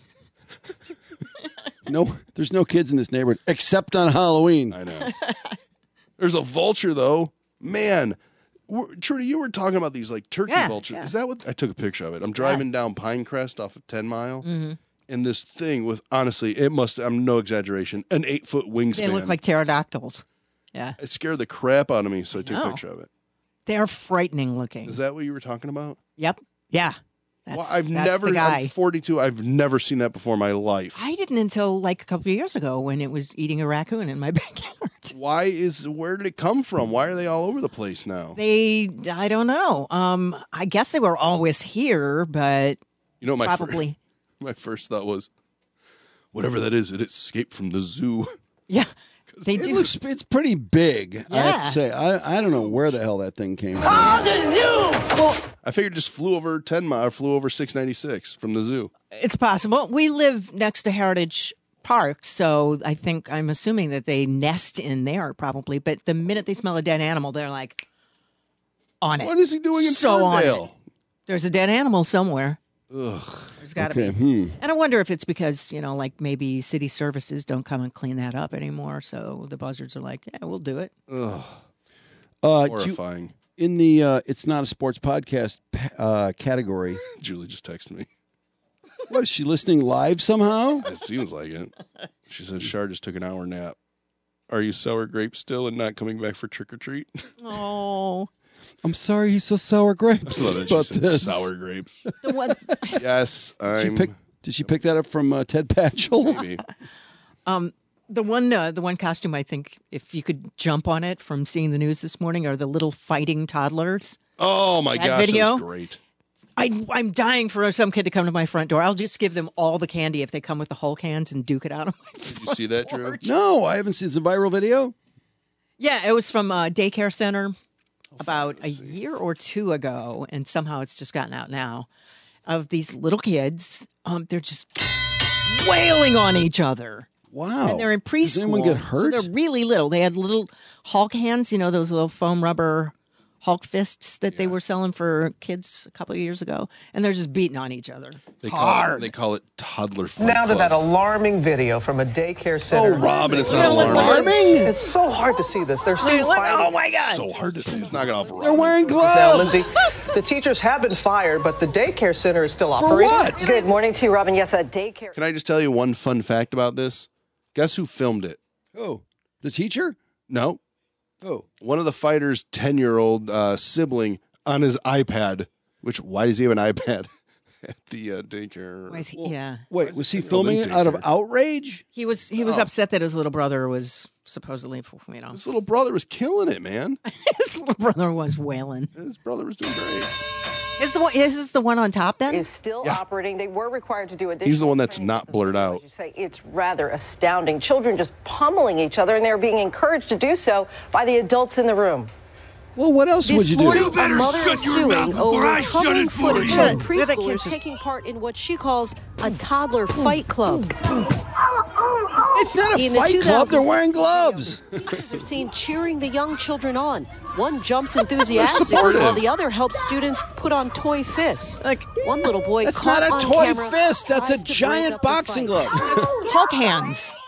No, there's no kids in this neighborhood except on Halloween. I know. There's a vulture though. Man, Trudy, you were talking about these like turkey vultures. yeah. Is that what I took a picture of it? I'm driving down Pinecrest off of 10 Mile, and this thing with honestly, it must. I'm no exaggeration, an 8-foot wingspan. They look like pterodactyls. Yeah, It scared the crap out of me, so I took a know. picture of it. they're frightening looking. Is that what you were talking about? Yep. Yeah. Well, That's, I've that's never. the guy. I'm 42. I've never seen that before in my life. I didn't until like a couple of years ago when it was eating a raccoon in my backyard. Where did it come from? Why are they all over the place now? I don't know. I guess they were always here, but You know, probably. my first thought was, whatever that is, it escaped from the zoo. Yeah, they It do. looks, it's pretty big, I have Yeah. to say. I don't know where the hell that thing came from. I figured it just flew over 10 Mile, or flew over 696 from the zoo. It's possible. We live next to Heritage Park, so I'm assuming that they nest in there probably. But the minute they smell a dead animal, they're like on it. What is he doing in So on Ferndale? it. There's a dead animal somewhere. Ugh. There's got to Okay, be. And I wonder if it's because, like maybe city services don't come and clean that up anymore. So the buzzards are like, yeah, we'll do it. Ugh. Do you- Horrifying. in the It's Not a Sports Podcast category, Julie just texted me. what, is she listening live somehow? It seems like it. She said, Shar just took an hour nap. Are you sour grape still and not coming back for trick or treat? Oh. I'm sorry he's so sour grapes. I love that she about said this. sour grapes. The one, Yes, Did she pick that up from Ted Patchell? maybe. the one costume I think, if you could jump on it from seeing the news this morning, are the little fighting toddlers. Oh my That gosh, video? that's great. I'm dying for some kid to come to my front door. I'll just give them all the candy if they come with the Hulk hands and duke it out of my Did you see that, Drew? No, I haven't seen. It's a viral video. Yeah, it was from a daycare center about a year or two ago, and somehow it's just gotten out now, of these little kids. They're just wailing on each other. Wow. And they're in preschool. Does anyone get hurt? So they're really little. They had little Hulk hands, those little foam rubber Hulk fists that they were selling for kids a couple of years ago, and they're just beating on each other. They call it toddler fight Now to club. that alarming video from a daycare center. Oh, Robin, it's not alarming. It's so hard to see this. They're seen fighting. Oh my God! So hard to see. It's not going off. They're wearing gloves. Now, Lindsay, the teachers have been fired, but the daycare center is still operating. what? Good morning to you, Robin. Yes, a daycare. Can I just tell you one fun fact about this? Guess who filmed it? Oh, the teacher? No. Oh. One of the fighters' 10-year-old sibling on his iPad. Why does he have an iPad at the daycare? Why is he, yeah. Wait, was he filming it out of outrage? He was upset that his little brother was supposedly, His little brother was killing it, man. his little brother was wailing. His brother was doing great. Is this the one on top then? Is still operating. They were required to do additional. He's the one that's not blurred out. You say it's rather astounding. Children just pummeling each other, and they're being encouraged to do so by the adults in the room. Well, what else would you do? You better shut your mouth before I shut it for you. Of preschoolers taking part in what she calls a toddler fight club. It's not a fight club. They're wearing gloves. Teachers are seen cheering the young children on. One jumps enthusiastically while the other helps students put on toy fists. Like one little boy That's caught not a on toy camera fist. That's a tries to break giant up the boxing fight. glove. That's Hulk hands.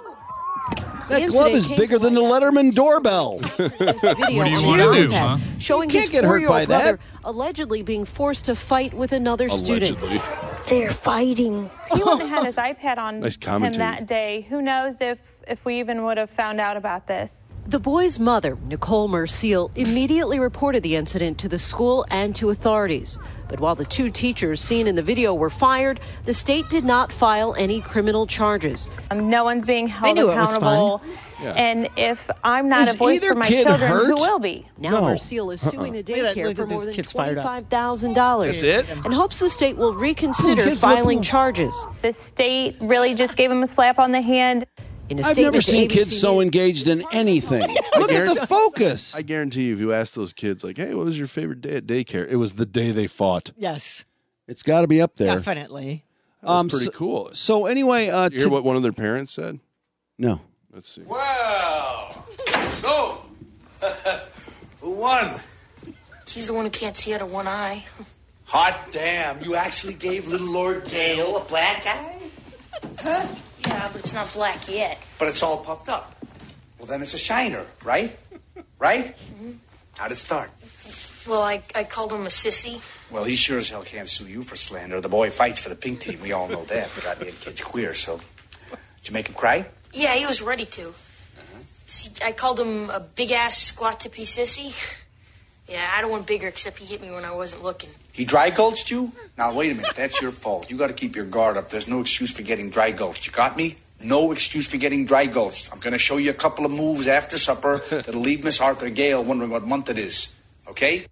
That glove is bigger than the Letterman doorbell. What do you wanna do, huh? Showing You his can't get hurt 4-year-old by that. brother allegedly being forced to fight with another student. They're fighting. He wouldn't have had his iPad on Nice him commentary. that day. Who knows if we even would have found out about this. The boy's mother, Nicole Merciel, immediately reported the incident to the school and to authorities. But while the two teachers seen in the video were fired, the state did not file any criminal charges. No one's being held knew it was accountable. fun. Yeah. And if I'm not Is a voice either for my kid children, hurt? who will be? Now No. Merciel is suing a Look at that- daycare look for at more this than kid's fired up. $25,000. That's it? And hopes the state will reconsider Kids filing look- charges. The state really just gave him a slap on the hand. In a I've statement never to seen ABC kids so News, engaged in anything. Look at the focus. I guarantee you, if you ask those kids, like, hey, what was your favorite day at daycare? It was the day they fought. Yes, It's got to be up there. definitely. That was pretty cool. So anyway, You hear what one of their parents said? no. Let's see. Well, so, who won? He's the one who can't see out of one eye. Hot damn, you actually gave little Lord Gale a black eye? Huh? Yeah, but it's not black yet. But it's all puffed up. Well, then it's a shiner, right? Right? How'd it start? Well, I called him a sissy. Well, he sure as hell can't sue you for slander. The boy fights for the pink team. We all know that. The goddamn kid's queer, so... Did you make him cry? Yeah, he was ready to. See, I called him a big-ass squat-tippy sissy. Yeah, I don't want bigger, except he hit me when I wasn't looking. He dry gulched you? Now, wait a minute. That's your fault. You got to keep your guard up. There's no excuse for getting dry gulched. You got me? No excuse for getting dry gulched. I'm going to show you a couple of moves after supper that'll leave Miss Arthur Gale wondering what month it is. Okay?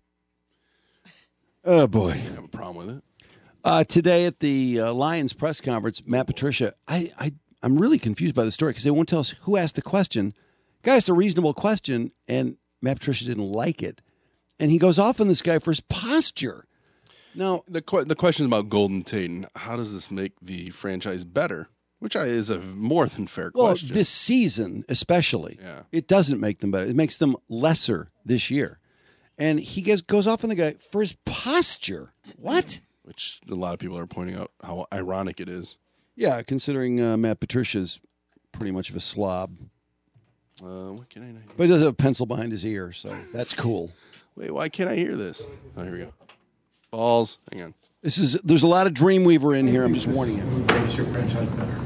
Oh boy. I have a problem with it. Today at the Lions press conference, Matt Patricia, I'm really confused by the story because they won't tell us who asked the question. Guy asked a reasonable question, and Matt Patricia didn't like it. And he goes off on this guy for his posture. Now, the question is about Golden Tate. And how does this make the franchise better? Which is a more than fair question. Well, this season especially, it doesn't make them better. It makes them lesser this year. And he goes off on the guy for his posture. What? Which a lot of people are pointing out how ironic it is. Yeah, considering Matt Patricia's pretty much of a slob. What can I hear? But he does have a pencil behind his ear, so that's cool. Wait, why can't I hear this? Oh, here we go. Balls. Hang on. There's a lot of Dreamweaver in here. I'm just warning you. Makes your franchise better.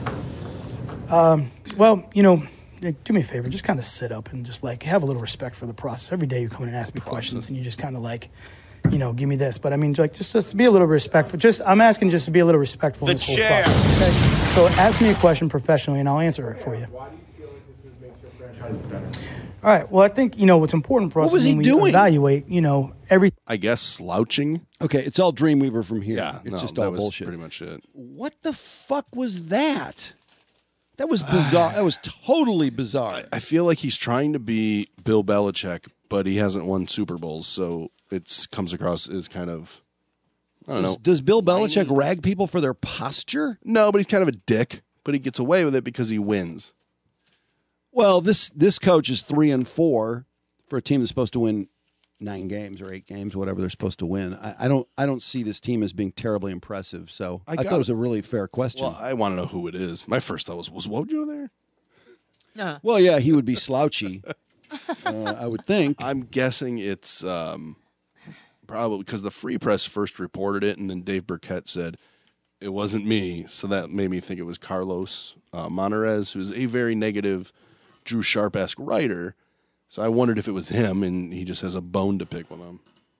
Well, do me a favor. Just kind of sit up and just have a little respect for the process. Every day you come in and ask me questions, and you just kind of give me this. But I mean, just be a little respectful. I'm asking just to be a little respectful in this whole process. Okay? So ask me a question professionally, and I'll answer it for you. Why do you feel like this is going to make your franchise better? All right. Well, I think what's important for us is when we evaluate, everything. I guess slouching. Okay, it's all Dreamweaver from here. Yeah, it's just that all was bullshit. Pretty much it. What the fuck was that? That was bizarre. That was totally bizarre. I feel like he's trying to be Bill Belichick, but he hasn't won Super Bowls, so it comes across as kind of, I don't know. Does Bill Belichick rag people for their posture? No, but he's kind of a dick, but he gets away with it because he wins. Well, this coach is 3-4 for a team that's supposed to win 9 games or 8 games, whatever they're supposed to win. I don't see this team as being terribly impressive. So I thought it was a really fair question. Well, I want to know who it is. My first thought was Wojo there? Well, yeah, he would be slouchy. I would think. I'm guessing it's probably because the Free Press first reported it, and then Dave Burkett said it wasn't me. So that made me think it was Carlos Monarez, who's a very negative Drew Sharp-esque writer. So I wondered if it was him, and he just has a bone to pick with him.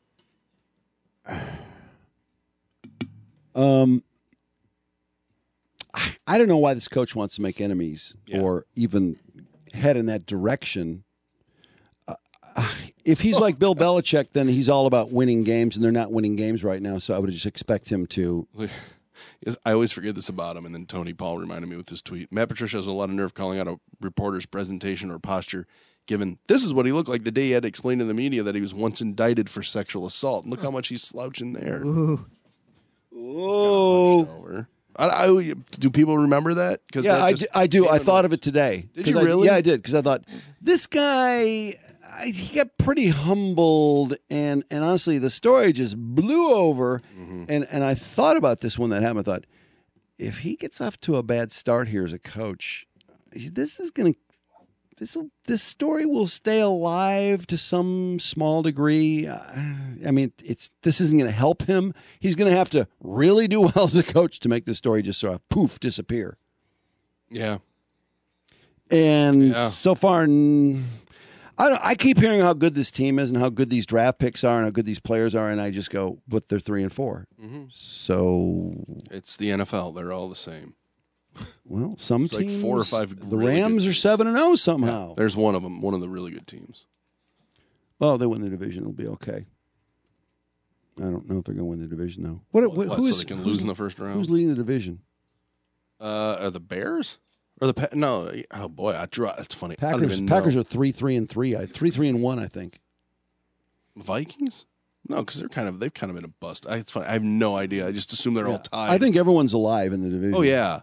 I don't know why this coach wants to make enemies or even head in that direction. If he's like Bill Belichick, then he's all about winning games, and they're not winning games right now, so I would just expect him to. I always forget this about him, and then Tony Paul reminded me with this tweet. Matt Patricia has a lot of nerve calling out a reporter's presentation or posture, given this is what he looked like the day he had to explain to the media that he was once indicted for sexual assault. And look how much he's slouching there. Ooh. Do people remember that? Yeah, I do. I thought of it today. Did you really? Yeah, I did, because I thought, this guy, he got pretty humbled, and honestly, the story just blew over, and I thought about this when that happened. I thought, if he gets off to a bad start here as a coach, this story will stay alive to some small degree. I mean, this isn't going to help him. He's going to have to really do well as a coach to make this story just sort of poof disappear. Yeah. And so far, I keep hearing how good this team is and how good these draft picks are and how good these players are, and I just go, but they're 3-4. So it's the NFL. They're all the same. Well, some it's teams, like 4 or 5. The Rams are 7-0 somehow. Yeah, there's one of them, one of the really good teams. Well, they win the division. It'll be okay. I don't know if they're going to win the division though. So they can lose in the first round? Who's leading the division? Are the Bears or the no? Oh boy, that's funny. Packers are 3-3-3. 3-3-1, I think. Vikings? No, because they've kind of been a bust. It's funny. I have no idea. I just assume they're all tied. I think everyone's alive in the division. Oh yeah.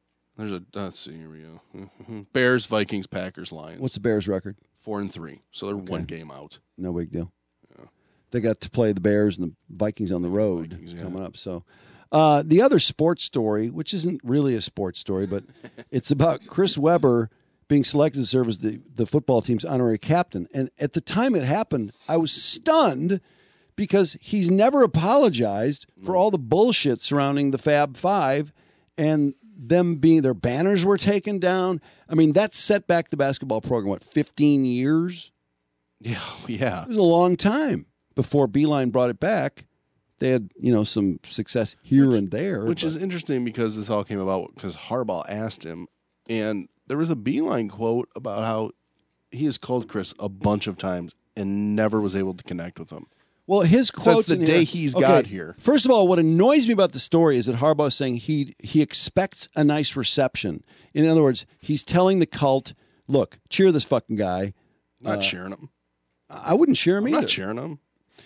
Let's see. Here we go. Bears, Vikings, Packers, Lions. What's the Bears' record? 4-3. So they're one game out. No big deal. Yeah. They got to play the Bears and the Vikings on the road coming up. So the other sports story, which isn't really a sports story, but it's about Chris Webber being selected to serve as the football team's honorary captain. And at the time it happened, I was stunned because he's never apologized for all the bullshit surrounding the Fab Five and them being their banners were taken down. I mean, that set back the basketball program, 15 years? Yeah. It was a long time before Beeline brought it back. They had, some success here and there. Which is interesting because this all came about because Harbaugh asked him, and there was a Beeline quote about how he has called Chris a bunch of times and never was able to connect with him. Well, his quotes the day he's got here. First of all, what annoys me about the story is that Harbaugh is saying he expects a nice reception. In other words, he's telling the cult, look, cheer this fucking guy. Not cheering him. I wouldn't cheer him either. I'm not cheering him.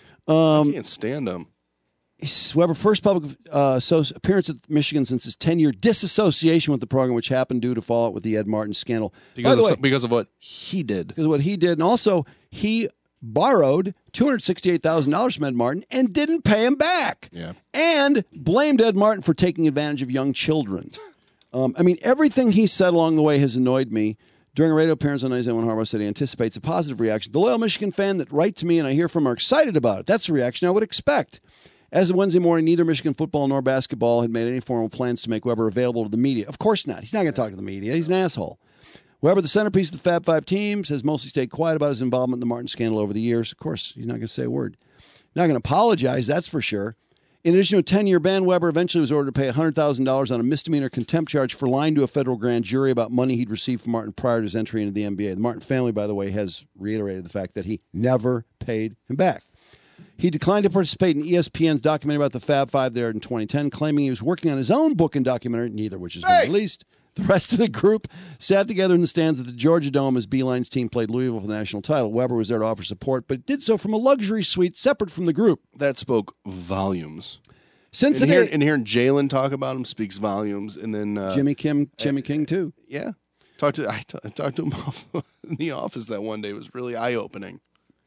I can't stand him. Webber, first public appearance at Michigan since his 10-year disassociation with the program, which happened due to fallout with the Ed Martin scandal. Because of what he did. Because of what he did. And also, he borrowed $268,000 from Ed Martin and didn't pay him back. Yeah. And blamed Ed Martin for taking advantage of young children. Everything he said along the way has annoyed me. During a radio appearance on 97, Harbaugh said he anticipates a positive reaction. The loyal Michigan fan that write to me and I hear from are excited about it. That's the reaction I would expect. As of Wednesday morning, neither Michigan football nor basketball had made any formal plans to make Webber available to the media. Of course not. He's not going to talk to the media. He's an asshole. Webber, the centerpiece of the Fab Five teams, has mostly stayed quiet about his involvement in the Martin scandal over the years. Of course, he's not going to say a word. Not going to apologize, that's for sure. In addition to a 10-year ban, Webber eventually was ordered to pay $100,000 on a misdemeanor contempt charge for lying to a federal grand jury about money he'd received from Martin prior to his entry into the NBA. The Martin family, by the way, has reiterated the fact that he never paid him back. He declined to participate in ESPN's documentary about the Fab Five there in 2010, claiming he was working on his own book and documentary, neither which has been released. The rest of the group sat together in the stands at the Georgia Dome as Beeline's team played Louisville for the national title. Webber was there to offer support, but did so from a luxury suite separate from the group. That spoke volumes. Cincinnati, and hearing Jalen talk about him speaks volumes. And then Jimmy King too. Yeah, I talked to him in the office that one day. It was really eye opening.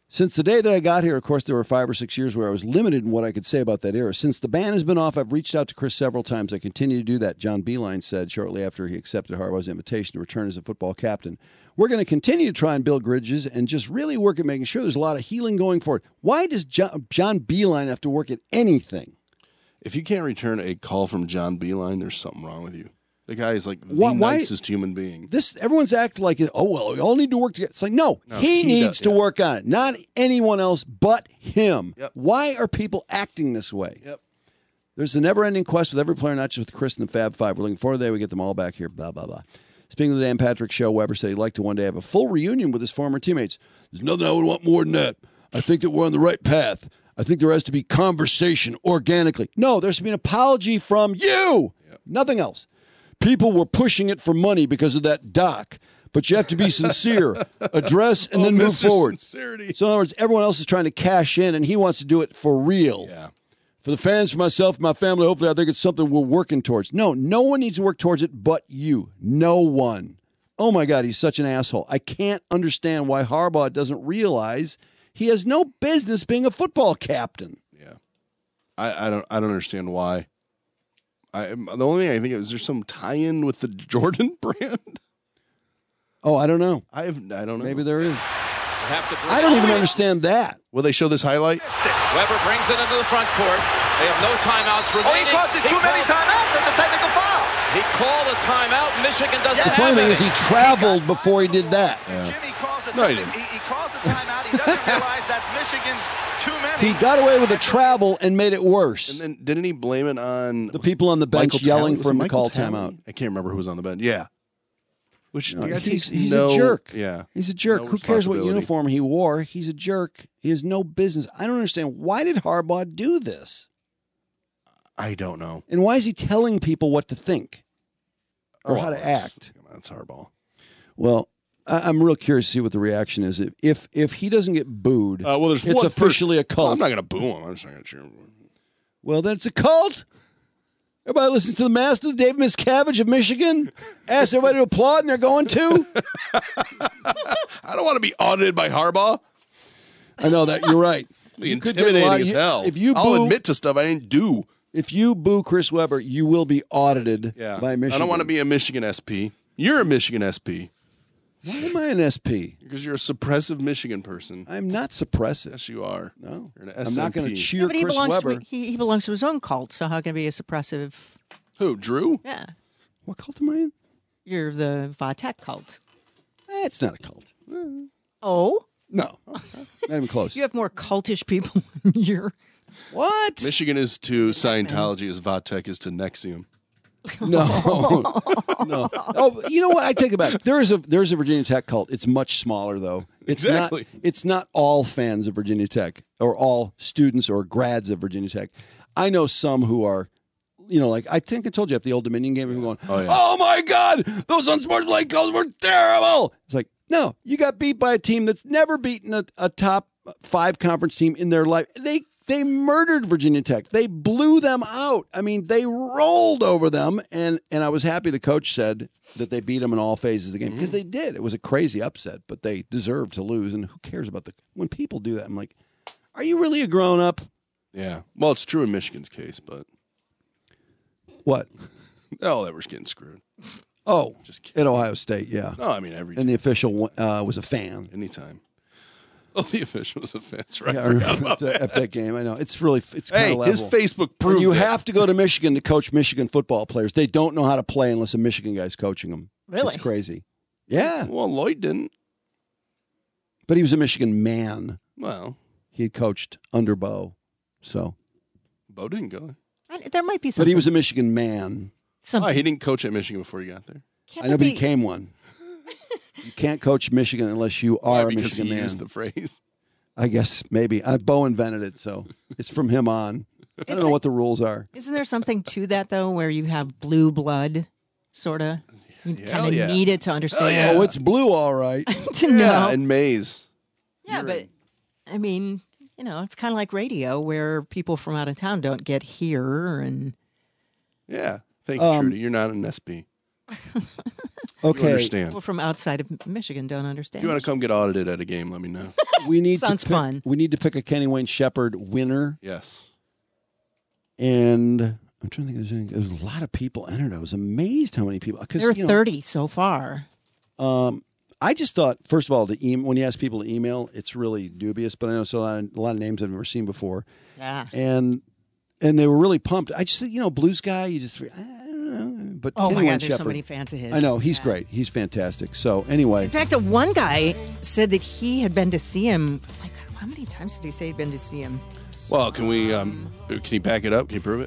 Since the day that I got here, of course, there were 5 or 6 years where I was limited in what I could say about that era. Since the ban has been off, I've reached out to Chris several times. I continue to do that, John Beeline said shortly after he accepted Harbaugh's invitation to return as a football captain. We're going to continue to try and build bridges and just really work at making sure there's a lot of healing going forward. Why does John Beeline have to work at anything? If you can't return a call from John Beeline, there's something wrong with you. The guy is like the nicest human being. Everyone's acting like, oh, well, we all need to work together. It's like, no he needs to work on it, not anyone else but him. Yep. Why are people acting this way? Yep. There's a never-ending quest with every player, not just with Chris and the Fab Five. We're looking forward to the day we get them all back here, blah, blah, blah. Speaking of the Dan Patrick Show, Weber said he'd like to one day have a full reunion with his former teammates. There's nothing I would want more than that. I think that we're on the right path. I think there has to be conversation organically. No, there has to be an apology from you. Yep. Nothing else. People were pushing it for money because of that doc, but you have to be sincere, address, and then move forward. Sincerity. So in other words, everyone else is trying to cash in, and he wants to do it for real. Yeah. For the fans, for myself, my family, hopefully I think it's something we're working towards. No one needs to work towards it but you. No one. Oh, my God, he's such an asshole. I can't understand why Harbaugh doesn't realize he has no business being a football captain. Yeah. I don't understand why. The only thing I think is there some tie-in with the Jordan brand? Oh, I don't know. I don't know. Maybe there is. I don't even understand that. Will they show this highlight? Weber brings it into the front court. They have no timeouts remaining. Oh, he causes too many timeouts. That's a technical foul. He called a timeout. Michigan doesn't have The funny thing any. is he traveled before he did that. Yeah. Jimmy calls a No, he didn't. He calls a timeout. He doesn't realize that's Michigan's too many. He got away with the travel and made it worse. And then didn't he blame it on the people on the bench Michael yelling Talley? for him to Was it call Michael Talley? timeout? I can't remember who was on the bench. Yeah. Which He's a jerk. Yeah. He's a jerk. No Who cares what responsibility. uniform he wore? He's a jerk. He has no business. I don't understand. Why did Harbaugh do this? I don't know. And why is he telling people what to think or how to act? That's Harbaugh. Well, I'm real curious to see what the reaction is. If he doesn't get booed, there's it's one officially a cult. I'm not going to boo him. I'm just not going to cheer him. Well, then it's a cult. Everybody listens to the master, Dave Miscavige of Michigan. Ask everybody to applaud, and they're going to. I don't want to be audited by Harbaugh. I know that. You're right. Be You could get a lot intimidating of- as hell. If you I'll boo- admit to stuff I didn't do. If you boo Chris Webber, you will be audited by Michigan. I don't want to be a Michigan SP. You're a Michigan SP. Why am I an SP? Because you're a suppressive Michigan person. I'm not suppressive. Yes, you are. No. You're an I'm not going to SMP. cheer but he Chris belongs Webber. to he belongs to his own cult, so how can it be a suppressive? Who, Drew? Yeah, What cult am I in? you're the Vatek cult. It's not a cult. Oh, No. Not even close. you have more cultish people in your. What? Michigan is to Scientology as Vatek is to Nexium. No. No. Oh, you know what? I take it back. There's a Virginia Tech cult. It's much smaller, though. It's Exactly. It's not all fans of Virginia Tech or all students or grads of Virginia Tech. I know some who are, like I think I told you at the Old Dominion game, we were going, oh my God, those unsportsmanlike calls were terrible. It's like, no, you got beat by a team that's never beaten a top 5 conference team in their life. They murdered Virginia Tech. They blew them out. I mean, they rolled over them, and I was happy the coach said that they beat them in all phases of the game because they did. It was a crazy upset, but they deserved to lose, and who cares about when people do that? I'm like, are you really a grown-up? Yeah. Well, it's true in Michigan's case, but What? oh, they were getting screwed. Oh, Just kidding. at Ohio State, yeah. No, I mean every And the official was a fan. anytime. Oh, the official was a fan. Right. Yeah, I forgot about that. at that game. I know. It's kind Hey, of level. his Facebook And proved you it. have to go to Michigan to coach Michigan football players. They don't know how to play unless a Michigan guy's coaching them. Really? It's crazy. Yeah. Well, Lloyd didn't. But he was a Michigan man. Well, He had coached under Bo. So, Bo didn't go. There might be something. but he was a Michigan man. Oh, he didn't coach at Michigan before he got there. I know, but he became one. You can't coach Michigan unless you are a because Michigan he man. used the phrase. I guess maybe. Bo invented it, so it's from him on. I don't know what the rules are. Isn't there something to that though, where you have blue blood, sort of? You Hell kind of yeah. need it to understand. Hell yeah. Oh, it's blue, all right. To know. Yeah, and Maze. Yeah, but I mean, it's kind of like radio where people from out of town don't get here, and Yeah. Thank you, Trudy. You're not an SP. Okay. You understand. People from outside of Michigan don't understand. If you want to come get audited at a game, let me know. We need Sounds fun. We need to pick a Kenny Wayne Shepherd winner. Yes. And I'm trying to think. There's a lot of people entered. I was amazed how many people. There are 30 so far. I just thought, first of all, when you ask people to email, it's really dubious. But I know it's a lot of names I've never seen before. Yeah. And they were really pumped. I just, blues guy. You just, I don't know. But Oh Kenny my Wayne God, there's so Shepherd, many fans of his. I know he's great. He's fantastic. So anyway, In fact, the one guy said that he had been to see him. Like, how many times did he say he'd been to see him? Well, can we? Can you back it up? Can you prove it?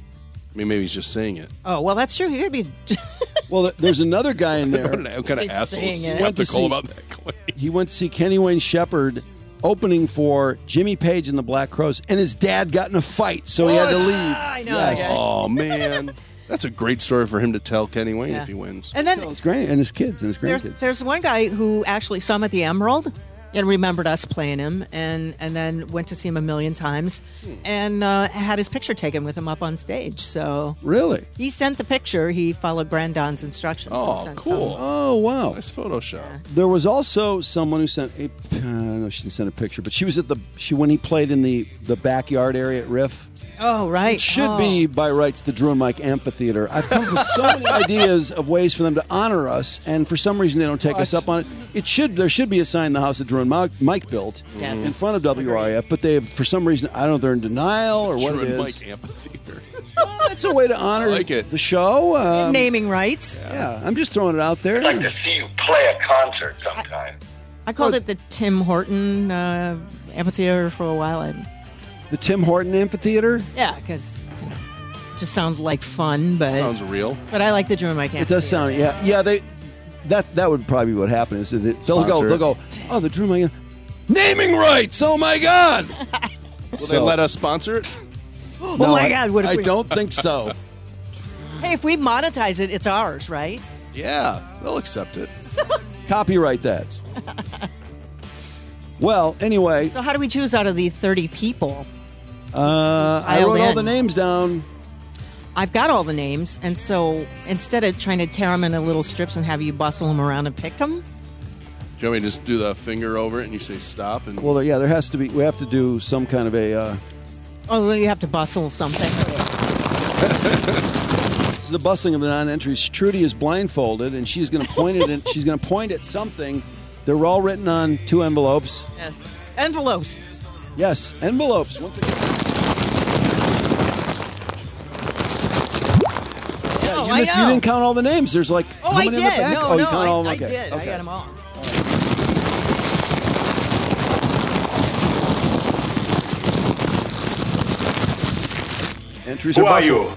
I mean, maybe he's just saying it. Oh, well, that's true. He could be. well, there's another guy in there. What kind of He's asshole saying it. skeptical about that claim? He went to see Kenny Wayne Shepherd opening for Jimmy Page and the Black Crowes, and his dad got in a fight, so he had to leave. I know. Yes. Yeah. Oh man, that's a great story for him to tell Kenny Wayne Yeah. if he wins. And then It's great, and his kids and his grandkids. there's one guy who actually saw him at the Emerald and remembered us playing him, and then went to see him a million times, and had his picture taken with him up on stage. So Really? he sent the picture. He followed Brandon's instructions. and Oh, sent cool. Oh, wow. Nice Photoshop. There was also someone who sent I don't know, she didn't send a picture, but she was at when he played in the backyard area at Riff. Oh, right. It should be by rights the Drew and Mike Amphitheater. I've come up with so many ideas of ways for them to honor us, and for some reason they don't take us up on it. There should be a sign in the house that Drew and Mike built in front of WRIF, but they, for some reason, I don't know if they're in denial or what Drew it and is. Mike Amphitheater. It's a way to honor I like it. the show. Naming rights. Yeah, I'm just throwing it out there. I'd like to see you play a concert sometime. I called it the Tim Horton Amphitheater for a while. The Tim Horton Amphitheater? Yeah, because it just sounds like fun, but Sounds real. But I like the Drew and Mike It Amphitheater. does sound, yeah. That would probably be what happened. Is that they'll go, oh, the Drew and Mike naming rights. Oh my God! Will they let us sponsor it? Oh my God! What if I we... don't think so. Hey, if we monetize it, it's ours, right? Yeah, they'll accept it. Copyright that. Well, anyway, So how do we choose out of the 30 people? I wrote all in. the names down. I've got all the names, and so instead of trying to tear them into little strips and have you bustle them around and pick them, Do you want me to just do the finger over it and you say stop? And Well, yeah, there has to be. We have to do some kind of a. oh, you have to bustle something. This is the bustling of the non-entries. Trudy is blindfolded, and she's going to point it. And she's going to point at something. They're all written on 2 envelopes. Yes, envelopes. Yes, envelopes. Once again. Oh, You I know. didn't count all the names. There's like Oh, how I many did. in the back? No, oh, you no, count all of them? I Okay. did. I Okay. got them all. Entries Who are are bustled.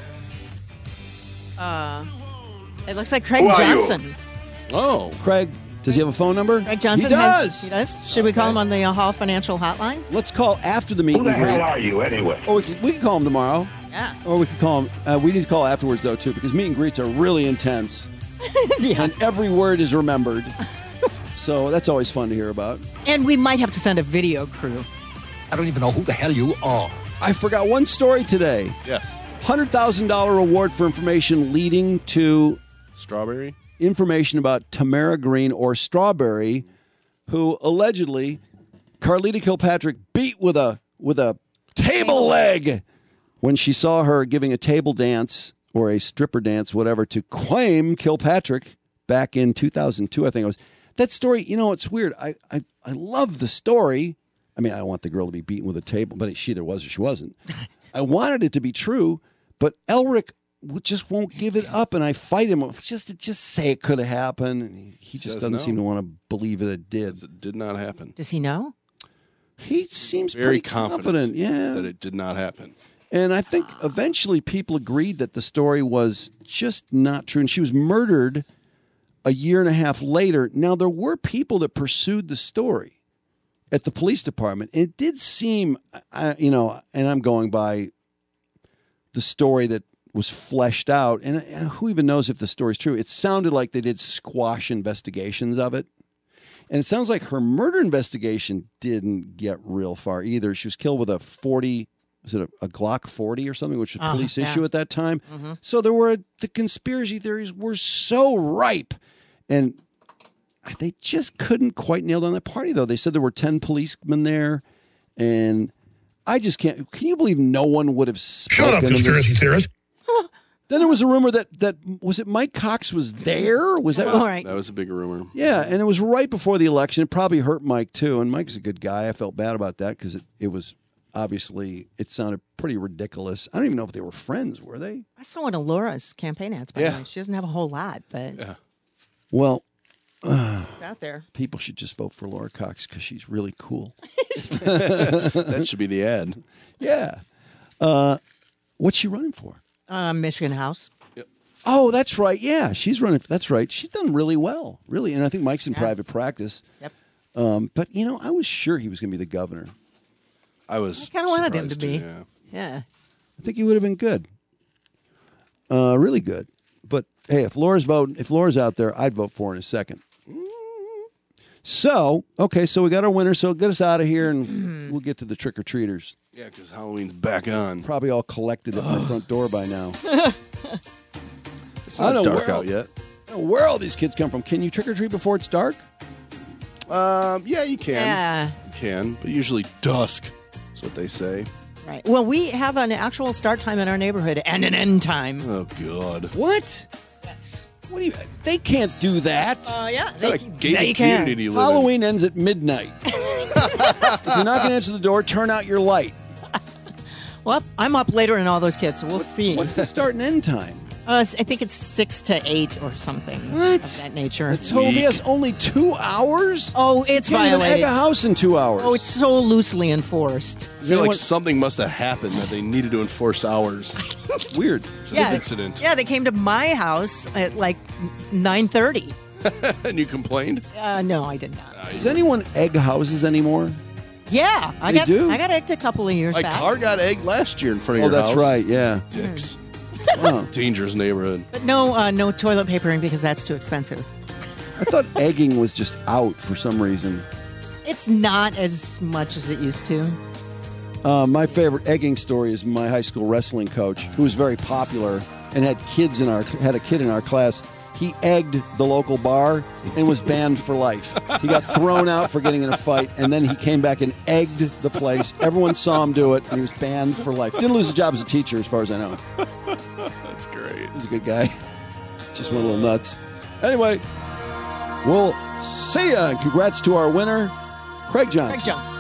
you? It looks like Craig Who are you? Johnson. oh, Craig, does he have a phone number? Craig Johnson He has. does. He does. Should we call him on the Hall Financial Hotline? Let's call after the meet Who the and greet. hell are you anyway? Or we can call him tomorrow. Yeah. Or we could call him. We need to call afterwards, though, too, because meet and greets are really intense. Yeah. And every word is remembered. So that's always fun to hear about. And we might have to send a video crew. I don't even know who the hell you are. I forgot one story today. yes. $100,000 reward for information leading to Strawberry? information about Tamara Green or Strawberry, who allegedly Carlita Kilpatrick beat with a table leg when she saw her giving a table dance or a stripper dance, whatever, to claim Kilpatrick back in 2002, I think it was. That story, it's weird. I love the story. I mean, I don't want the girl to be beaten with a table, but she either was or she wasn't. I wanted it to be true, but Elric just won't give it up, and I fight him. Just say it could have happened. And he just doesn't seem to want to believe that it did. It did not happen. Does he know? He seems Very pretty confident. Yeah, that it did not happen. and I think eventually people agreed that the story was just not true, and she was murdered a year and a half later. Now, there were people that pursued the story at the police department. And it did seem, and I'm going by the story that was fleshed out. And who even knows if the story's true? It sounded like they did squash investigations of it. And it sounds like her murder investigation didn't get real far either. She was killed with a 40, was it a Glock 40 or something, which was a police issue at that time. Mm-hmm. So the conspiracy theories were so ripe. And they just couldn't quite nail down that party, though. They said there were 10 policemen there, and I just can't. Can you believe no one would have spoken? Shut up, conspiracy theorist. Then there was a rumor that was it Mike Cox was there? Was that right? That was a big rumor. Yeah, and it was right before the election. It probably hurt Mike too, and Mike's a good guy. I felt bad about that because it was obviously it sounded pretty ridiculous. I don't even know if they were friends, were they? I saw one of Laura's campaign ads. By the way, she doesn't have a whole lot, but Well, it's out there. People should just vote for Laura Cox because she's really cool. That should be the ad. Yeah. What's she running for? Michigan House. Oh, that's right. Yeah, she's running. That's right. She's done really well, really. And I think Mike's in private practice. Yep. But I was sure he was going to be the governor. I was. I kind of wanted him to be. Too, Yeah. I think he would have been good. Really good. But hey, if Laura's out there, I'd vote for her in a second. So, okay, so we got our winner. So get us out of here, and we'll get to the trick or treaters. Yeah, because Halloween's back on. Probably all collected at my front door by now. It's not dark out yet. I don't know where all these kids come from. Can you trick or treat before it's dark? Yeah, you can. Yeah. You can, but usually dusk is what they say. Right. Well, we have an actual start time in our neighborhood and an end time. Oh, God. What? Yes. What do you? They can't do that. Yeah. What kind of gated community do you live Halloween ends at midnight. If you're not going to answer the door, turn out your light. Well, I'm up later than all those kids, so we'll see. What's the start and end time? I think it's 6 to 8 or something of that nature. It's so he has only 2 hours? Oh, it's you can't violated. even egg a house in 2 hours. Oh, it's so loosely enforced. I feel like something must have happened that they needed to enforce hours. Weird. So this incident. Yeah, they came to my house at like 9:30. And you complained? No, I did not. Does anyone egg houses anymore? Yeah, I got egged a couple of years My back. car got egged last year in front of your house. Oh, that's right, yeah. Dicks. Oh. Dangerous neighborhood. But no toilet papering because that's too expensive. I thought egging was just out for some reason. It's not as much as it used to. My favorite egging story is my high school wrestling coach, who was very popular and had a kid in our class. He egged the local bar and was banned for life. He got thrown out for getting in a fight, and then he came back and egged the place. Everyone saw him do it, and he was banned for life. Didn't lose his job as a teacher, as far as I know. That's great. He's a good guy. Just went a little nuts. Anyway, we'll see ya. And congrats to our winner, Craig Johnson. Craig Johnson.